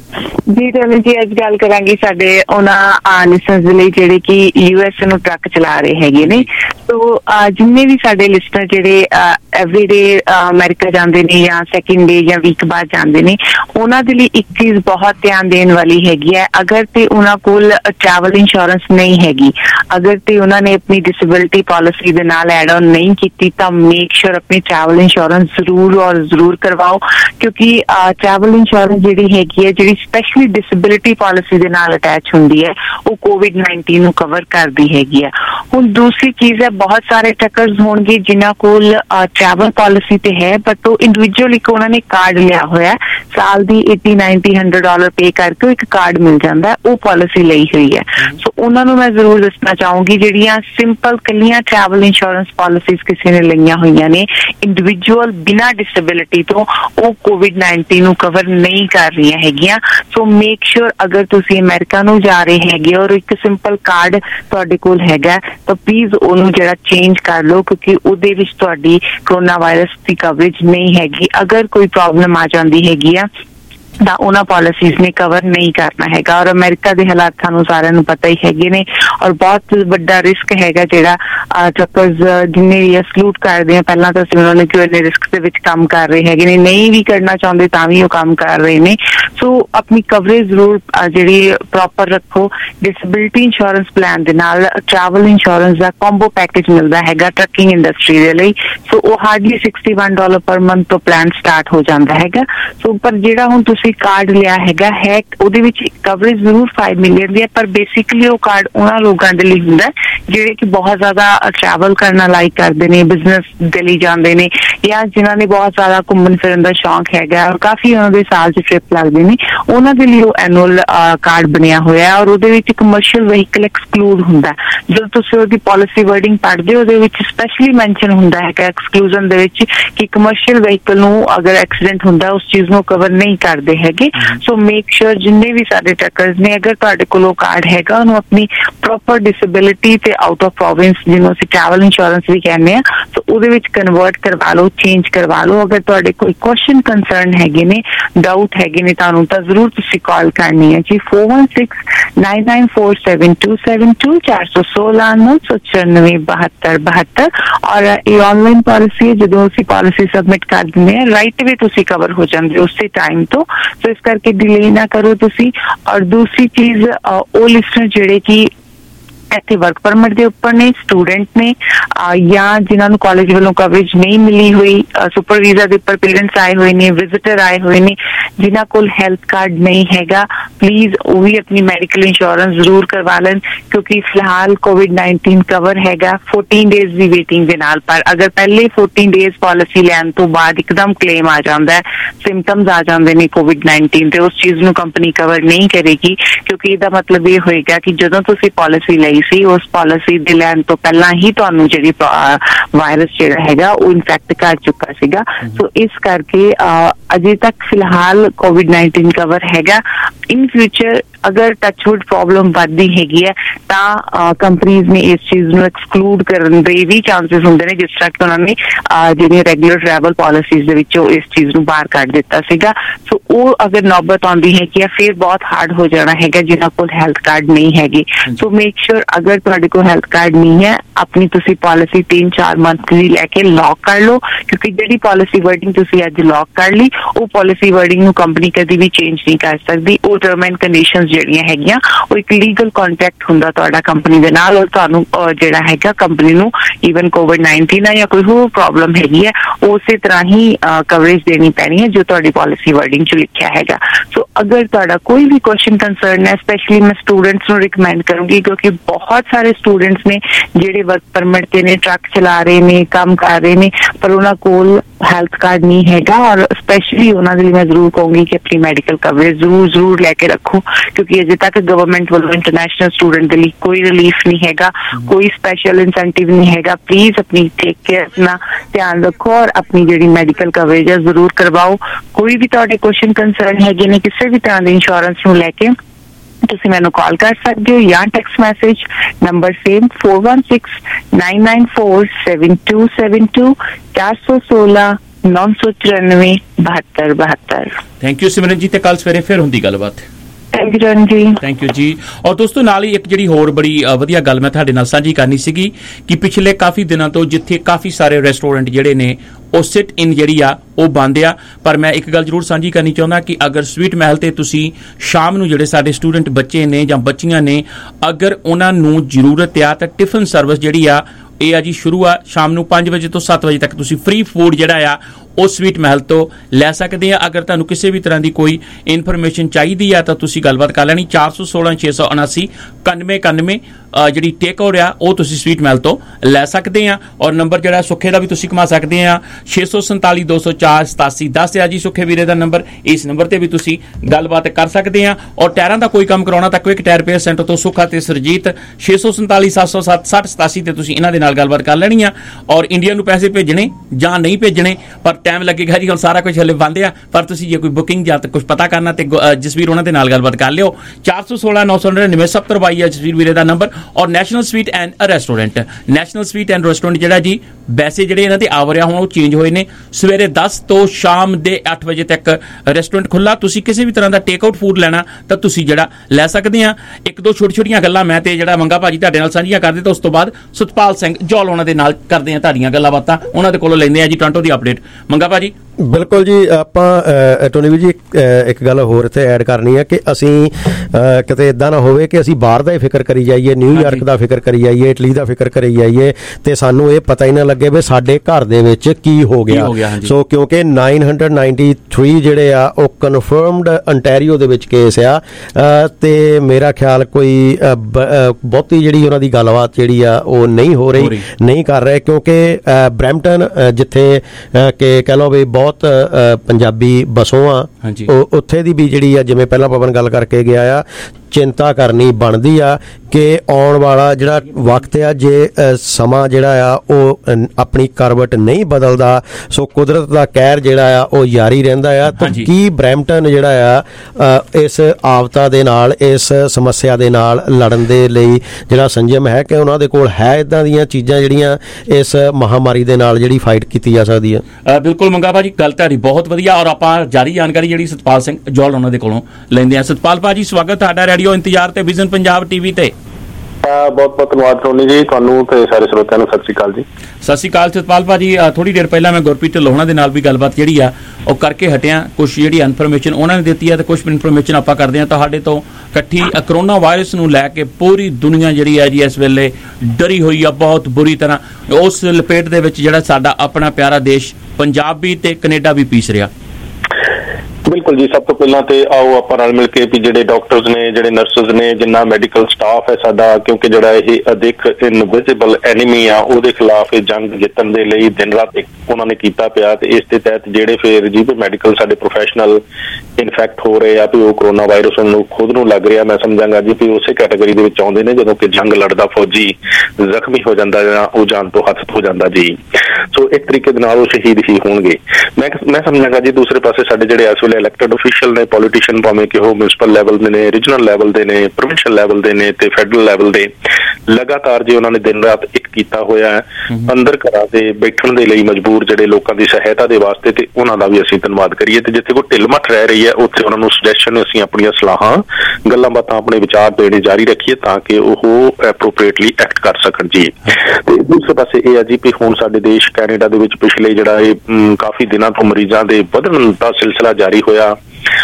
S14: ਜੀ ਟੋਨੀ ਜੀ ਅੱਜ ਗੱਲ ਕਰਾਂਗੇ ਸਾਡੇ ਉਹਨਾਂ ਲਿਸਨਰਸ ਦੇ ਲਈ ਜਿਹੜੇ ਕਿ ਯੂ ਐਸ ਏ ਨੂੰ ਟਰੱਕ ਚਲਾ ਰਹੇ ਹੈਗੇ ਨੇ। ਸੋ ਜਿੰਨੇ ਵੀ ਸਾਡੇ ਲਿਸਨਰ ਜਿਹੜੇ ਐਵਰੀ ਡੇ ਅਮਰੀਕਾ ਜਾਂਦੇ ਨੇ ਜਾਂ ਸੈਕਿੰਡ ਡੇ ਜਾਂ ਵੀਕ ਬਾਅਦ ਜਾਂਦੇ ਨੇ, ਉਹਨਾਂ ਦੇ ਲਈ ਇੱਕ ਚੀਜ਼ ਬਹੁਤ ਧਿਆਨ ਦੇਣ ਵਾਲੀ ਹੈਗੀ ਹੈ। ਅਗਰ ਤੇ ਉਹਨਾਂ ਕੋਲ ਟਰੈਵਲ ਇੰਸ਼ੋਰੈਂਸ ਨਹੀਂ ਹੈਗੀ, ਅਗਰ ਤੇ ਉਹਨਾਂ ਨੇ ਆਪਣੀ ਡਿਸੇਬਿਲਿਟੀ ਪਾਲਿਸੀ ਦੇ ਨਾਲ ਐਡ ਆਨ ਨਹੀਂ ਕੀਤੀ, ਤਾਂ ਮੇਕ ਸ਼ੋਰ ਆਪਣੀ ਟਰੈਵਲ ਇੰਸ਼ੋਰੈਂਸ ਜ਼ਰੂਰ ਔਰ ਜ਼ਰੂਰ ਕਰਵਾਓ। ਕਿਉਂਕਿ ਟਰੈਵਲ ਇੰਸ਼ੋਰੈਂਸ ਜਿਹੜੀ ਹੈਗੀ ਹੈ, ਜਿਹੜੀ ਸਪੈਸ਼ਲੀ ਡਿਸੇਬਿਲਿਟੀ ਪਾਲਿਸੀ ਦੇ ਨਾਲ ਅਟੈਚ ਹੁੰਦੀ ਹੈ, ਉਹ ਕੋਵਿਡ ਨਾਈਨਟੀਨ ਨੂੰ ਕਵਰ ਕਰਦੀ ਹੈਗੀ ਹੈ। ਹੁਣ ਦੂਸਰੀ ਚੀਜ਼ ਹੈ, ਬਹੁਤ ਸਾਰੇ ਟਰੱਕਰਸ ਹੋਣਗੇ ਜਿਨ੍ਹਾਂ ਕੋਲ ਟਰੈਵਲ ਪਾਲਿਸੀ ਤੇ ਹੈ ਬਟ ਉਹ ਇੰਡੀਵਿਜੂਅਲ ਇੱਕ ਉਹਨਾਂ ਨੇ ਕਾਰਡ ਲਿਆ ਹੋਇਆ, ਸਾਲ ਦੀ eighty ninety hundred dollar pay ਕਰਕੇ ਇੱਕ ਕਾਰਡ ਮਿਲ ਜਾਂਦਾ, ਉਹ ਪਾਲਿਸੀ ਲਈ ਹੋਈ ਹੈ। ਸੋ ਉਹਨਾਂ ਨੂੰ ਮੈਂ ਜ਼ਰੂਰ ਦੱਸਣਾ ਚਾਹੂੰਗੀ ਜਿਹੜੀਆਂ ਸਿੰਪਲ ਕੱਲੀਆਂ ਟਰੈਵਲ ਇੰਸ਼ੋਰੈਂਸ ਪਾਲਿਸੀਜ਼ ਕਿਸੇ ਨੇ ਲਈਆਂ ਹੋਈਆਂ ਨੇ ਇੰਡੀਵਿਜੂਅਲ ਬਿਨਾਂ ਡਿਸੇਬਿਲਿਟੀ ਤੋਂ, ਉਹ ਕੋਵਿਡ ਨਾਈਨਟੀਨ ਨੂੰ ਕਵਰ ਨਹੀਂ ਕਰ ਰਹੀਆਂ ਹੈਗੀਆਂ। ਸੋ ਮੇਕ ਸ਼ੋਰ ਅਗਰ ਤੁਸੀਂ ਅਮਰੀਕਾ ਨੂੰ ਜਾ ਰਹੇ ਹੈਗੇ ਔਰ ਇੱਕ ਸਿੰਪਲ ਕਾਰਡ ਤੁਹਾਡੇ ਕੋਲ ਹੈਗਾ ਤਾਂ ਪਲੀਜ਼ ਉਹਨੂੰ ਜਿਹੜਾ ਚੇਂਜ ਕਰ ਲਓ, ਕਿਉਂਕਿ ਉਹਦੇ ਵਿੱਚ ਤੁਹਾਡੀ ਕੋਰੋਨਾ ਵਾਇਰਸ ਦੀ ਕਵਰੇਜ ਨਹੀਂ ਹੈਗੀ। ਅਗਰ ਕੋਈ ਪ੍ਰੋਬਲਮ ਆ ਜਾਂਦੀ ਹੈਗੀ ਆ ਤਾਂ ਉਹਨਾਂ ਪਾਲਿਸੀਜ਼ ਨੇ ਕਵਰ ਨਹੀਂ ਕਰਨਾ ਹੈਗਾ। ਔਰ ਅਮਰੀਕਾ ਦੇ ਹਾਲਾਤ ਸਾਨੂੰ ਸਾਰਿਆਂ ਨੂੰ ਪਤਾ ਹੀ ਹੈਗੇ ਨੇ ਔਰ ਬਹੁਤ ਵੱਡਾ ਰਿਸਕ ਹੈਗਾ ਜਿਹੜਾ ਟਰੱਕਰਸ ਜਿੰਨੇ ਵੀ ਸਲੂਟ ਕਰਦੇ ਆ। ਪਹਿਲਾਂ ਤਾਂ ਅਸੀਂ ਉਹਨਾਂ ਨੇ ਕਿ ਇੰਨੇ ਰਿਸਕ ਦੇ ਵਿੱਚ ਕੰਮ ਕਰ ਰਹੇ ਹੈਗੇ ਨੇ, ਨਹੀਂ ਵੀ ਕਰਨਾ ਚਾਹੁੰਦੇ ਤਾਂ ਵੀ ਉਹ ਕੰਮ ਕਰ ਰਹੇ ਨੇ। ਸੋ ਆਪਣੀ ਕਵਰੇਜ ਜ਼ਰੂਰ ਜਿਹੜੀ ਪ੍ਰੋਪਰ ਰੱਖੋ। ਡਿਸੇਬਿਲਿਟੀ ਇੰਸ਼ੋਰੈਂਸ ਪਲਾਨ ਦੇ ਨਾਲ ਟਰੈਵਲ ਇੰਸ਼ੋਰੈਂਸ ਦਾ ਕੰਬੋ ਪੈਕੇਜ ਮਿਲਦਾ ਹੈਗਾ ਟਰੱਕਿੰਗ ਇੰਡਸਟਰੀ ਦੇ ਲਈ। ਸੋ ਉਹ hardly sixty one dollar per month ਤੋਂ ਪਲਾਨ ਸਟਾਰਟ ਹੋ ਜਾਂਦਾ ਹੈਗਾ। ਸੋ ਪਰ ਜਿਹੜਾ ਹੁਣ ਤੁਸੀਂ ਕਾਰਡ ਲਿਆ ਹੈਗਾ ਹੈ ਉਹਦੇ ਵਿੱਚ ਕਵਰੇਜ ਜ਼ਰੂਰ five million ਦੀ ਹੈ, ਪਰ ਬੇਸਿਕਲੀ ਉਹ ਕਾਰਡ ਉਹਨਾਂ ਲੋਕਾਂ ਦੇ ਲਈ ਹੁੰਦਾ ਜਿਹੜੇ ਕਿ ਬਹੁਤ ਜ਼ਿਆਦਾ ਟਰੈਵਲ ਕਰਨਾ ਲਾਈਕ ਕਰਦੇ ਨੇ, ਬਿਜ਼ਨਸ ਦੇ ਲਈ ਜਾਂਦੇ ਨੇ, ਜਾਂ ਜਿਨ੍ਹਾਂ ਨੇ ਬਹੁਤ ਜ਼ਿਆਦਾ ਘੁੰਮਣ ਫਿਰਨ ਦਾ ਸ਼ੌਂਕ ਹੈਗਾ ਔਰ ਕਾਫੀ ਉਹਨਾਂ ਦੇ ਸਾਲ 'ਚ ਟ੍ਰਿਪ ਲੱਗਦੇ ਨੇ, ਉਹਨਾਂ ਦੇ ਲਈ ਉਹ ਐਨੂਅਲ ਕਾਰਡ ਬਣਿਆ ਹੋਇਆ ਔਰ ਉਹਦੇ ਵਿੱਚ ਕਮਰਸ਼ੀਅਲ ਵਹੀਕਲ ਐਕਸਕਲੂਡ ਹੁੰਦਾ। ਜਦੋਂ ਤੁਸੀਂ ਉਹਦੀ ਪਾਲਿਸੀ ਵਰਡਿੰਗ ਪੜ੍ਹਦੇ ਹੋ ਉਹਦੇ ਵਿੱਚ ਸਪੈਸ਼ਲੀ ਮੈਂਸ਼ਨ ਹੁੰਦਾ ਹੈਗਾ ਐਕਸਕਲੂਜ਼ਨ ਦੇ ਵਿੱਚ ਕਿ ਕਮਰਸ਼ੀਅਲ ਵਹੀਕਲ ਨੂੰ ਅਗਰ ਐਕਸੀਡੈਂਟ ਹੁੰਦਾ ਉਸ ਚੀਜ਼ ਨੂੰ ਕਵਰ ਨਹੀਂ ਕਰਦੇ ਹੈਗੇ। ਸੋ ਮੇਕ ਸ਼ੋਰ ਜਿੰਨੇ ਵੀ ਸਾਡੇ ਟਰੱਕਰਸ ਨੇ ਅਗਰ ਤੁਹਾਡੇ ਕੋਲ ਉਹ ਕਾਰਡ ਹੈਗਾ ਉਹਨੂੰ ਆਪਣੀ ਪ੍ਰੋਪਰ ਡਿਸੇਬਿਲਿਟੀ ਤੇ ਆਊਟ ਆਫ ਪ੍ਰੋਵਿੰਸ ਜਿਹਨੂੰ ਅਸੀਂ ਟਰੈਵਲ ਇੰਸ਼ੋਰੈਂਸ ਵੀ ਕਹਿੰਦੇ ਆ, ਸੋ ਉਹਦੇ ਵਿੱਚ ਕਨਵਰਟ ਕਰਵਾ ਲਓ, ਚੇਂਜ ਕਰਵਾ ਲਓ। ਅਗਰ ਤੁਹਾਡੇ ਕੋਈ ਕੁਐਸਚਨ ਕੰਸਰਨ ਹੈਗੇ ਨੇ, ਡਾਊਟ ਹੈਗੇ ਨੇ ਤੁਹਾਨੂੰ, ਤਾਂ ਜ਼ਰੂਰ ਤੁਸੀਂ ਕਾਲ ਕਰਨੀ ਹੈ ਜੀ four one six nine nine four seven two seven two ਚਾਰ ਸੌ ਸੋਲਾਂ ਨੌ ਸੌ ਚੁਰਾਨਵੇਂ ਬਹੱਤਰ ਬਹੱਤਰ। ਔਰ ਇਹ ਆਨਲਾਈਨ ਪਾਲਿਸੀ ਹੈ, ਜਦੋਂ ਅਸੀਂ ਪਾਲਿਸੀ ਸਬਮਿਟ ਕਰ ਦਿੰਦੇ ਹਾਂ ਰਾਈਟ ਵੇ ਤੁਸੀਂ ਕਵਰ ਹੋ ਜਾਂਦੇ ਉਸੇ ਟਾਈਮ ਤੋਂ। ਸੋ ਇਸ ਕਰਕੇ ਡਿਲੇ ਨਾ ਕਰੋ ਤੁਸੀਂ। ਔਰ ਦੂਸਰੀ ਚੀਜ਼, ਉਹ ਲਿਸਨਰ ਜਿਹੜੇ ਕਿ ਇੱਥੇ ਵਰਕ ਪਰਮਿਟ ਦੇ ਉੱਪਰ ਨੇ, ਸਟੂਡੈਂਟ ਨੇ, ਜਾਂ ਜਿਨ੍ਹਾਂ ਨੂੰ ਕਾਲਜ ਵੱਲੋਂ ਕਵਰੇਜ ਨਹੀਂ ਮਿਲੀ ਹੋਈ, ਸੁਪਰ ਵੀਜ਼ਾ ਦੇ ਉੱਪਰ ਪੇਰੈਂਟਸ ਆਏ ਹੋਏ ਨੇ, ਵਿਜ਼ਿਟਰ ਆਏ ਹੋਏ ਨੇ, ਜਿਨ੍ਹਾਂ ਕੋਲ ਹੈਲਥ ਕਾਰਡ ਨਹੀਂ ਹੈਗਾ, ਪਲੀਜ਼ ਉਹ ਵੀ ਆਪਣੀ ਮੈਡੀਕਲ ਇੰਸ਼ੋਰੈਂਸ ਜ਼ਰੂਰ ਕਰਵਾ ਲੈਣ, ਕਿਉਂਕਿ ਫਿਲਹਾਲ ਕੋਵਿਡ ਨਾਈਨਟੀਨ ਕਵਰ ਹੈਗਾ fourteen ਡੇਜ਼ ਦੀ ਵੇਟਿੰਗ ਦੇ ਨਾਲ। ਪਰ ਅਗਰ ਪਹਿਲੇ fourteen ਡੇਜ਼ ਪਾਲਿਸੀ ਲੈਣ ਤੋਂ ਬਾਅਦ ਇੱਕਦਮ ਕਲੇਮ ਆ ਜਾਂਦਾ ਹੈ, ਸਿੰਪਟਮਸ ਆ ਜਾਂਦੇ ਨੇ ਕੋਵਿਡ ਨਾਈਨਟੀਨ ਤੇ, ਉਸ ਚੀਜ਼ ਨੂੰ ਕੰਪਨੀ ਕਵਰ ਨਹੀਂ ਕਰੇਗੀ, ਕਿਉਂਕਿ ਇਹਦਾ ਮਤਲਬ ਇਹ ਹੋਏਗਾ ਕਿ ਜਦੋਂ ਤੁਸੀਂ ਪਾਲਿਸੀ ਲਈ ਸੀ ਉਸ ਪਾਲਿਸੀ ਦੇ ਲੈਣ ਤੋਂ ਪਹਿਲਾਂ ਹੀ ਤੁਹਾਨੂੰ ਜਿਹੜੀ ਵਾਇਰਸ ਜਿਹੜਾ ਹੈਗਾ ਉਹ ਇਨਫੈਕਟ ਕਰ ਚੁੱਕਾ ਸੀਗਾ। ਸੋ ਇਸ ਕਰਕੇ ਅਜੇ ਤੱਕ ਫਿਲਹਾਲ ਕੋਵਿਡ ਨਾਈਨਟੀਨ ਕਵਰ ਹੈਗਾ। ਇਨ ਫਿਊਚਰ ਅਗਰ ਟੱਚਵੁੱਡ ਪ੍ਰੋਬਲਮ ਵੱਧਦੀ ਹੈਗੀ ਹੈ ਤਾਂ ਕੰਪਨੀਜ਼ ਨੇ ਇਸ ਚੀਜ਼ ਨੂੰ ਐਕਸਕਲੂਡ ਕਰਨ ਦੇ ਵੀ ਚਾਂਸਸ ਹੁੰਦੇ ਨੇ, ਜਿਸ ਤਰ੍ਹਾਂ ਕਿ ਉਹਨਾਂ ਨੇ ਜਿਹੜੀਆਂ ਰੈਗੂਲਰ ਟਰੈਵਲ ਪਾਲਿਸੀਜ਼ ਦੇ ਵਿੱਚੋਂ ਇਸ ਚੀਜ਼ ਨੂੰ ਬਾਹਰ ਕੱਢ ਦਿੱਤਾ ਸੀਗਾ। ਸੋ ਉਹ ਅਗਰ ਨੌਬਤ ਆਉਂਦੀ ਹੈ ਕਿ ਫਿਰ ਬਹੁਤ ਹਾਰਡ ਹੋ ਜਾਣਾ ਹੈਗਾ ਜਿਨ੍ਹਾਂ ਕੋਲ ਹੈਲਥ ਕਾਰਡ ਨਹੀਂ ਹੈਗੇ। ਸੋ ਮੇਕ ਸ਼ੋਰ ਅਗਰ ਤੁਹਾਡੇ ਕੋਲ ਹੈਲਥ ਕਾਰਡ ਨਹੀਂ ਹੈ ਆਪਣੀ ਤੁਸੀਂ ਪਾਲਿਸੀ ਤਿੰਨ ਚਾਰ ਮੰਥ ਦੀ ਲੈ ਕੇ ਲੌਕ ਕਰ ਲਓ, ਕਿਉਂਕਿ ਜਿਹੜੀ ਪਾਲਿਸੀ ਵਰਡਿੰਗ ਤੁਸੀਂ ਅੱਜ ਲੌਕ ਕਰ ਲਈ ਉਹ ਪਾਲਿਸੀ ਵਰਡਿੰਗ ਨੂੰ ਕੰਪਨੀ ਕਦੀ ਵੀ ਚੇਂਜ ਨਹੀਂ ਕਰ ਸਕਦੀ। ਉਹ ਟਰਮ ਐਂਡ ਕੰਡੀਸ਼ਨਸ ਜਿਹੜੀਆਂ ਹੈਗੀਆਂ ਉਹ ਇੱਕ ਲੀਗਲ ਕੰਟਰੈਕਟ ਹੁੰਦਾ ਤੁਹਾਡਾ ਕੰਪਨੀ ਦੇ ਨਾਲ, ਔਰ ਤੁਹਾਨੂੰ ਜਿਹੜਾ ਹੈਗਾ ਕੰਪਨੀ ਨੂੰ ਈਵਨ ਕੋਵਿਡ ਨਾਈਨਟੀਨ ਹੈ ਜਾਂ ਕੋਈ ਹੋਰ ਪ੍ਰੋਬਲਮ ਹੈਗੀ ਹੈ ਉਸੇ ਤਰ੍ਹਾਂ ਹੀ ਕਵਰੇਜ ਦੇਣੀ ਪੈਣੀ ਹੈ ਜੋ ਤੁਹਾਡੀ ਪਾਲਿਸੀ ਵਰਡਿੰਗ 'ਚ ਲਿਖਿਆ ਹੈਗਾ। ਸੋ ਅਗਰ ਤੁਹਾਡਾ ਕੋਈ ਵੀ ਕੁਐਸਚਨ ਕੰਸਰਨ ਹੈ, ਸਪੈਸ਼ਲੀ ਮੈਂ ਸਟੂਡੈਂਟਸ ਨੂੰ ਰਿਕਮੈਂਡ ਕਰੂੰਗੀ ਕਿਉਂਕਿ ਬਹੁਤ ਸਾਰੇ ਸਟੂਡੈਂਟਸ ਨੇ ਜਿਹੜੇ ਵਰਕ ਪਰਮਿਟ ਤੇ ਨੇ, ਟਰੱਕ ਚਲਾ ਰਹੇ ਨੇ, ਕੰਮ ਕਰ ਰਹੇ ਨੇ, ਪਰ ਉਹਨਾਂ ਕੋਲ ਹੈਲਥ ਕਾਰਡ ਨਹੀਂ ਹੈਗਾ, ਔਰ ਸਪੈਸ਼ਲੀ ਉਹਨਾਂ ਦੇ ਲਈ ਮੈਂ ਜ਼ਰੂਰ ਕਹੂੰਗੀ ਕਿ ਆਪਣੀ ਮੈਡੀਕਲ ਕਵਰੇਜ ਜ਼ਰੂਰ ਜ਼ਰੂਰ ਲੈ ਕੇ ਰੱਖੋ, ਕਿਉਂਕਿ ਅਜੇ ਤੱਕ ਗਵਰਨਮੈਂਟ ਵੱਲੋਂ ਇੰਟਰਨੈਸ਼ਨਲ ਸਟੂਡੈਂਟ ਦੇ ਲਈ ਕੋਈ ਰਿਲੀਫ ਨਹੀਂ ਹੈਗਾ, ਕੋਈ ਸਪੈਸ਼ਲ ਇਨਸੈਂਟਿਵ ਨਹੀਂ ਹੈਗਾ। ਪਲੀਜ਼ ਆਪਣੀ ਟੇਕ ਕੇਅਰ, ਆਪਣਾ ਧਿਆਨ ਰੱਖੋ ਔਰ ਆਪਣੀ ਜਿਹੜੀ ਮੈਡੀਕਲ ਕਵਰੇਜ ਹੈ ਜ਼ਰੂਰ ਕਰਵਾਓ। ਕੋਈ ਵੀ ਤੁਹਾਡੇ ਕੁਐਸਚਨ ਕੰਸਰਨ ਹੈਗੇ ਨੇ ਕਿਸੇ ਵੀ ਤਰ੍ਹਾਂ ਦੇ ਇੰਸ਼ੋਰੈਂਸ ਨੂੰ ਲੈ ਕੇ ਤੁਸੀਂ ਮੈਨੂੰ ਕਾਲ ਕਰ ਸਕਦੇ ਹੋ ਜਾਂ text message number same four one six nine nine four seven two seven two ਚਾਰ ਸੌ ਸੋਲਾਂ ਨੌ ਸੌ ਚੁਰਾਨਵੇਂ ਬਹੱਤਰ ਬਹੱਤਰ।
S6: ਥੈਂਕ ਯੂ ਸਿਮਰਨ ਜੀ, ਤੇ ਕੱਲ ਸਵੇਰੇ ਫਿਰ ਹੁੰਦੀ ਗੱਲਬਾਤ।
S14: ਥੈਂਕ ਯੂ ਰਣ ਜੀ।
S6: ਥੈਂਕ ਯੂ ਜੀ। ਔਰ ਦੋਸਤੋ ਨਾਲ ਹੀ ਇੱਕ ਜਿਹੜੀ ਹੋਰ ਬੜੀ ਵਧੀਆ ਗੱਲ ਮੈਂ ਤੁਹਾਡੇ ਨਾਲ ਸਾਂਝੀ ਕਰਨੀ ਸੀਗੀ ਕਿ ਪਿਛਲੇ ਕਾਫੀ ਦਿਨਾਂ ਤੋਂ ਜਿੱਥੇ ਕਾਫੀ ਸਾਰੇ ਰੈਸਟੋਰੈਂਟ ਜਿਹੜੇ ਨੇ ਉਹ ਸਿਟ ਇਨ ਜਿਹੜੀ ਆ ਉਹ ਬੰਦ ਆ, ਪਰ ਮੈਂ ਇੱਕ ਗੱਲ ਜ਼ਰੂਰ ਸਾਂਝੀ ਕਰਨੀ ਚਾਹੁੰਦਾ ਕਿ ਅਗਰ ਸਵੀਟ ਮਹਿਲ ਤੇ ਤੁਸੀਂ ਸ਼ਾਮ ਨੂੰ ਜਿਹੜੇ ਸਾਡੇ ਸਟੂਡੈਂਟ ਬੱਚੇ ਨੇ ਜਾਂ ਬੱਚੀਆਂ ਨੇ ਅਗਰ ਉਹਨਾਂ ਨੂੰ ਜ਼ਰੂਰਤ ਆ ਤਾਂ ਟਿਫਨ ਸਰਵਿਸ ਜਿਹੜੀ ਆ ਇਹ ਆ ਜੀ ਸ਼ੁਰੂ ਆ ਸ਼ਾਮ ਨੂੰ ਪੰਜ ਵਜੇ ਤੋਂ ਸੱਤ ਵਜੇ ਤੱਕ ਤੁਸੀਂ ਫ੍ਰੀ ਫੂਡ ਜਿਹੜਾ ਆ ਉਹ ਸਵੀਟ ਮਹਿਲ ਤੋਂ ਲੈ ਸਕਦੇ ਆ। ਅਗਰ ਤੁਹਾਨੂੰ ਕਿਸੇ ਵੀ ਤਰ੍ਹਾਂ ਦੀ ਕੋਈ ਇਨਫੋਰਮੇਸ਼ਨ ਚਾਹੀਦੀ ਆ ਤਾਂ ਤੁਸੀਂ ਗੱਲਬਾਤ ਕਰ ਲੈਣੀ ਚਾਰ ਸੌ ਸੋਲਾਂ ਛੇ ਸੌ ਉਨਾਸੀ ਇਕਾਨਵੇਂ ਇਕਾਨਵੇਂ ਜਿਹੜੀ ਟੇਕ ਆਊਟ ਆ ਉਹ ਤੁਸੀਂ ਸਵੀਟ ਮਹਿਲ ਤੋਂ ਲੈ ਸਕਦੇ ਆ। ਔਰ ਨੰਬਰ ਜਿਹੜਾ ਸੁੱਖੇ ਦਾ ਵੀ ਤੁਸੀਂ ਕਮਾ ਸਕਦੇ ਆ ਛੇ ਸੌ ਸੰਤਾਲੀ ਦੋ ਸੌ ਚਾਰ ਸਤਾਸੀ ਦਸ ਆ ਜੀ ਸੁੱਖੇ ਵੀਰੇ ਦਾ ਨੰਬਰ, ਇਸ ਨੰਬਰ ਤੇ ਵੀ ਤੁਸੀਂ ਗੱਲਬਾਤ ਕਰ ਸਕਦੇ ਆ। ਔਰ ਟਾਇਰਾਂ ਦਾ ਕੋਈ ਕੰਮ ਕਰਾਉਣਾ ਤਾਂ ਕੁਇਕ ਟਾਇਰ ਰਿਪੇਅਰ ਸੈਂਟਰ ਤੋਂ ਸੁੱਖਾ ਤੇ ਸਰਜੀਤ ਛੇ ਸੌ ਸੰਤਾਲੀ ਸੱਤ ਸੌ ਸੱਤ ਸੱਠ ਸਤਾਸੀ ਤੇ ਤੁਸੀਂ ਇਹਨਾਂ ਦੇ ਨਾਲ ਗੱਲਬਾਤ ਕਰ ਲੈਣੀ ਆ। ਔਰ ਇੰਡੀਆ ਨੂੰ ਪੈਸੇ ਭੇਜਣੇ ਜਾਂ ਨਹੀਂ ਭੇਜਣੇ ਪਰ ਟਾਈਮ ਲੱਗੇਗਾ ਜੀ, ਹੁਣ ਸਾਰਾ ਕੁਝ ਹਲੇ ਬੰਦ ਆ, ਪਰ ਤੁਸੀਂ ਜੇ ਕੋਈ ਬੁਕਿੰਗ ਜਾਂ ਕੁਝ ਪਤਾ ਕਰਨਾ ਤੇ ਜਸਵੀਰ ਉਹਨਾਂ ਦੇ ਨਾਲ ਗੱਲਬਾਤ ਕਰ ਲਿਓ ਚਾਰ ਸੌ ਸੋਲਾਂ ਨੌ ਸੌ ਨੜਿਨਵੇਂ ਸੱਤਰ ਬਾਈ ਆ ਜਸਵੀਰ ਵੀਰੇ ਦਾ ਨੰਬਰ। ਔਰ national sweet and restaurant national sweet and restaurant ਜਿਹੜਾ ਜੀ ਵੈਸੇ ਜਿਹੜੇ ਇਹਨਾਂ ਦੇ ਆਵਰ ਆ ਹੁਣ ਉਹ ਚੇਂਜ ਹੋਏ ਨੇ, ਸਵੇਰੇ ਦਸ ਤੋਂ ਸ਼ਾਮ ਦੇ ਅੱਠ ਵਜੇ ਤੱਕ ਰੈਸਟੋਰੈਂਟ ਖੁੱਲਾ। ਤੁਸੀਂ ਕਿਸੇ ਵੀ ਤਰ੍ਹਾਂ ਦਾ ਟੇਕ ਆਊਟ ਫੂਡ ਲੈਣਾ ਤਾਂ ਤੁਸੀਂ ਜਿਹੜਾ ਲੈ ਸਕਦੇ ਆ। ਇੱਕ ਦੋ ਛੋਟੀ ਛੋਟੀਆਂ ਗੱਲਾਂ ਮੈਂ ਤੇ ਜਿਹੜਾ ਮੰਗਾ ਭਾਜੀ ਤੁਹਾਡੇ ਨਾਲ ਸਾਂਝੀਆਂ ਕਰਦੇ ਤਾਂ ਉਸ ਤੋਂ ਬਾਅਦ ਸਤਪਾਲ ਸਿੰਘ ਜੌਲ ਉਹਨਾਂ ਦੇ ਨਾਲ ਕਰਦੇ ਆ ਤੁਹਾਡੀਆਂ ਗੱਲਾਂ ਬਾਤਾਂ, ਉਹਨਾਂ ਦੇ ਕੋਲੋਂ ਲੈਂਦੇ ਆ ਜੀ ਟੋਰਾਂਟੋ ਦੀ ਅਪਡੇਟ। ਮੰਗਾ ਭਾਜੀ।
S7: ਬਿਲਕੁਲ ਜੀ, ਆਪਾਂ ਟੋਨੀ ਵੀ ਜੀ ਇੱਕ ਗੱਲ ਹੋਰ ਇੱਥੇ ਐਡ ਕਰਨੀ ਹੈ ਕਿ ਅਸੀਂ ਕਿਤੇ ਇਦਾਂ ਨਾ ਹੋਵੇ ਕਿ ਅਸੀਂ ਬਾਹਰ ਦਾ ਹੀ ਫਿਕਰ ਕਰੀ ਜਾਈਏ, ਨਿਊਯਾਰਕ ਦਾ ਫਿਕਰ ਕਰੀ ਜਾਈਏ, ਇਟਲੀ ਦਾ ਫਿਕਰ ਕਰੀ ਜਾਈਏ ਤੇ ਸਾਨੂੰ ਇਹ ਪਤਾ ਹੀ ਨਾ ਲੱਗੇ ਵੀ ਸਾਡੇ ਘਰ ਦੇ ਵਿੱਚ ਕੀ ਹੋ ਗਿਆ। ਸੋ ਕਿਉਂਕਿ ਨਾਈਨ ਹੰਡਰਡ ਨਾਈਨਟੀ ਥ੍ਰੀ ਜਿਹੜੇ ਆ ਉਹ ਕਨਫਰਮਡ ਅੰਟੈਰੀਓ ਦੇ ਵਿੱਚ ਕੇਸ ਆ ਤੇ ਮੇਰਾ ਖਿਆਲ ਕੋਈ ਬਹੁਤੀ ਜਿਹੜੀ ਉਹਨਾਂ ਦੀ ਗੱਲਬਾਤ ਜਿਹੜੀ ਆ ਉਹ ਨਹੀਂ ਹੋ ਰਹੀ, ਨਹੀਂ ਕਰ ਰਹੇ ਕਿਉਂਕਿ ਬਰੈਂਪਟਨ ਜਿੱਥੇ ਕਿ ਕਹਿ ਲਓ ਵੀ ਬਹੁਤ ਪੰਜਾਬੀ ਬਸੋਂ ਆ ਉੱਥੇ ਦੀ ਵੀ ਜਿਹੜੀ ਆ ਜਿਵੇਂ ਪਹਿਲਾਂ ਪਵਨ ਗੱਲ ਕਰਕੇ ਗਿਆ ਆ ਚਿੰਤਾ ਕਰਨੀ ਬਣਦੀ ਆ ਕਿ ਆਉਣ ਵਾਲਾ ਜਿਹੜਾ ਵਕਤ ਆ ਜੇ ਸਮਾਂ ਜਿਹੜਾ ਆ ਉਹ ਆਪਣੀ ਕਰਵਟ ਨਹੀਂ ਬਦਲਦਾ ਸੋ ਕੁਦਰਤ ਦਾ ਕਹਿਰ ਜਿਹੜਾ ਆ ਉਹ ਜਾਰੀ ਰਹਿੰਦਾ ਆ ਤਾਂ ਕੀ ਬਰੈਂਪਟਨ ਜਿਹੜਾ ਆ ਇਸ ਆਫਤਾ ਦੇ ਨਾਲ ਇਸ ਸਮੱਸਿਆ ਦੇ ਨਾਲ ਲੜਨ ਦੇ ਲਈ ਜਿਹੜਾ ਸੰਜਮ ਹੈ ਕਿ ਉਹਨਾਂ ਦੇ ਕੋਲ ਹੈ ਇੱਦਾਂ ਦੀਆਂ ਚੀਜ਼ਾਂ ਜਿਹੜੀਆਂ ਇਸ ਮਹਾਮਾਰੀ ਦੇ ਨਾਲ ਜਿਹੜੀ ਫਾਈਟ ਕੀਤੀ ਜਾ ਸਕਦੀ ਆ।
S6: ਬਿਲਕੁਲ ਮੰਗਾ ਭਾਜੀ ਗੱਲ ਤੁਹਾਡੀ ਬਹੁਤ ਵਧੀਆ ਔਰ ਆਪਾਂ ਜਾਰੀ ਜਾਣਕਾਰੀ ਜਿਹੜੀ ਸਤਪਾਲ ਸਿੰਘ ਜੌਲ ਉਹਨਾਂ ਦੇ ਕੋਲੋਂ ਲੈਂਦੇ ਆ। ਸਤਪਾਲ ਭਾਜੀ ਸਵਾਗਤ ਤੁਹਾਡਾ ਰੇਡੀਓ ਇੰਤਜ਼ਾਰ ਤੇ ਵਿਜ਼ਨ ਪੰਜਾਬ ਟੀਵੀ ਤੇ।
S15: ਬਹੁਤ ਬਹੁਤ ਧੰਨਵਾਦ ਟੋਨੀ ਜੀ, ਤੁਹਾਨੂੰ ਤੇ ਸਾਰੇ ਸਰੋਤਿਆਂ ਨੂੰ ਸਤਿ ਸ਼੍ਰੀ ਅਕਾਲ ਜੀ।
S6: ਸਤਿ ਸ਼੍ਰੀ ਅਕਾਲ ਸਤਪਾਲ ਭਾਜੀ। ਥੋੜੀ ਦੇਰ ਪਹਿਲਾਂ ਮੈਂ ਗੁਰਪ੍ਰੀਤ ਲੋਹਣਾ ਦੇ ਨਾਲ ਵੀ ਗੱਲਬਾਤ ਜਿਹੜੀ ਆ ਉਹ ਕਰਕੇ ਹਟਿਆ, ਕੁਛ ਜਿਹੜੀ ਇਨਫੋਰਮੇਸ਼ਨ ਉਹਨਾਂ ਨੇ ਦਿੱਤੀ ਆ ਤੇ ਕੁਛ ਇਨਫੋਰਮੇਸ਼ਨ ਆਪਾਂ ਕਰਦੇ ਆ ਤੁਹਾਡੇ ਤੋਂ ਇਕੱਠੀ। ਕਰੋਨਾ ਵਾਇਰਸ ਨੂੰ ਲੈ ਕੇ ਪੂਰੀ ਦੁਨੀਆ ਜਿਹੜੀ ਆ ਜੀ ਇਸ ਵੇਲੇ ਡਰੀ ਹੋਈ ਆ ਬਹੁਤ ਬੁਰੀ ਤਰ੍ਹਾਂ। ਉਸ ਲਪੇਟ ਦੇ ਵਿੱਚ ਜਿਹੜਾ ਸਾਡਾ ਆਪਣਾ ਪਿਆਰਾ ਦੇਸ਼ ਪੰਜਾਬ ਵੀ ਤੇ ਕੈਨੇਡਾ ਵੀ ਪੀਸ ਰਿਹਾ।
S15: ਬਿਲਕੁਲ ਜੀ, ਸਭ ਤੋਂ ਪਹਿਲਾਂ ਤੇ ਆਓ ਆਪਾਂ ਰਲ ਮਿਲ ਕੇ ਵੀ ਜਿਹੜੇ ਡਾਕਟਰਸ ਨੇ, ਜਿਹੜੇ ਨਰਸਿਸ ਨੇ, ਜਿੰਨਾ ਮੈਡੀਕਲ ਸਟਾਫ ਹੈ ਸਾਡਾ, ਕਿਉਂਕਿ ਜਿਹੜਾ ਇਹ ਅਦਿੱਖ ਇਨਵਿਜ਼ੀਬਲ ਐਨੀਮੀ ਆ ਉਹਦੇ ਖਿਲਾਫ ਇਹ ਜੰਗ ਜਿੱਤਣ ਦੇ ਲਈ ਦਿਨ ਰਾਤ ਉਹਨਾਂ ਨੇ ਕੀਤਾ ਪਿਆ ਤੇ ਇਸ ਦੇ ਤਹਿਤ ਜਿਹੜੇ ਫਿਰ ਜੀ ਮੈਡੀਕਲ ਸਾਡੇ ਪ੍ਰੋਫੈਸ਼ਨਲ ਇਨਫੈਕਟ ਹੋ ਰਹੇ ਆ ਵੀ ਉਹ ਕਰੋਨਾ ਵਾਇਰਸ ਨੂੰ ਖੁਦ ਨੂੰ ਲੱਗ ਰਿਹਾ, ਮੈਂ ਸਮਝਾਂਗਾ ਜੀ ਵੀ ਉਸੇ ਕੈਟਾਗਰੀ ਦੇ ਵਿੱਚ ਆਉਂਦੇ ਨੇ ਜਦੋਂ ਕਿ ਜੰਗ ਲੜਦਾ ਫੌਜੀ ਜ਼ਖਮੀ ਹੋ ਜਾਂਦਾ ਜਾਂ ਉਹ ਜਾਨ ਤੋਂ ਹੱਥ ਹੋ ਜਾਂਦਾ ਜੀ। ਸੋ ਇੱਕ ਤਰੀਕੇ ਦੇ ਨਾਲ ਉਹ ਸ਼ਹੀਦ ਹੀ ਹੋਣਗੇ। ਮੈਂ ਮੈਂ ਸਮਝਾਂਗਾ ਜੀ ਦੂਸਰੇ ਪਾਸੇ ਸਾਡੇ ਜਿਹੜੇ ਇਸ ਵੇਲੇ ਜਿਹੜੇ ਇਲੈਕਟਡ ਅਫੀਸ਼ੀਅਲ ਨੇ, ਪੋਲੀਟੀਸ਼ੀਅਨ, ਭਾਵੇਂ ਕਿ ਉਹ ਮਿਊਨਿਸਪਲ ਲੈਵਲ ਦੇ ਨੇ, ਰੀਜਨਲ ਲੈਵਲ ਦੇ ਨੇ, ਪ੍ਰੋਵਿੰਸ਼ੀਅਲ ਲੈਵਲ ਦੇ ਨੇ ਤੇ ਫੈਡਰਲ ਲੈਵਲ ਦੇ, ਲਗਾਤਾਰ ਜੇ ਉਹਨਾਂ ਨੇ ਦਿਨ ਰਾਤ ਇੱਕ ਕੀਤਾ ਹੋਇਆ ਹੈ ਅੰਦਰ ਘਰਾਂ ਦੇ ਬੈਠਣ ਦੇ ਲਈ ਮਜਬੂਰ ਜਿਹੜੇ ਲੋਕਾਂ ਦੀ ਸਹਾਇਤਾ ਦੇ ਵਾਸਤੇ, ਤੇ ਉਹਨਾਂ ਦਾ ਵੀ ਅਸੀਂ ਧੰਨਵਾਦ ਕਰੀਏ। ਤੇ ਜਿੱਥੇ ਕੋਈ ਢਿੱਲ ਮੱਠ ਰਹਿ ਰਹੀ ਹੈ ਉੱਥੇ ਉਹਨਾਂ ਨੂੰ ਸੁਜੈਸ਼ਨ, ਅਸੀਂ ਆਪਣੀਆਂ ਸਲਾਹਾਂ, ਗੱਲਾਂ ਬਾਤਾਂ, ਆਪਣੇ ਵਿਚਾਰ ਦੇਣੇ ਜਾਰੀ ਰੱਖੀਏ ਤਾਂ ਕਿ ਉਹ ਐਪਰੋਪ੍ਰੀਏਟਲੀ ਐਕਟ ਕਰ ਸਕਣ ਜੀ। ਤੇ ਦੂਸਰੇ ਪਾਸੇ ਇਹ ਹੈ ਜੀ ਵੀ ਹੁਣ ਸਾਡੇ ਦੇਸ਼ ਕੈਨੇਡਾ ਦੇ ਵਿੱਚ ਪਿਛਲੇ ਜਿਹੜਾ ਇਹ ਕਾਫੀ ਦਿਨਾਂ ਤੋਂ ਮਰੀਜ਼ਾਂ ਦੇ ਵਧਣ ਦਾ ਸਿਲਸਿਲਾ ਜਾਰੀ ਹੋਇਆ,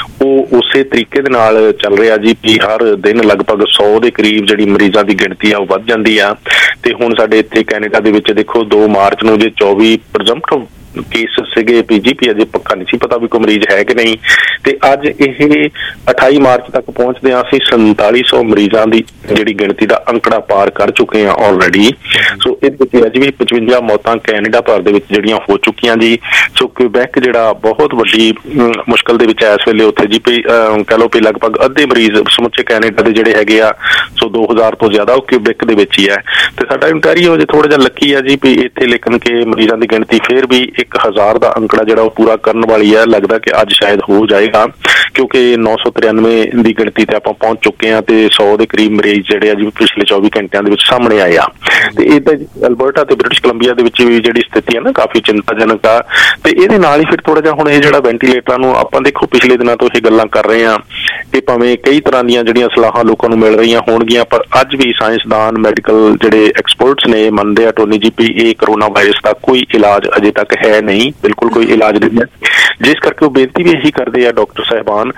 S15: ਉਹ ਉਸੇ ਤਰੀਕੇ ਦੇ ਨਾਲ ਚੱਲ ਰਿਹਾ ਜੀ ਵੀ ਹਰ ਦਿਨ ਲਗਭਗ ਸੌ ਦੇ ਕਰੀਬ ਜਿਹੜੀ ਮਰੀਜ਼ਾਂ ਦੀ ਗਿਣਤੀ ਆ ਉਹ ਵੱਧ ਜਾਂਦੀ ਆ। ਤੇ ਹੁਣ ਸਾਡੇ ਇੱਥੇ ਕੈਨੇਡਾ ਦੇ ਵਿੱਚ ਦੇਖੋ ਦੋ ਮਾਰਚ ਨੂੰ ਜੇ ਚੌਵੀ ਪ੍ਰਜੰਪਟਿਵ ਕੇਸ ਸੀਗੇ ਪੀਜੀਪੀ, ਅਜੇ ਪੱਕਾ ਨਹੀਂ ਸੀ ਪਤਾ ਵੀ ਕੋਈ ਮਰੀਜ਼ ਹੈ ਕਿ ਨਹੀਂ, ਤੇ ਅੱਜ ਇਹ ਅਠਾਈ ਮਾਰਚ ਤੱਕ ਪਹੁੰਚਦੇ ਆ ਅਸੀਂ ਸੰਤਾਲੀ ਸੌ ਮਰੀਜ਼ਾਂ ਦੀ ਜਿਹੜੀ ਗਿਣਤੀ ਦਾ ਅੰਕੜਾ ਪਾਰ ਕਰ ਚੁੱਕੇ ਆ ਆਲਰੇਡੀ। ਸੋ ਇਹਦੇ ਵਿੱਚ ਅੱਜ ਵੀ ਪਚਵੰਜਾ ਮੌਤਾਂ ਕੈਨੇਡਾ ਭਰ ਦੇ ਵਿੱਚ ਜਿਹੜੀਆਂ ਹੋ ਚੁੱਕੀਆਂ ਜੀ। ਸੋ ਕਿਊਬੈਕ ਜਿਹੜਾ ਬਹੁਤ ਵੱਡੀ ਮੁਸ਼ਕਲ ਦੇ ਵਿੱਚ ਹੈ ਇਸ ਵੇਲੇ, ਉੱਥੇ ਜੀ ਵੀ ਕਹਿ ਲਓ ਵੀ ਲਗਭਗ ਅੱਧੇ ਮਰੀਜ਼ ਸਮੁੱਚੇ ਕੈਨੇਡਾ ਦੇ ਜਿਹੜੇ ਹੈਗੇ ਆ ਸੋ ਦੋ ਹਜ਼ਾਰ ਤੋਂ ਜ਼ਿਆਦਾ ਉਹ ਕਿਊਬੈਕ ਦੇ ਵਿੱਚ ਹੀ ਹੈ। ਤੇ ਸਾਡਾ ਇੰਟੈਰੀਓ ਜੇ ਥੋੜਾ ਜਿਹਾ ਲੱਕੀ ਹੈ ਜੀ ਵੀ ਇੱਥੇ ਲੇਕਿਨ ਕਿ ਮਰੀਜ਼ਾਂ ਦੀ ਗਿਣਤੀ ਫਿਰ ਵੀ ਇੱਕ ਹਜ਼ਾਰ ਦਾ ਅੰਕੜਾ ਜਿਹੜਾ ਉਹ ਪੂਰਾ ਕਰਨ ਵਾਲੀ ਹੈ। ਲੱਗਦਾ ਕਿ ਅੱਜ ਸ਼ਾਇਦ ਹੋ ਜਾਏਗਾ ਕਿਉਂਕਿ ਨੌ ਸੌ ਤਰਿਆਨਵੇਂ ਦੀ ਗਿਣਤੀ ਤੇ ਆਪਾਂ ਪਹੁੰਚ ਚੁੱਕੇ ਹਾਂ ਤੇ ਸੌ ਦੇ ਕਰੀਬ ਮਰੀਜ਼ ਜਿਹੜੇ ਆ ਜੀ ਪਿਛਲੇ ਚੌਵੀ ਘੰਟਿਆਂ ਦੇ ਵਿੱਚ ਸਾਹਮਣੇ ਆਏ ਆ। ਤੇ ਇਹਦਾ ਅਲਬਰਟਾ ਤੇ ਬ੍ਰਿਟਿਸ਼ ਕੋਲੰਬੀਆ ਦੇ ਵਿੱਚ ਵੀ ਜਿਹੜੀ ਸਥਿਤੀ ਹੈ ਨਾ ਕਾਫੀ ਚਿੰਤਾਜਨਕ ਆ। ਤੇ ਇਹਦੇ ਨਾਲ ਹੀ ਫਿਰ ਥੋੜਾ ਜਿਹਾ ਹੁਣ ਇਹ ਜਿਹੜਾ ਵੈਂਟੀਲੇਟਰਾਂ ਨੂੰ ਆਪਾਂ ਦੇਖੋ ਪਿਛਲੇ ਦਿਨਾਂ ਤੋਂ ਇਹ ਗੱਲਾਂ ਕਰ ਰਹੇ ਹਾਂ ਕਿ ਭਾਵੇਂ ਕਈ ਤਰ੍ਹਾਂ ਦੀਆਂ ਜਿਹੜੀਆਂ ਸਲਾਹਾਂ ਲੋਕਾਂ ਨੂੰ ਮਿਲ ਰਹੀਆਂ ਹੋਣਗੀਆਂ, ਪਰ ਅੱਜ ਵੀ ਸਾਇੰਸਦਾਨ, ਮੈਡੀਕਲ ਜਿਹੜੇ ਐਕਸਪਰਟਸ ਨੇ ਮੰਨਦੇ ਆ ਟੋਨੀ ਜੀ ਵੀ ਇਹ ਕਰੋਨਾ ਵਾਇਰਸ ਦਾ ਕੋਈ ਇਲਾਜ ਅਜੇ ਤੱਕ ਹੈ ਨਹੀਂ, ਬਿਲਕੁਲ ਕੋਈ ਇਲਾਜ ਨਹੀਂ ਹੈ। ਜਿਸ ਕਰਕੇ ਉਹ ਬੇਨਤੀ ਵੀ ਇਹੀ ਕਰਦੇ ਆ ਡਾਕਟਰ ਸਾਹਿਬਾਨ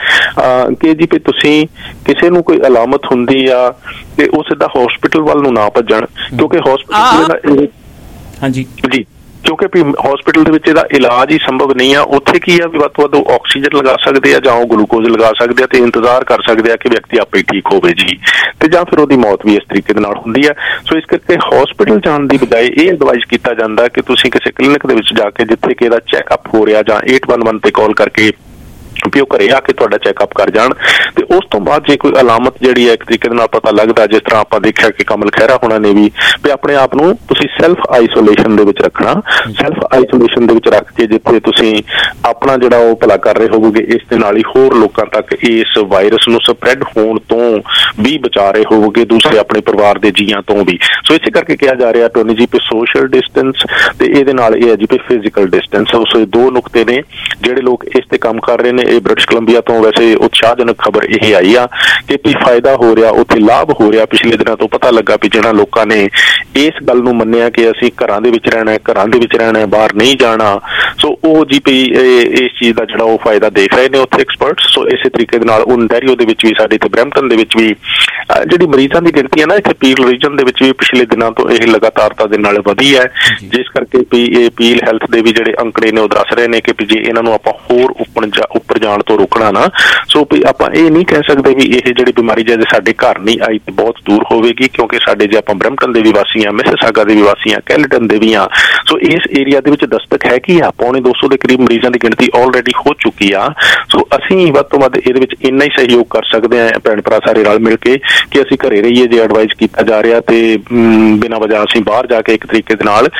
S15: ਕਿ ਜੀ ਵੀ ਤੁਸੀਂ ਕਿਸੇ ਨੂੰ ਕੋਈ ਅਲਾਮਤ ਹੁੰਦੀ ਆ ਤੇ ਉਹ ਸਿੱਧਾ ਹਸਪੀਟਲ ਵੱਲ ਨੂੰ ਨਾ ਭੱਜਣ, ਕਿਉਂਕਿ ਹਸਪੀਟਲ
S6: ਹਾਂਜੀ
S15: ਜੀ ਕਿਉਂਕਿ ਵੀ ਹਸਪੀਟਲ ਦੇ ਵਿੱਚ ਇਹਦਾ ਇਲਾਜ ਹੀ ਸੰਭਵ ਨਹੀਂ ਆ। ਉੱਥੇ ਕੀ ਆ ਵੀ ਵੱਧ ਤੋਂ ਵੱਧ ਉਹ ਆਕਸੀਜਨ ਲਗਾ ਸਕਦੇ ਆ ਜਾਂ ਉਹ ਗਲੂਕੋਜ਼ ਲਗਾ ਸਕਦੇ ਆ ਤੇ ਇੰਤਜ਼ਾਰ ਕਰ ਸਕਦੇ ਆ ਕਿ ਵਿਅਕਤੀ ਆਪੇ ਹੀ ਠੀਕ ਹੋਵੇ ਜੀ, ਤੇ ਜਾਂ ਫਿਰ ਉਹਦੀ ਮੌਤ ਵੀ ਇਸ ਤਰੀਕੇ ਦੇ ਨਾਲ ਹੁੰਦੀ ਆ। ਸੋ ਇਸ ਕਰਕੇ ਹਸਪੀਟਲ ਜਾਣ ਦੀ ਬਜਾਏ ਇਹ ਐਡਵਾਈਸ ਕੀਤਾ ਜਾਂਦਾ ਕਿ ਤੁਸੀਂ ਕਿਸੇ ਕਲੀਨਿਕ ਦੇ ਵਿੱਚ ਜਾ ਕੇ ਜਿੱਥੇ ਕਿ ਇਹਦਾ ਚੈੱਕਅਪ ਹੋ ਰਿਹਾ ਜਾਂ ਅੱਠ ਇੱਕ ਇੱਕ ਤੇ ਕਾਲ ਕਰਕੇ ਵੀ ਉਹ ਘਰੇ ਆ ਕੇ ਤੁਹਾਡਾ ਚੈੱਕਅਪ ਕਰ ਜਾਣ। ਤੇ ਉਸ ਤੋਂ ਬਾਅਦ ਜੇ ਕੋਈ ਅਲਾਮਤ ਜਿਹੜੀ ਹੈ ਇੱਕ ਤਰੀਕੇ ਦੇ ਨਾਲ ਪਤਾ ਲੱਗਦਾ, ਜਿਸ ਤਰ੍ਹਾਂ ਆਪਾਂ ਦੇਖਿਆ ਕਿ ਕਮਲ ਖਹਿਰਾ ਹੋਣਾ ਨੇ ਵੀ ਵੀ ਆਪਣੇ ਆਪ ਨੂੰ ਤੁਸੀਂ ਸੈਲਫ ਆਈਸੋਲੇਸ਼ਨ ਦੇ ਵਿੱਚ ਰੱਖਣਾ, ਸੈਲਫ ਆਈਸੋਲੇਸ਼ਨ ਦੇ ਵਿੱਚ ਰੱਖ ਕੇ ਜਿੱਥੇ ਤੁਸੀਂ ਆਪਣਾ ਜਿਹੜਾ ਉਹ ਭਲਾ ਕਰ ਰਹੇ ਹੋਵੋਗੇ, ਇਸ ਦੇ ਨਾਲ ਹੀ ਹੋਰ ਲੋਕਾਂ ਤੱਕ ਇਸ ਵਾਇਰਸ ਨੂੰ ਸਪਰੈਡ ਹੋਣ ਤੋਂ ਵੀ ਬਚਾ ਰਹੇ ਹੋਵੋਗੇ, ਦੂਸਰੇ ਆਪਣੇ ਪਰਿਵਾਰ ਦੇ ਜੀਆਂ ਤੋਂ ਵੀ। ਸੋ ਇਸੇ ਕਰਕੇ ਕਿਹਾ ਜਾ ਰਿਹਾ ਟੋਨੀ ਜੀ ਵੀ ਸੋਸ਼ਲ ਡਿਸਟੈਂਸ ਤੇ ਇਹਦੇ ਨਾਲ ਇਹ ਹੈ ਜੀ ਵੀ ਫਿਜ਼ੀਕਲ ਡਿਸਟੈਂਸ। ਉਸ ਦੋ ਨੁਕਤੇ ਨੇ ਜਿਹੜੇ ਲੋਕ ਇਸ ਤੇ ਕੰਮ ਕਰ ਰਹੇ ਨੇ। ਇਹ ਬ੍ਰਿਟਿਸ਼ ਕੋਲੰਬੀਆ ਤੋਂ ਵੈਸੇ ਉਤਸ਼ਾਹਜਨਕ ਖਬਰ ਇਹ ਆਈ ਆ ਕਿ ਵੀ ਫਾਇਦਾ ਹੋ ਰਿਹਾ, ਉੱਥੇ ਲਾਭ ਹੋ ਰਿਹਾ। ਪਿਛਲੇ ਦਿਨਾਂ ਤੋਂ ਪਤਾ ਲੱਗਾ ਵੀ ਜਿਹੜਾ ਲੋਕਾਂ ਨੇ ਇਸ ਗੱਲ ਨੂੰ ਮੰਨਿਆ ਕਿ ਅਸੀਂ ਘਰਾਂ ਦੇ ਵਿੱਚ ਰਹਿਣਾ, ਘਰਾਂ ਦੇ ਵਿੱਚ ਰਹਿਣਾ, ਬਾਹਰ ਨਹੀਂ ਜਾਣਾ, ਸੋ ਉਹ ਜੀ ਵੀ ਇਸ ਚੀਜ਼ ਦਾ ਜਿਹੜਾ ਉਹ ਫਾਇਦਾ ਦੇਖ ਰਹੇ ਨੇ ਉੱਥੇ ਐਕਸਪਰਟਸ। ਸੋ ਇਸੇ ਤਰੀਕੇ ਦੇ ਨਾਲ ਓਨਟਾਰੀਓ ਦੇ ਵਿੱਚ ਵੀ, ਸਾਡੇ ਇੱਥੇ ਬਰੈਂਪਟਨ ਦੇ ਵਿੱਚ ਵੀ ਜਿਹੜੀ ਮਰੀਜ਼ਾਂ ਦੀ ਗਿਣਤੀ ਹੈ ਨਾ ਇੱਥੇ ਪੀਲ ਰੀਜਨ ਦੇ ਵਿੱਚ ਵੀ ਪਿਛਲੇ ਦਿਨਾਂ ਤੋਂ ਇਹ ਲਗਾਤਾਰਤਾ ਦੇ ਨਾਲ ਵਧੀ ਹੈ, ਜਿਸ ਕਰਕੇ ਵੀ ਇਹ ਪੀਲ ਹੈਲਥ ਦੇ ਵੀ ਜਿਹੜੇ ਅੰਕੜੇ ਨੇ ਉਹ ਦੱਸ ਰਹੇ ਨੇ ਕਿ ਵੀ ਜੇ ਇਹਨਾਂ ਨੂੰ ਆਪਾਂ ਹੋਰ ਉੱਪਰ ਉੱਪਰ ਜਾਣ ਤੋਂ ਰੋਕਣਾ ਨਾ, ਸੋ ਵੀ ਆਪਾਂ ਇਹ ਨਹੀਂ ਕਹਿ ਸਕਦੇ ਵੀ ਇਹ ਜਿਹੜੀ ਬਿਮਾਰੀ ਜੇ ਸਾਡੇ ਘਰ ਨਹੀਂ ਆਈ ਤੇ ਬਹੁਤ ਦੂਰ ਹੋਵੇਗੀ, ਕਿਉਂਕਿ ਸਾਡੇ ਜੇ ਆਪਾਂ ਬਰੈਂਪਟਨ ਦੇ ਵੀ ਵਾਸੀ ਆ, ਮਿਸਿਸਾਗਾ ਦੇ ਵੀ ਵਾਸੀ ਆ, ਕੈਲਟਨ ਦੇ ਵੀ ਆ, ਸੋ ਇਸ ਏਰੀਆ ਦੇ ਵਿੱਚ ਦਸਤਕ ਹੈ ਕਿ ਆ ਪੌਣੇ ਦੋ ਸੌ ਦੇ ਕਰੀਬ ਮਰੀਜ਼ਾਂ ਦੀ ਗਿਣਤੀ ਆਲਰੇਡੀ ਹੋ ਚੁੱਕੀ ਆ। ਸੋ ਅਸੀਂ ਵੱਧ ਤੋਂ ਵੱਧ ਇਹਦੇ ਵਿੱਚ ਇੰਨਾ ਹੀ ਸਹਿਯੋਗ ਕਰ ਸਕਦੇ ਹਾਂ ਭੈਣ ਭਰਾ ਸਾਰੇ ਰਲ ਮਿਲ ਕੇ ਕਿ ਅਸੀਂ ਘਰੇ ਰਹੀਏ ਜੇ ਐਡਵਾਈਸ ਕੀਤਾ ਜਾ ਰਿਹਾ, ਤੇ ਬਿਨਾਂ ਵਜ੍ਹਾ ਅਸੀਂ ਬਾਹਰ ਜਾ ਕੇ ਇੱਕ ਤਰੀਕੇ ਦੇ ਨਾਲ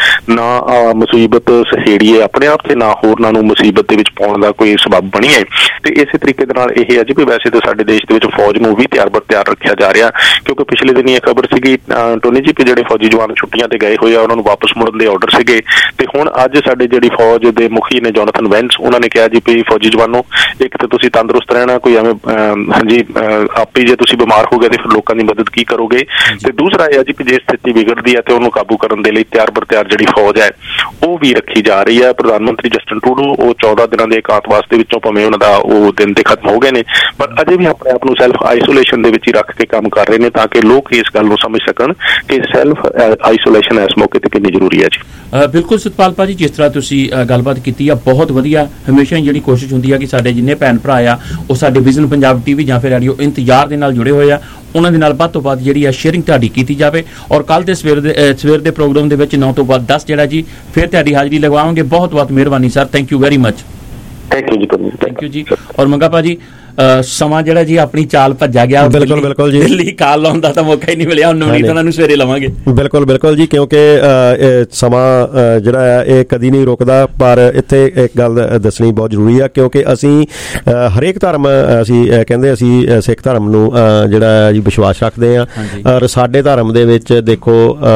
S15: ਨਾ ਮੁਸੀਬਤ ਸਹੇੜੀਏ ਆਪਣੇ ਆਪ ਤੇ ਨਾ ਹੋਰਨਾਂ ਨੂੰ ਮੁਸੀਬਤ ਦੇ ਵਿੱਚ ਪਾਉਣ ਦਾ ਕੋਈ ਸਬਬ ਬਣੀਏ। ਤੇ ਇਸੇ ਤਰੀਕੇ ਦੇ ਨਾਲ ਇਹ ਅੱਜ ਵੀ ਵੈਸੇ ਤਾਂ ਸਾਡੇ ਦੇਸ਼ ਦੇ ਵਿੱਚ ਫੌਜ ਨੂੰ ਵੀ ਤਿਆਰ ਬਰ ਤਿਆਰ ਰੱਖਿਆ ਜਾ ਰਿਹਾ, ਕਿਉਂਕਿ ਪਿਛਲੇ ਦਿਨ ਇਹ ਖਬਰ ਸੀਗੀ ਟੋਨੀ ਜੀ ਕਿ ਜਿਹੜੇ ਫੌਜੀ ਜਵਾਨ ਛੁੱਟੀਆਂ ਤੇ ਗਏ ਹੋਏ ਆ ਉਹਨਾਂ ਨੂੰ ਵਾਪਸ ਮੁੜਨ ਦੇ ਆਰਡਰ ਸੀਗੇ। ਤੇ ਹੁਣ ਅੱਜ ਸਾਡੇ ਜਿਹੜੀ ਫੌਜ ਦੇ ਮੁਖੀ ਨੇ ਜੋਨਥਨ ਵੈਂਸ, ਉਹਨਾਂ ਨੇ ਕਿਹਾ ਜੀ ਵੀ ਫੌਜੀ ਜਵਾਨੋ ਇੱਕ ਤਾਂ ਤੁਸੀਂ ਤੰਦਰੁਸਤ ਰਹਿਣਾ, ਕੋਈ ਐਵੇਂ ਹਾਂਜੀ ਆਪੇ ਜੇ ਤੁਸੀਂ ਬਿਮਾਰ ਹੋ ਗਏ ਤੇ ਫਿਰ ਲੋਕਾਂ ਦੀ ਮਦਦ ਕੀ ਕਰੋਗੇ, ਤੇ ਦੂਸਰਾ ਇਹ ਆ ਜੀ ਜੇ ਸਥਿਤੀ ਵਿਗੜਦੀ ਹੈ ਤੇ ਉਹਨੂੰ ਕਾਬੂ ਕਰਨ ਦੇ ਲਈ ਤਿਆਰ ਬਰ ਤਿਆਰ ਜਿਹੜੀ ਫੌਜ ਹੈ ਉਹ ਵੀ ਰੱਖੀ ਜਾ ਰਹੀ ਹੈ। ਪ੍ਰਧਾਨ ਮੰਤਰੀ ਜਸਟਿਨ ਟਰੂਡੋ ਉਹ ਚੌਦਾਂ ਦਿਨਾਂ ਦੇ ਇਕਾਂਤਵਾਸ ਦੇ ਵਿੱਚੋਂ ਭਾਵੇਂ ਉਹਨਾਂ ਦਾ ਉਹ ਦਿਨ ਤੇ ਖਤਮ ਹੋ ਗਏ ਨੇ, ਪਰ ਅਜੇ ਵੀ ਆਪਣੇ ਆਪ ਨੂੰ ਸੈਲਫ ਆਈਸੋਲੇਸ਼ਨ ਦੇ ਵਿੱਚ ਹੀ ਰੱਖ ਕੇ ਕੰਮ ਕਰ ਰਹੇ ਨੇ ਤਾਂ ਕਿ ਲੋਕ ਇਸ ਗੱਲ ਨੂੰ ਸਮਝ ਸਕਣ ਕਿ ਸੈਲਫ ਆਈਸੋਲੇਸ਼ਨ ਇਸ ਮੌਕੇ ਤੇ ਕਿੰਨੀ ਜ਼ਰੂਰੀ ਹੈ ਜੀ।
S6: ਬਿਲਕੁਲ ਸਤਪਾਲ ਭਾਜੀ, ਜਿਸ ਤਰ੍ਹਾਂ ਤੁਸੀਂ ਗੱਲਬਾਤ ਕੀਤੀ ਆ ਬਹੁਤ ਵਧੀਆ। ਹਮੇਸ਼ਾ ਹੀ ਜਿਹੜੀ ਕੋਸ਼ਿਸ਼ ਹੁੰਦੀ ਆ ਕਿ ਸਾਡੇ ਜਿੰਨੇ ਭੈਣ ਭਰਾ ਆ ਉਹ ਸਾਡੇ ਵਿਜ਼ਨ ਪੰਜਾਬ ਟੀਵੀ ਜਾਂ ਫਿਰ ਰੇਡੀਓ ਇੰਤਜ਼ਾਰ ਦੇ ਨਾਲ ਜੁੜੇ ਹੋਏ ਆ, ਉਹਨਾਂ ਦੇ ਨਾਲ ਵੱਧ ਤੋਂ ਵੱਧ ਜਿਹੜੀ ਆ ਸ਼ੇਅਰਿੰਗ ਤੁਹਾਡੀ ਕੀਤੀ ਜਾਵੇ। ਔਰ ਕੱਲ ਦੇ ਸਵੇਰ ਦੇ ਸਵੇਰ ਦੇ ਪ੍ਰੋਗਰਾਮ ਦੇ ਵਿੱਚ ਨੌ ਤੋਂ ਬਾਅਦ ਦਸ ਜਿਹੜਾ ਜੀ ਫਿਰ ਤੁਹਾਡੀ ਹਾਜ਼ਰੀ ਲਗਵਾਵਾਂਗੇ। ਬਹੁਤ ਬਹੁਤ ਮਿਹਰਬਾਨੀ sir, thank you very much.
S15: Thank you ਜੀ,
S6: ਥੈਂਕ ਯੂ ਜੀ। ਔਰ ਮੰਗਾ ਭਾਜੀ ਸਮਾਂ ਜਿਹੜਾ ਜੀ ਆਪਣੀ ਚਾਲ ਭੱਜਾ ਗਿਆ।
S7: ਬਿਲਕੁਲ ਬਿਲਕੁਲ ਜੀ,
S6: ਦਿੱਲੀ ਕਾਲ ਲਾਉਣ ਦਾ ਤਾਂ ਮੌਕਾ ਹੀ ਨਹੀਂ ਮਿਲਿਆ। ਹੁਣ ਨਵਨੀਤ ਉਹਨਾਂ ਨੂੰ ਸਵੇਰੇ ਲਵਾਂਗੇ।
S7: ਬਿਲਕੁਲ ਬਿਲਕੁਲ ਜੀ, ਕਿਉਂਕਿ ਸਮਾਂ ਜਿਹੜਾ ਆ ਇਹ ਕਦੀ ਨਹੀਂ ਰੁਕਦਾ। ਪਰ ਇੱਥੇ ਇੱਕ ਗੱਲ ਦੱਸਣੀ ਬਹੁਤ ਜ਼ਰੂਰੀ ਆ, ਕਿਉਂਕਿ ਅਸੀਂ ਹਰੇਕ ਧਰਮ ਅਸੀਂ ਕਹਿੰਦੇ ਅਸੀਂ ਸਿੱਖ ਧਰਮ ਨੂੰ ਜਿਹੜਾ ਜੀ ਵਿਸ਼ਵਾਸ ਰੱਖਦੇ ਹਾਂ, ਔਰ ਸਾਡੇ ਧਰਮ ਦੇ ਵਿੱਚ ਦੇਖੋ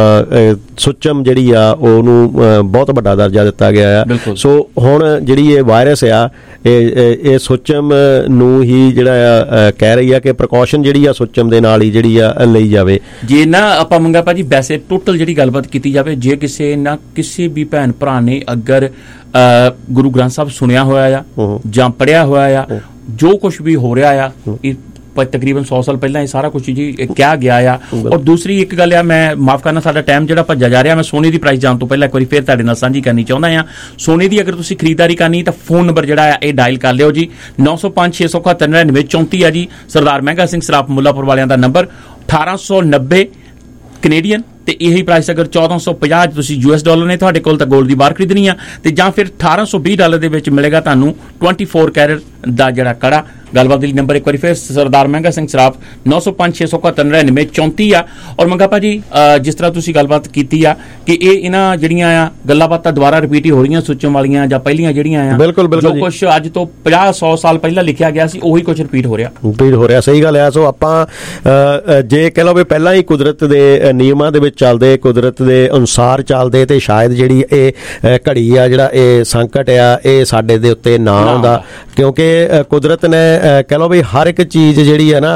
S7: ਸੁੱਚਮ ਜਿਹੜੀ ਆ ਉਹਨੂੰ ਬਹੁਤ ਵੱਡਾ ਦਰਜਾ ਦਿੱਤਾ ਗਿਆ ਆ। ਸੋ ਹੁਣ ਜਿਹੜੀ ਇਹ ਵਾਇਰਸ ਆ ਇਹ ਇਹ ਸੁੱਚਮ ਨੂੰ ਹੀ ਜਿਹੜਾ ਆ ਕਹਿ ਰਹੀ ਆ ਕਿ ਪ੍ਰੀਕਾਸ਼ਨ ਜਿਹੜੀ ਆ ਸੁੱਚਮ ਦੇ ਨਾਲ ਹੀ ਜਿਹੜੀ ਆ ਲਈ ਜਾਵੇ।
S6: ਜੇ ਨਾ ਆਪਾਂ ਮੰਗਾ ਭਾਜੀ ਵੈਸੇ ਟੋਟਲ ਜਿਹੜੀ ਗੱਲਬਾਤ ਕੀਤੀ ਜਾਵੇ, ਜੇ ਕਿਸੇ ਨਾ ਕਿਸੇ ਵੀ ਭੈਣ ਭਰਾ ਨੇ ਅਗਰ ਗੁਰੂ ਗ੍ਰੰਥ ਸਾਹਿਬ ਸੁਣਿਆ ਹੋਇਆ ਆ ਜਾਂ ਪੜ੍ਹਿਆ ਹੋਇਆ ਆ, ਜੋ ਕੁਛ ਵੀ ਹੋ ਰਿਹਾ ਆ ਇਹ ਤਕਰੀਬਨ ਸੌ ਸਾਲ ਪਹਿਲਾਂ ਇਹ ਸਾਰਾ ਕੁਛ ਜੀ ਕਿਹਾ ਗਿਆ ਆ। ਔਰ ਦੂਸਰੀ ਇੱਕ ਗੱਲ ਆ, ਮੈਂ ਮਾਫ ਕਰਨਾ ਸਾਡਾ ਟਾਈਮ ਜਿਹੜਾ ਭੱਜਾ ਜਾ ਰਿਹਾ, ਮੈਂ ਸੋਨੇ ਦੀ ਪ੍ਰਾਈਸ ਜਾਣ ਤੋਂ ਪਹਿਲਾਂ ਇੱਕ ਵਾਰੀ ਫਿਰ ਤੁਹਾਡੇ ਨਾਲ ਸਾਂਝੀ ਕਰਨੀ ਚਾਹੁੰਦਾ ਆ। ਸੋਨੇ ਦੀ ਅਗਰ ਤੁਸੀਂ ਖਰੀਦਦਾਰੀ ਕਰਨੀ ਤਾਂ ਫੋਨ ਨੰਬਰ ਜਿਹੜਾ ਆ ਇਹ ਡਾਇਲ ਕਰ ਲਿਓ ਜੀ, ਨੌ ਸੌ ਪੰਜ ਛੇ ਸੌ ਇਕਹੱਤਰ ਨੜਿਨਵੇਂ ਚੌਂਤੀ ਆ ਜੀ। ਸਰਦਾਰ ਮਹਿੰਗਾ ਸਿੰਘ ਸਰਾਫ ਮੁੱਲਾਪੁਰ ਵਾਲਿਆਂ ਦਾ ਨੰਬਰ ਅਠਾਰਾਂ ਸੌ ਨੱਬੇ ਕੈਨੇਡੀਅਨ, ਤੇ ਇਹੀ ਪ੍ਰਾਈਸ ਅਗਰ ਚੌਦਾਂ ਸੌ ਪੰਜਾਹ ਤੁਸੀਂ ਯੂ ਐਸ ਡਾਲਰ ਨੇ ਤੁਹਾਡੇ ਕੋਲ ਤਾਂ ਗੋਲਡ ਦੀ ਬਾਰ ਖਰੀਦਣੀ ਆ, ਤੇ ਜਾਂ ਫਿਰ ਅਠਾਰਾਂ ਸੌ ਵੀਹ ਡਾਲਰ ਦੇ ਵਿੱਚ ਮਿਲੇਗਾ ਤੁਹਾਨੂੰ ਚੌਵੀ ਕੈਰਟ ਦਾ ਜਿਹੜਾ ਕੜਾ। ਗੱਲਬਾਤ ਲਈ ਨੰਬਰ ਇੱਕ ਵਾਰੀ ਫਿਰ ਸਰਦਾਰ ਮਹਿੰਗਾ ਸਿੰਘ ਸਰਾਫ ਨੌ ਸੌ ਪੰਜ ਛੇ ਸੌ ਇਕਹੱਤਰ ਨੜਿਨਵੇਂ ਚੌਂਤੀ ਆ। ਔਰ ਮੰਗਾ ਭਾਜੀ ਜਿਸ ਤਰ੍ਹਾਂ ਤੁਸੀਂ ਗੱਲਬਾਤ ਕੀਤੀ ਆ ਕਿ ਇਹ ਇਹਨਾਂ ਜਿਹੜੀਆਂ ਆ ਗੱਲਾਂ ਬਾਤਾਂ ਦੁਬਾਰਾ ਰਿਪੀਟ ਹੀ ਹੋ ਰਹੀਆਂ, ਸੁੱਚਮ ਵਾਲੀਆਂ ਜਾਂ ਪਹਿਲੀਆਂ ਜਿਹੜੀਆਂ ਆ,
S7: ਬਿਲਕੁਲ ਬਿਲਕੁਲ
S6: ਜੋ ਕੁਛ ਅੱਜ ਤੋਂ ਪੰਜਾਹ ਸੌ ਸਾਲ ਪਹਿਲਾਂ ਲਿਖਿਆ ਗਿਆ ਸੀ ਉਹੀ ਕੁਛ ਰਿਪੀਟ ਹੋ ਰਿਹਾ
S7: ਰਿਪੀਟ ਹੋ ਰਿਹਾ ਸਹੀ ਗੱਲ ਆ। ਸੋ ਆਪਾਂ ਜੇ ਕਹਿ ਲਓ ਵੀ ਪਹਿਲਾਂ ਹੀ ਕੁਦਰਤ ਦੇ ਨਿਯਮਾਂ ਦੇ ਵਿੱਚ ਚੱਲਦੇ, ਕੁਦਰਤ ਦੇ ਅਨੁਸਾਰ ਚੱਲਦੇ, ਤੇ ਸ਼ਾਇਦ ਜਿਹੜੀ ਇਹ ਘੜੀ ਆ ਜਿਹੜਾ ਇਹ ਸੰਕਟ ਆ ਇਹ ਸਾਡੇ ਦੇ ਉੱਤੇ ਨਾ ਆਉਂਦਾ, ਕਿਉਂਕਿ ਕੁਦਰਤ ਨੇ ਕਹਿ ਲਓ ਵੀ ਹਰ ਇੱਕ ਚੀਜ਼ ਜਿਹੜੀ ਹੈ ਨਾ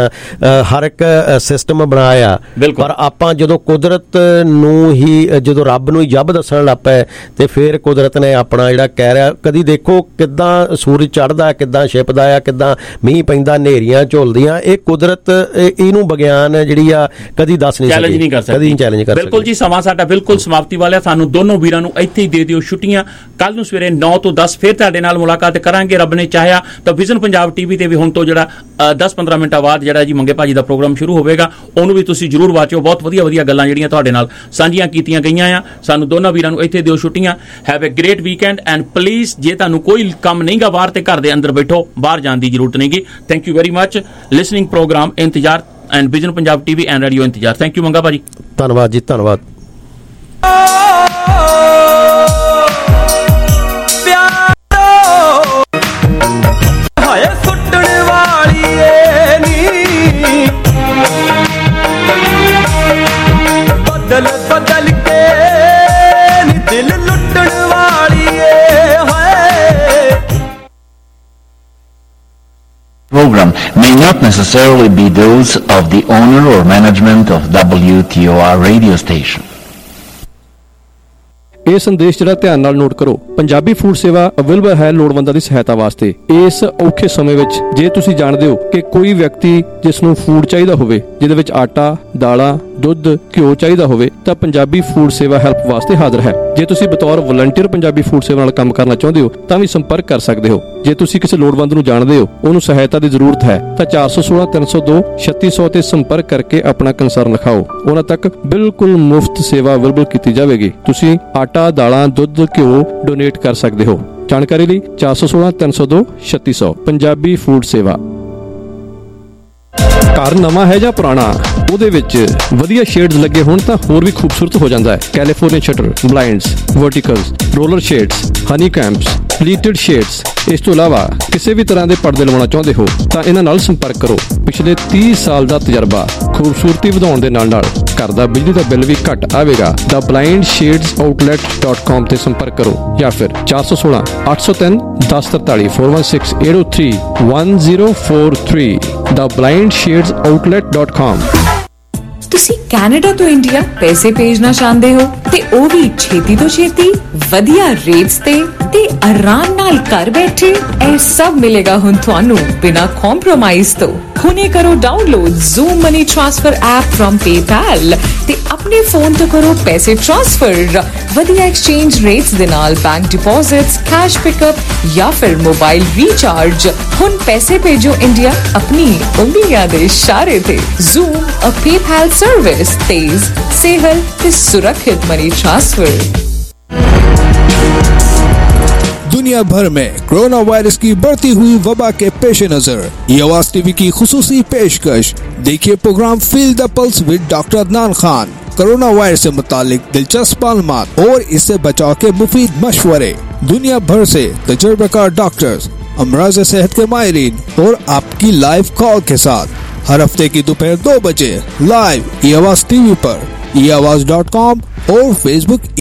S7: ਹਰ ਇੱਕ ਸਿਸਟਮ ਬਣਾਇਆ, ਪਰ ਆਪਾਂ ਜਦੋਂ ਕੁਦਰਤ ਨੂੰ ਹੀ ਜਦੋਂ ਰੱਬ ਨੂੰ ਹੀ ਜੱਬ ਦੱਸਣ ਲੱਗ ਪਏ ਤੇ ਫਿਰ ਕੁਦਰਤ ਨੇ ਆਪਣਾ ਜਿਹੜਾ ਕਹਿ ਰਿਹਾ, ਕਦੀ ਦੇਖੋ ਕਿੱਦਾਂ ਸੂਰਜ ਚੜ੍ਹਦਾ, ਕਿੱਦਾਂ ਛਿਪਦਾ ਆ, ਕਿੱਦਾਂ ਮੀਂਹ ਪੈਂਦਾ, ਹਨੇਰੀਆਂ ਝੁੱਲਦੀਆਂ, ਇਹ ਕੁਦਰਤ ਇਹਨੂੰ ਵਿਗਿਆਨ ਜਿਹੜੀ ਆ ਕਦੀ ਦੱਸ ਨਹੀਂ
S6: ਚੈਲੰਜ ਨਹੀਂ ਕਰ ਸਕਦੀ,
S7: ਕਦੀ ਚੈਲੰਜ ਕਰ ਸਕਦੀ।
S6: ਬਿਲਕੁਲ ਜੀ, ਸਮਾਂ ਸਾਡਾ ਬਿਲਕੁਲ ਸਮਾਪਤੀ ਵਾਲਾ, ਸਾਨੂੰ ਦੋਨੋਂ ਵੀਰਾਂ ਨੂੰ ਇੱਥੇ ਹੀ ਦੇ ਦਿਓ ਛੁੱਟੀਆਂ। ਕੱਲ ਨੂੰ ਸਵੇਰੇ ਨੌ ਤੋਂ ਦਸ ਫਿਰ ਤੁਹਾਡੇ ਨਾਲ ਮੁਲਾਕਾਤ ਕਰਾਂਗੇ, ਰੱਬ ਨੇ ਚਾਹਿਆ ਤਾਂ ਵਿਜ਼ਨ ਪੰਜਾਬ ਟੀਵੀ ਤੇ ਵੀ ਹੁਣ ਤੋਂ ਜਿਹੜਾ ਦਸ ਪੰਦਰਾਂ ਮਿੰਟਾਂ ਬਾਅਦ ਜਿਹੜਾ ਜੀ ਮੰਗੇ ਭਾਜੀ ਦਾ ਪ੍ਰੋਗਰਾਮ ਸ਼ੁਰੂ ਹੋਵੇਗਾ, ਉਹਨੂੰ ਵੀ ਤੁਸੀਂ ਜ਼ਰੂਰ ਵਾਚਿਓ। ਬਹੁਤ ਵਧੀਆ ਵਧੀਆ ਗੱਲਾਂ ਜਿਹੜੀਆਂ ਤੁਹਾਡੇ ਨਾਲ ਸਾਂਝੀਆਂ ਕੀਤੀਆਂ ਗਈਆਂ ਆ। ਸਾਨੂੰ ਦੋਨਾਂ ਵੀਰਾਂ ਨੂੰ ਇੱਥੇ ਦਿਓ ਛੁੱਟੀਆਂ। Have a great weekend and please ਜੇ ਤੁਹਾਨੂੰ ਕੋਈ ਕੰਮ ਨਹੀਂਗਾ ਬਾਹਰ ਤੇ ਘਰ ਦੇ ਅੰਦਰ ਬੈਠੋ, ਬਾਹਰ ਜਾਣ ਦੀ ਜ਼ਰੂਰਤ ਨਹੀਂਗੀ। Thank you very much listening program Intezaar and vision Punjab TV and radio Intezaar. Thank you Manga ਭਾਜੀ।
S7: ਧੰਨਵਾਦ ਜੀ, ਧੰਨਵਾਦ।
S9: ਬਦਲ ਬਦਲ ਕੇ ਨੀ ਦਿਲ ਲੁੱਟਣ ਵਾਲੀਏ ਹੋਏ।
S16: Program may not necessarily be those of the owner or management of W T O R radio station.
S17: ਇਹ ਸੰਦੇਸ਼ ਜਿਹੜਾ ਧਿਆਨ ਨਾਲ ਨੋਟ ਕਰੋ, ਪੰਜਾਬੀ ਫੂਡ ਸੇਵਾ ਅਵੇਲੇਬਲ ਹੈ ਲੋੜਵੰਦਾਂ ਦੀ ਸਹਾਇਤਾ ਵਾਸਤੇ। ਇਸ ਔਖੇ ਸਮੇਂ ਵਿੱਚ ਜੇ ਤੁਸੀਂ ਜਾਣਦੇ ਹੋ ਕਿ ਕੋਈ ਵਿਅਕਤੀ ਜਿਸ ਨੂੰ ਫੂਡ ਚਾਹੀਦਾ ਹੋਵੇ, ਜਿਹਦੇ ਵਿੱਚ ਆਟਾ, ਦਾਲਾਂ, ਦੁੱਧ, ਘਿਓ ਚਾਹੀਦਾ ਹੋਵੇ, ਤਾਂ ਪੰਜਾਬੀ ਫੂਡ ਸੇਵਾ ਹੈਲਪ ਵਾਸਤੇ ਹਾਜ਼ਰ ਹੈ। ਜੇ ਤੁਸੀਂ ਬਤੌਰ ਵਲੰਟੀਅਰ ਪੰਜਾਬੀ ਫੂਡ ਸੇਵਾ ਨਾਲ ਕੰਮ ਕਰਨਾ ਚਾਹੁੰਦੇ ਹੋ ਤਾਂ ਵੀ ਸੰਪਰਕ ਕਰ ਸਕਦੇ ਹੋ। ਜੇ ਤੁਸੀਂ ਕਿਸੇ ਲੋੜਵੰਦ ਨੂੰ ਜਾਣਦੇ ਹੋ, ਉਹਨੂੰ ਸਹਾਇਤਾ ਦੀ ਜ਼ਰੂਰਤ ਹੈ, ਤਾਂ ਚਾਰ ਸੌ ਸੋਲਾਂ ਤਿੰਨ ਸੌ ਦੋ ਛੱਤੀ ਸੌ ਤੇ ਸੰਪਰਕ ਕਰਕੇ ਆਪਣਾ ਕੰਸਰਨ ਲਿਖਾਓ। ਉਹਨਾਂ ਤੱਕ ਬਿਲਕੁਲ ਮੁਫਤ ਸੇਵਾ ਅਵੇਲੇਬਲ ਕੀਤੀ ਜਾਵੇਗੀ। ਤੁਸੀਂ ਆਟਾ, ਦਾਲਾਂ, ਦੁੱਧ, ਘਿਓ ਡੋਨੇਟ ਕਰ ਸਕਦੇ ਹੋ। ਜਾਣਕਾਰੀ ਲਈ ਚਾਰ ਸੌ ਸੋਲਾਂ ਤਿੰਨ ਸੌ ਦੋ ਛੱਤੀ ਸੌ। ਪੰਜਾਬੀ ਫੂਡ ਸੇਵਾ। ਘਰ ਨਵਾਂ ਹੈ ਜਾਂ ਪੁਰਾਣਾ, ਉਹਦੇ ਵਿੱਚ ਵਧੀਆ ਸ਼ੇਡਸ ਲੱਗੇ ਹੋਣ ਤਾਂ ਹੋਰ ਵੀ ਖੂਬਸੂਰਤ ਹੋ ਜਾਂਦਾ ਹੈ। California shutter, blinds, verticals, roller shades, honeycombs, pleated shades, ਇਸ ਤੋਂ ਇਲਾਵਾ ਕਿਸੇ ਵੀ ਤਰ੍ਹਾਂ ਦੇ ਪਰਦੇ ਲਵਾਉਣਾ ਚਾਹੁੰਦੇ ਹੋ ਤਾਂ ਇਹਨਾਂ ਨਾਲ ਸੰਪਰਕ ਕਰੋ। ਪਿਛਲੇ ਤੀਹ ਸਾਲ ਦਾ ਤਜਰਬਾ, ਖੂਬਸੂਰਤੀ ਵਧਾਉਣ ਦੇ ਨਾਲ ਨਾਲ ਘਰ ਦਾ ਬਿਜਲੀ ਦਾ ਬਿੱਲ ਵੀ ਘੱਟ ਆਵੇਗਾ। ਦਾ blind shades outlet dot com ਤੇ ਸੰਪਰਕ ਕਰੋ ਜਾਂ ਫਿਰ ਚਾਰ ਸੌ ਸੋਲਾਂ ਅੱਠ ਸੌ ਤਿੰਨ ਦਸ ਤਰਤਾਲੀ four one six eight o three one zero four three ਦਾ blind shades outlet dot com.
S18: ਤੁਸੀਂ ਕੈਨੇਡਾ ਤੋਂ ਇੰਡੀਆ ਪੈਸੇ ਭੇਜਣਾ ਚਾਹੁੰਦੇ ਹੋ ਤੇ ਉਹ ਵੀ ਛੇਤੀ ਤੋਂ ਛੇਤੀ, ਵਧੀਆ ਰੇਟਸ ਤੇ ਤੇ ਆਰਾਮ ਨਾਲ ਘਰ ਬੈਠੇ, ਇਹ ਸਭ ਮਿਲੇਗਾ ਹੁਣ ਤੁਹਾਨੂੰ ਬਿਨਾਂ ਕੰਪਰੋਮਾਈਜ਼ ਤੋਂ। ਹੁਣੇ ਕਰੋ download zoom money transfer app from PayPal ਤੇ ਆਪਣੇ ਫੋਨ ਤੋਂ ਕਰੋ ਪੈਸੇ ਟ੍ਰਾਂਸਫਰ ਵਧੀਆ ਐਕਸਚੇਂਜ ਰੇਟਸ ਦੇ ਨਾਲ, ਬੈਂਕ ਡਿਪੋਜ਼ਿਟਸ, ਕੈਸ਼ ਪਿਕਅਪ ਜਾਂ ਫਿਰ ਮੋਬਾਈਲ ਰੀਚਾਰਜ। ਹੁਣ ਪੈਸੇ ਭੇਜੋ ਇੰਡੀਆ ਆਪਣੀ ਉਂਗਲੀਆਂ ਦੇ ਇਸ਼ਾਰੇ ਤੇ। ਜ਼ੂਮ ਅ ਪੇਪੈਲ ਸਰਵਿਸ, ਤੇਜ਼, ਸੇਹਲ ਤੇ ਸੁਰੱਖਿਅਤ ਮਨੀ ਟ੍ਰਾਂਸਫਰ।
S2: दुनिया भर में कोरोना वायरस की बढ़ती हुई वबा के पेश नजर ये आवाज टीवी की खुसूसी पेशकश। देखिए programme feel the pulse with doctor Adnan Khan. Corona virus से मुतालिक दिलचस्प मालूमात और इससे बचाव के मुफीद मशवरे, दुनिया भर से तजुर्बेकार डॉक्टर्स, अमराज सेहत के माहिरीन और आपकी लाइव कॉल के साथ हर हफ्ते की दोपहर दो बजे लाइव ई आवाज टीवी पर, ई आवाज डॉट कॉम और फेसबुक